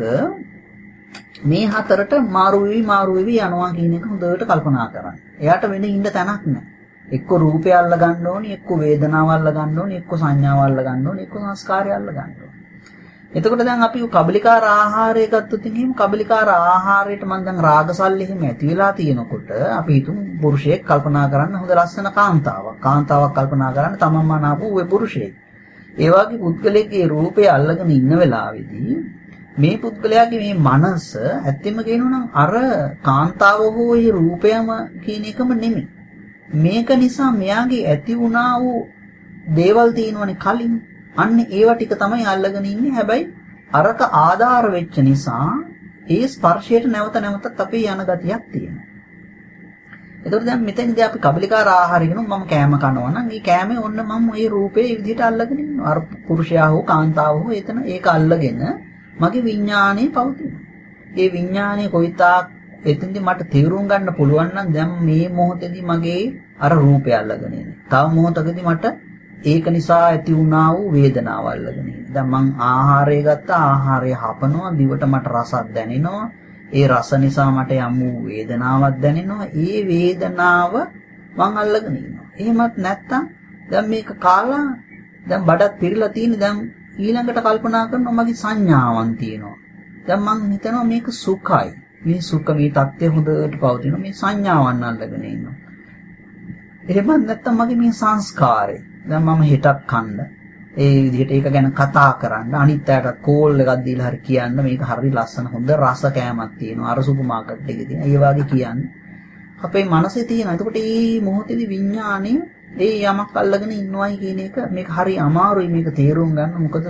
මේ හතරට මාරු වෙවි යනවා කියන එක හොඳට කල්පනා කරන්න. එයාට වෙන ඉන්න තැනක් නැහැ. එක්ක රූපය අල්ල ගන්න ඕනි, එක්ක වේදනාව අල්ල ගන්න ඕනි, එක්ක සංඥාව අල්ල ගන්න ඕනි, එක්ක සංස්කාරය අල්ල ගන්න ඕනි. එතකොට දැන් අපි කබලිකාර ආහාරය ගත්තොත් එහෙනම් කබලිකාර ආහාරයට මම දැන් රාගසල්ලි එහෙම ඇති වෙලා තියෙනකොට අපි හිතමු පුරුෂයෙක් කල්පනා කරන්න හොඳ ලස්සන කාන්තාවක් කල්පනා කරන්න තමන්ම නාපු ওই පුරුෂයෙක්. ඒ වගේ පුද්ගලයෙක්ගේ රූපය අල්ලගෙන ඉන්න වෙලාවේදී මේ පුද්ගලයාගේ මේ මනස ඇත්තෙම කියනවා නම් අර කාන්තාව හෝ ඒ රූපයම කියන එකම නෙමෙයි. මේක නිසා මෙයාගේ ඇති වුණා වූ දේවල් තියෙනවනේ කලින්. අන්න ඒව ටික තමයි අල්ලගෙන ඉන්නේ. හැබැයි අරක ආධාර වෙච්ච නිසා ඒ ස්පර්ශයට නැවත නැවතත් අපේ යන ගතියක් තියෙනවා. එතකොට දැන් මෙතනදී අපි කබලිකාර ආහාරය කියනවා මම කෑම කනවා නම් ඒ කෑමේ ඔන්න මම මේ රූපේ මේ විදිහට අල්ලගෙන ඉන්නවා. අර පුරුෂයා හෝ කාන්තාව හෝ එතන ඒක අල්ලගෙන මගේ විඥානේ පවතිනවා. ඒ විඥානේ කොයිතාක් එතෙන්දී මට තේරුම් ගන්න පුළුවන් නම් දැන් මේ මොහොතේදී මගේ අර රූපය අල්ලගෙන ඉන්නේ. තව මොහොතකදී මට ඒක නිසා ඇති වුණා වූ වේදනාව අල්ලගෙන ඉන්නේ. දැන් මං ආහාරය ගත්තා, ආහාරය හපනවා, දිවට මට රසක් දැනෙනවා. ඒ රස නිසා මට යම් වූ වේදනාවක් දැනෙනවා. ඒ වේදනාව මං අල්ලගෙන ඉන්නවා. එහෙමත් නැත්තම් දැන් මේක කාලා දැන් බඩත් පිරලා තියෙන දැන් ඊළඟට කල්පනා කරනවා මගේ සංඥාවන් තියෙනවා. දැන් මං හිතනවා මේක සුඛයි. මේ සුඛ මේ தත්ත්වය හොඳට පවතිනවා. මේ සංඥාවන් අල්ලගෙන ඉන්නවා. එහෙමත් නැත්තම් මගේ මේ සංස්කාරය. දැන් මම හෙටත් කන්න ඒ විදිහට ඒක ගැන කතා කරන්න අනිත් අයටත් කෝල් එකක් දීලා හරි කියන්න මේක හරි ලස්සන හොඳ රස කෑමක් තියෙනවා. අර සුපර් මාකට් එකේ තියෙන. ඒ වගේ කියන්නේ. අපේ මනසේ තියෙන. එතකොට මේ මොහොතේදී විඥාණය ඒ යමක් අල්ලගෙන ඉන්නවයි කියන එක මේක හරි අමාරුයි මේක තේරුම් ගන්න. මොකද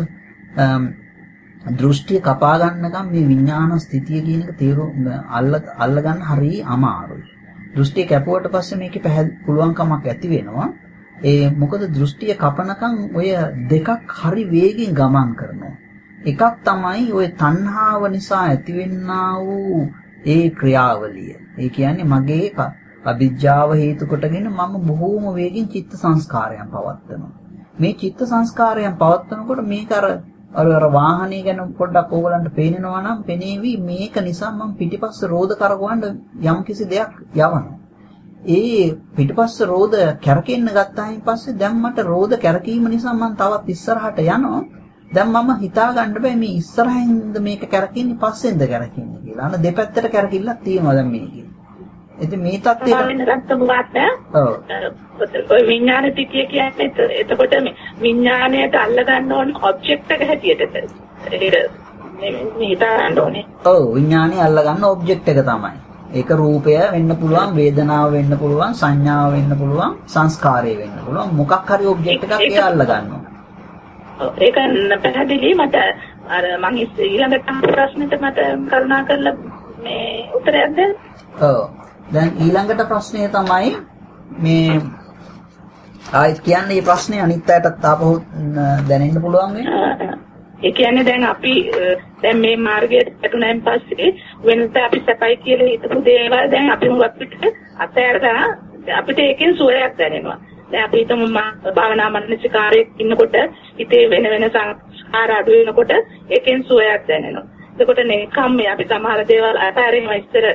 දෘෂ්ටිය කපා ගන්නකම් මේ විඥාන ස්ථිතිය කියන එක තේරුම් අල්ල ගන්න හරි අමාරුයි. දෘෂ්ටිය කැපුවට පස්සේ මේකේ පුළුවන්කමක් ඇති වෙනවා. ඒ මොකද දෘෂ්ටිය කපනකම් ඔය දෙකක් හරි වේගෙන් ගමන් කරනවා. එකක් තමයි ඔය තණ්හාව නිසා ඇතිවෙනා වූ ඒ ක්‍රියාවලිය. ඒ කියන්නේ මගේ අවිජ්ජාව හේතු කොටගෙන මම බොහෝම වේගෙන් චිත්ත සංස්කාරයන් පවත්වනවා. මේ චිත්ත සංස්කාරයන් පවත්වනකොට මේක අර වාහනේ ගැන පොඩ්ඩක් ඕගලන්ට පේනනවා නම් පෙනේවි මේක නිසා මම පිටිපස්ස රෝද කරකවන්න යම්කිසි දෙයක් යවනවා. ඒ පිටිපස්ස රෝද කැරකෙන්න ගත්තායින් පස්සේ දැන් මට රෝද කැරකීම නිසා මම තවත් ඉස්සරහට යනවා. දැන් මම හිතා ගන්න බෑ මේ ඉස්සරහින්ද මේක කැරකෙන්නේ පස්සෙන්ද කැරකෙන්නේ කියලා. අන්න දෙපැත්තට කැරකිල්ලක් තියෙනවා දැන් මේකේ. ඉතින් මේ තත්ත්වයට ඔය විඥාන ටිකිය කියන්නේ එතකොට මේ විඥාණයට අල්ල ගන්න ඕන ඔබ්ජෙක්ට් එක හැටියටද ඒක මේ හිතා ගන්න ඕනේ. ඔව් විඥාණය අල්ල ගන්න ඔබ්ජෙක්ට් එක තමයි. ඒක රූපය වෙන්න පුළුවන්, වේදනාව වෙන්න පුළුවන්, සංඥාව වෙන්න පුළුවන්, සංස්කාරය වෙන්න පුළුවන්. මොකක් හරි ඔබ්ජෙක්ට් එකක් ඒ අල්ල ගන්නවා. ඔව් ඒක පැහැදිලි. මට අර මං ඊළඟට ප්‍රශ්නෙට මට කරුණා කරලා මේ උත්තරයක් දෙන්න. ඔව් දැන් ඊළඟට ප්‍රශ්නය තමයි මේ ආයෙත් කියන්නේ මේ ප්‍රශ්නේ අනිත් අයටත් ආපහු දැනෙන්න පුළුවන් වෙන්නේ. ඒ කියන්නේ දැන් අපි දැන් මේ මාර්ගයට පැටුණාන් පස්සේ වෙනත අපි සපයි කියලා හිතපු දේවල් දැන් අපි මුලක් පිට අතහැරලා අපිට ඒකෙන් සුවයක් දැනෙනවා. දැන් අපි හිතමු භාවනා මනසිකාරයේ ඉන්නකොට හිතේ වෙන සංස්කාර අඩු වෙනකොට ඒකෙන් සුවයක් දැනෙනවා. එතකොට නෙකම් අපි සමහර දේවල් අතහැරීම ඉස්සර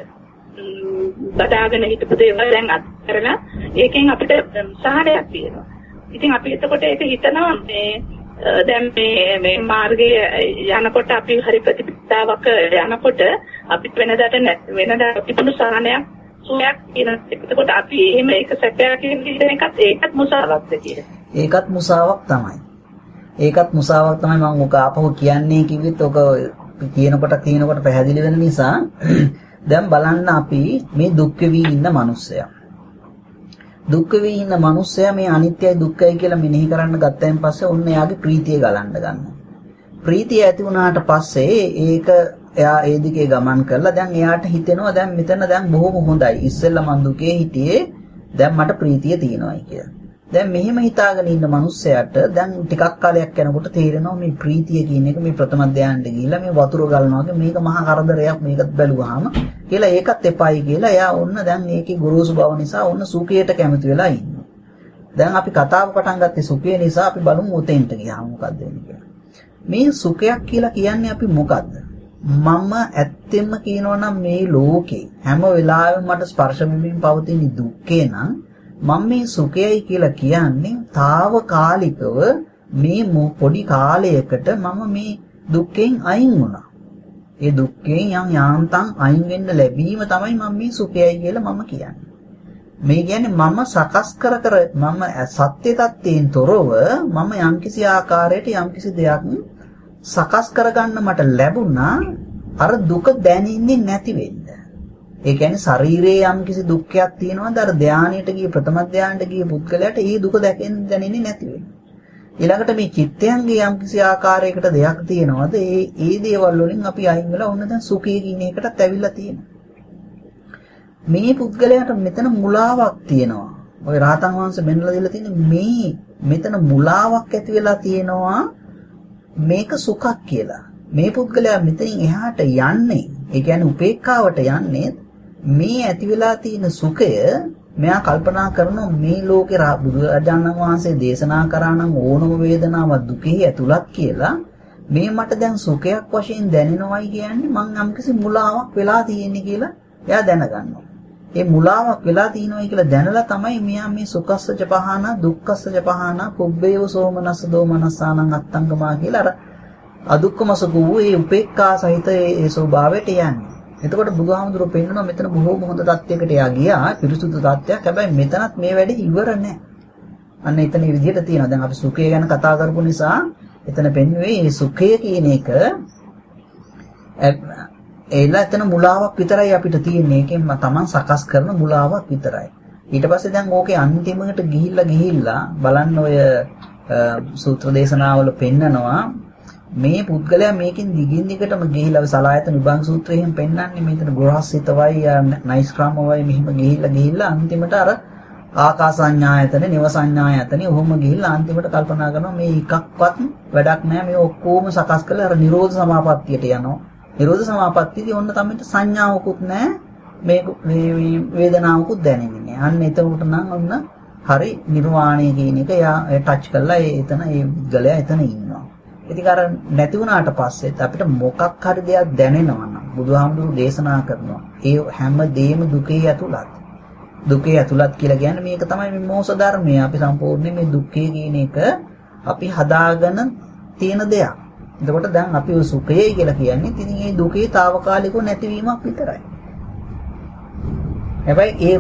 බදාගෙන හිටපු දේවල් දැන් අත්හැරලා ඒකෙන් අපිට සහනයක් තියෙනවා. ඉතින් අපි එතකොට ඒක හිතනවා මේ දැන් මේ මාර්ගයේ යනකොට අපි හරි ප්‍රතිපදාවක් යනකොට අපිට වෙනදාට තිබුණු සහනයක් සුවයක් කියන එතකොට අපි එහෙම එක සැකයක් කියන එකත් ඒකත් මුසාවක්ද කියලා. ඒකත් මුසාවක් තමයි. ඒකත් මුසාවක් තමයි මම ඔක ආපහු කියන්නේ කිව්වෙත් ඔක කියනකොට පැහැදිලි වෙන නිසා දැන් බලන්න අපි මේ දුක් වෙවි ඉන්න මිනිස්සයා. දුක් වෙවි ඉන්න මිනිස්සයා මේ අනිත්‍යයි දුක්ඛයි කියලා මෙනෙහි කරන්න ගත්තයින් පස්සේ ඔන්න එයාගේ ප්‍රීතිය ගලන්න ගන්නවා. ප්‍රීතිය ඇති වුණාට පස්සේ ඒක එයා ඒ දිගේ ගමන් කරලා දැන් එයාට හිතෙනවා දැන් මෙතන දැන් බොහොම හොඳයි. ඉස්සෙල්ලා මං දුකේ හිටියේ දැන් මට ප්‍රීතිය තියෙනවායි කියලා. දැන් මෙහෙම හිතාගෙන ඉන්න මිනිස්සයාට දැන් ටිකක් කාලයක් යනකොට තේරෙනවා මේ ප්‍රීතිය කියන එක මේ ප්‍රථම ධානයට ගිහිල්ලා මේ වතුර ගලනවා වගේ මේක මහා කරදරයක් මේකත් බැලුවාම කියලා ඒකත් එපයි කියලා එයා ඔන්න දැන් ඒකේ ගොරෝසු බව නිසා ඔන්න සුඛයට කැමති වෙලා ඉන්නවා. දැන් අපි කතාව පටන් ගත්තේ සුඛය නිසා අපි බලමු උතෙන්ට ගියාම මොකද්ද වෙන්නේ කියලා. මේ සුඛයක් කියලා කියන්නේ අපි මොකද්ද? මම ඇත්තෙන්ම කියනවනම් මේ ලෝකේ හැම වෙලාවෙම මට ස්පර්ශ වෙමින් පවතින දුක්ඛේ නම් මම මේ සුඛයයි කියලා කියන්නේ తాවකාලිකව මේ පොඩි කාලයකට මම මේ දුක්ඛෙන් අයින් වුණා. ඒ දුක්ඛෙන් යාන්තම් අයින් වෙන්න ලැබීම තමයි මම මේ සුඛයයි කියලා මම කියන්නේ. මේ කියන්නේ මම සකස් කර මම සත්‍ය තත්ත්වයෙන් තොරව මම යම්කිසි ආකාරයකට යම්කිසි දෙයක් සකස් කරගන්න මට ලැබුණා අර දුක දැනෙන්නේ නැති වෙන්න. ඒ කියන්නේ ශරීරයේ යම්කිසි දුක්ඛයක් තියෙනවද අර ධානයට ගිය ප්‍රථම ධානයට ගිය පුද්ගලයාට ඒ දුක දැනෙන්නේ නැති වෙන්න. ඊළඟට මේ චිත්තයන්ගේ යම්කිසි ආකාරයකට දෙයක් තියෙනවද ඒ දේවල් වලින් අපි අයින් වෙලා ඔන්න දැන් සුඛය කියන එකටත් ඇවිල්ලා තියෙනවා. මේ පුද්ගලයාට මෙතන මුලාවක් තියෙනවා. ඔය රහතන් වහන්සේ බෙන්ලා දීලා තියෙන මෙතන මුලාවක් ඇති වෙලා තියෙනවා. මේක සුඛක් කියලා. මේ පුද්ගලයා මෙතනින් එහාට යන්නේ, ඒ කියන්නේ උපේක්ඛාවට යන්නේ මේ ඇති වෙලා තියෙන සුඛය මෙයා කල්පනා කරනවා මේ ලෝකේ බුදුරජාණන් වහන්සේ දේශනා කරා නම් ඕනම වේදනාවක් දුකෙහි ඇතුළත් කියලා මේ මට දැන් සුඛයක් වශයෙන් දැනෙනවයි කියන්නේ මං යම්කිසි මුලාවක් වෙලා තියෙන්නේ කියලා එයා දැනගන්නවා. ඒ මුලාවක් වෙලා තියෙනවයි කියලා දැනලා තමයි මෙයා මේ සුඛස්සජ පහන දුක්ඛස්සජ පහන පුබ්බේව සෝමනස්ස දෝමනස්සානං අත්තංගමා කියලා අර අදුක්කම සුඛ වූ ඒ උපේක්ඛා සහිත ඒ ස්වභාවයට යන්නේ. එතකොට බුදුහාමුදුරුවෝ පෙන්නනවා මෙතන බොහෝම හොඳ තත්යකට එයා ගියා පිරිසුදු තත්යක්. හැබැයි මෙතනත් මේ වැඩේ ඉවර නැහැ. අන්න එතන මේ විදිහට තියෙනවා. දැන් අපි සුඛය ගැන කතා කරපු නිසා එතන පෙන්වුවේ මේ සුඛය කියන එක ඒලා එතන මුලාවක් විතරයි අපිට තියෙන්නේ. ඒකෙන් තමන් සකස් කරන මුලාවක් විතරයි. ඊට පස්සේ දැන් ඕකේ අන්තිමකට ගිහිල්ලා බලන්න ඔය සූත්‍ර දේශනාවල පෙන්නනවා මේ පුද්ගලයා මේකෙන් දිගින් දිගටම ගිහිල්ලා සලායතන විභංග සූත්‍රයෙන් පෙන්නන්නේ මෙතන ගෘහස්සිතවයි නයිස්ක්‍රාමවයි මෙහිම ගිහිල්ලා අන්තිමට අර ආකාසඤ්ඤායතන නිවසඤ්ඤායතන ඔහොම ගිහිල්ලා අන්තිමට කල්පනා කරනවා මේ එකක්වත් වැඩක් නැහැ මේ ඔක්කොම සකස් කරලා අර නිරෝධ සමාපත්තියට යනවා. නිරෝධ සමාපත්තියදී ඔන්න තමයි සංඥාවකුත් නැහැ මේ වේදනාවකුත් දැනෙන්නේ නැහැ. අන්න එතකොට නම් ඔන්න හරි නිර්වාණය කියන එක එයා ටච් කරලා එතන ඒ පුද්ගලයා එතන ඉන්නවා. ඉතින් අර නැති වුණාට පස්සෙත් අපිට මොකක් හරි දෙයක් දැනෙනවා නම් බුදුහාමුදුරු දේශනා කරනවා. ඒ හැම දෙයක්ම දුකේ ඇතුළත්. දුකේ ඇතුළත් කියලා කියන්නේ මේක තමයි මේ මෝස ධර්මය. අපි සම්පූර්ණයෙන් මේ දුක්ඛය කියන එක අපි හදාගෙන තියෙන දෙයක්. එතකොට දැන් අපි ඔය සුඛය කියලා කියන්නේ ඉතින් මේ දුකේ తాවකාලිකව නැතිවීමක් විතරයි. හැබැයි ඒ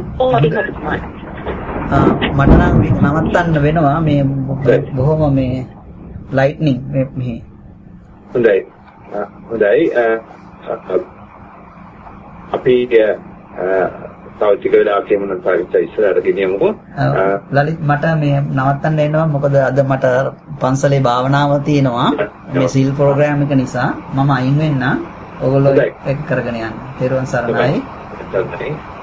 මට නම් මේක නවත්තන්න වෙනවා මේ බොහොම මේ lightning මෙහි හොඳයි අපි තව ටික වෙලාවක මොන පරිච්ඡේදය ඉස්සරහට ගෙනියමුකෝ ලලිත් මට මේ නවත්තන්න එනවා මොකද අද මට පන්සලේ භාවනාව තියෙනවා මේ සීල් ප්‍රෝග්‍රෑම් එක නිසා මම අයින් වෙන්න ඕගොල්ලෝ එක කරගෙන යන්න. ත්වන් සරණයි.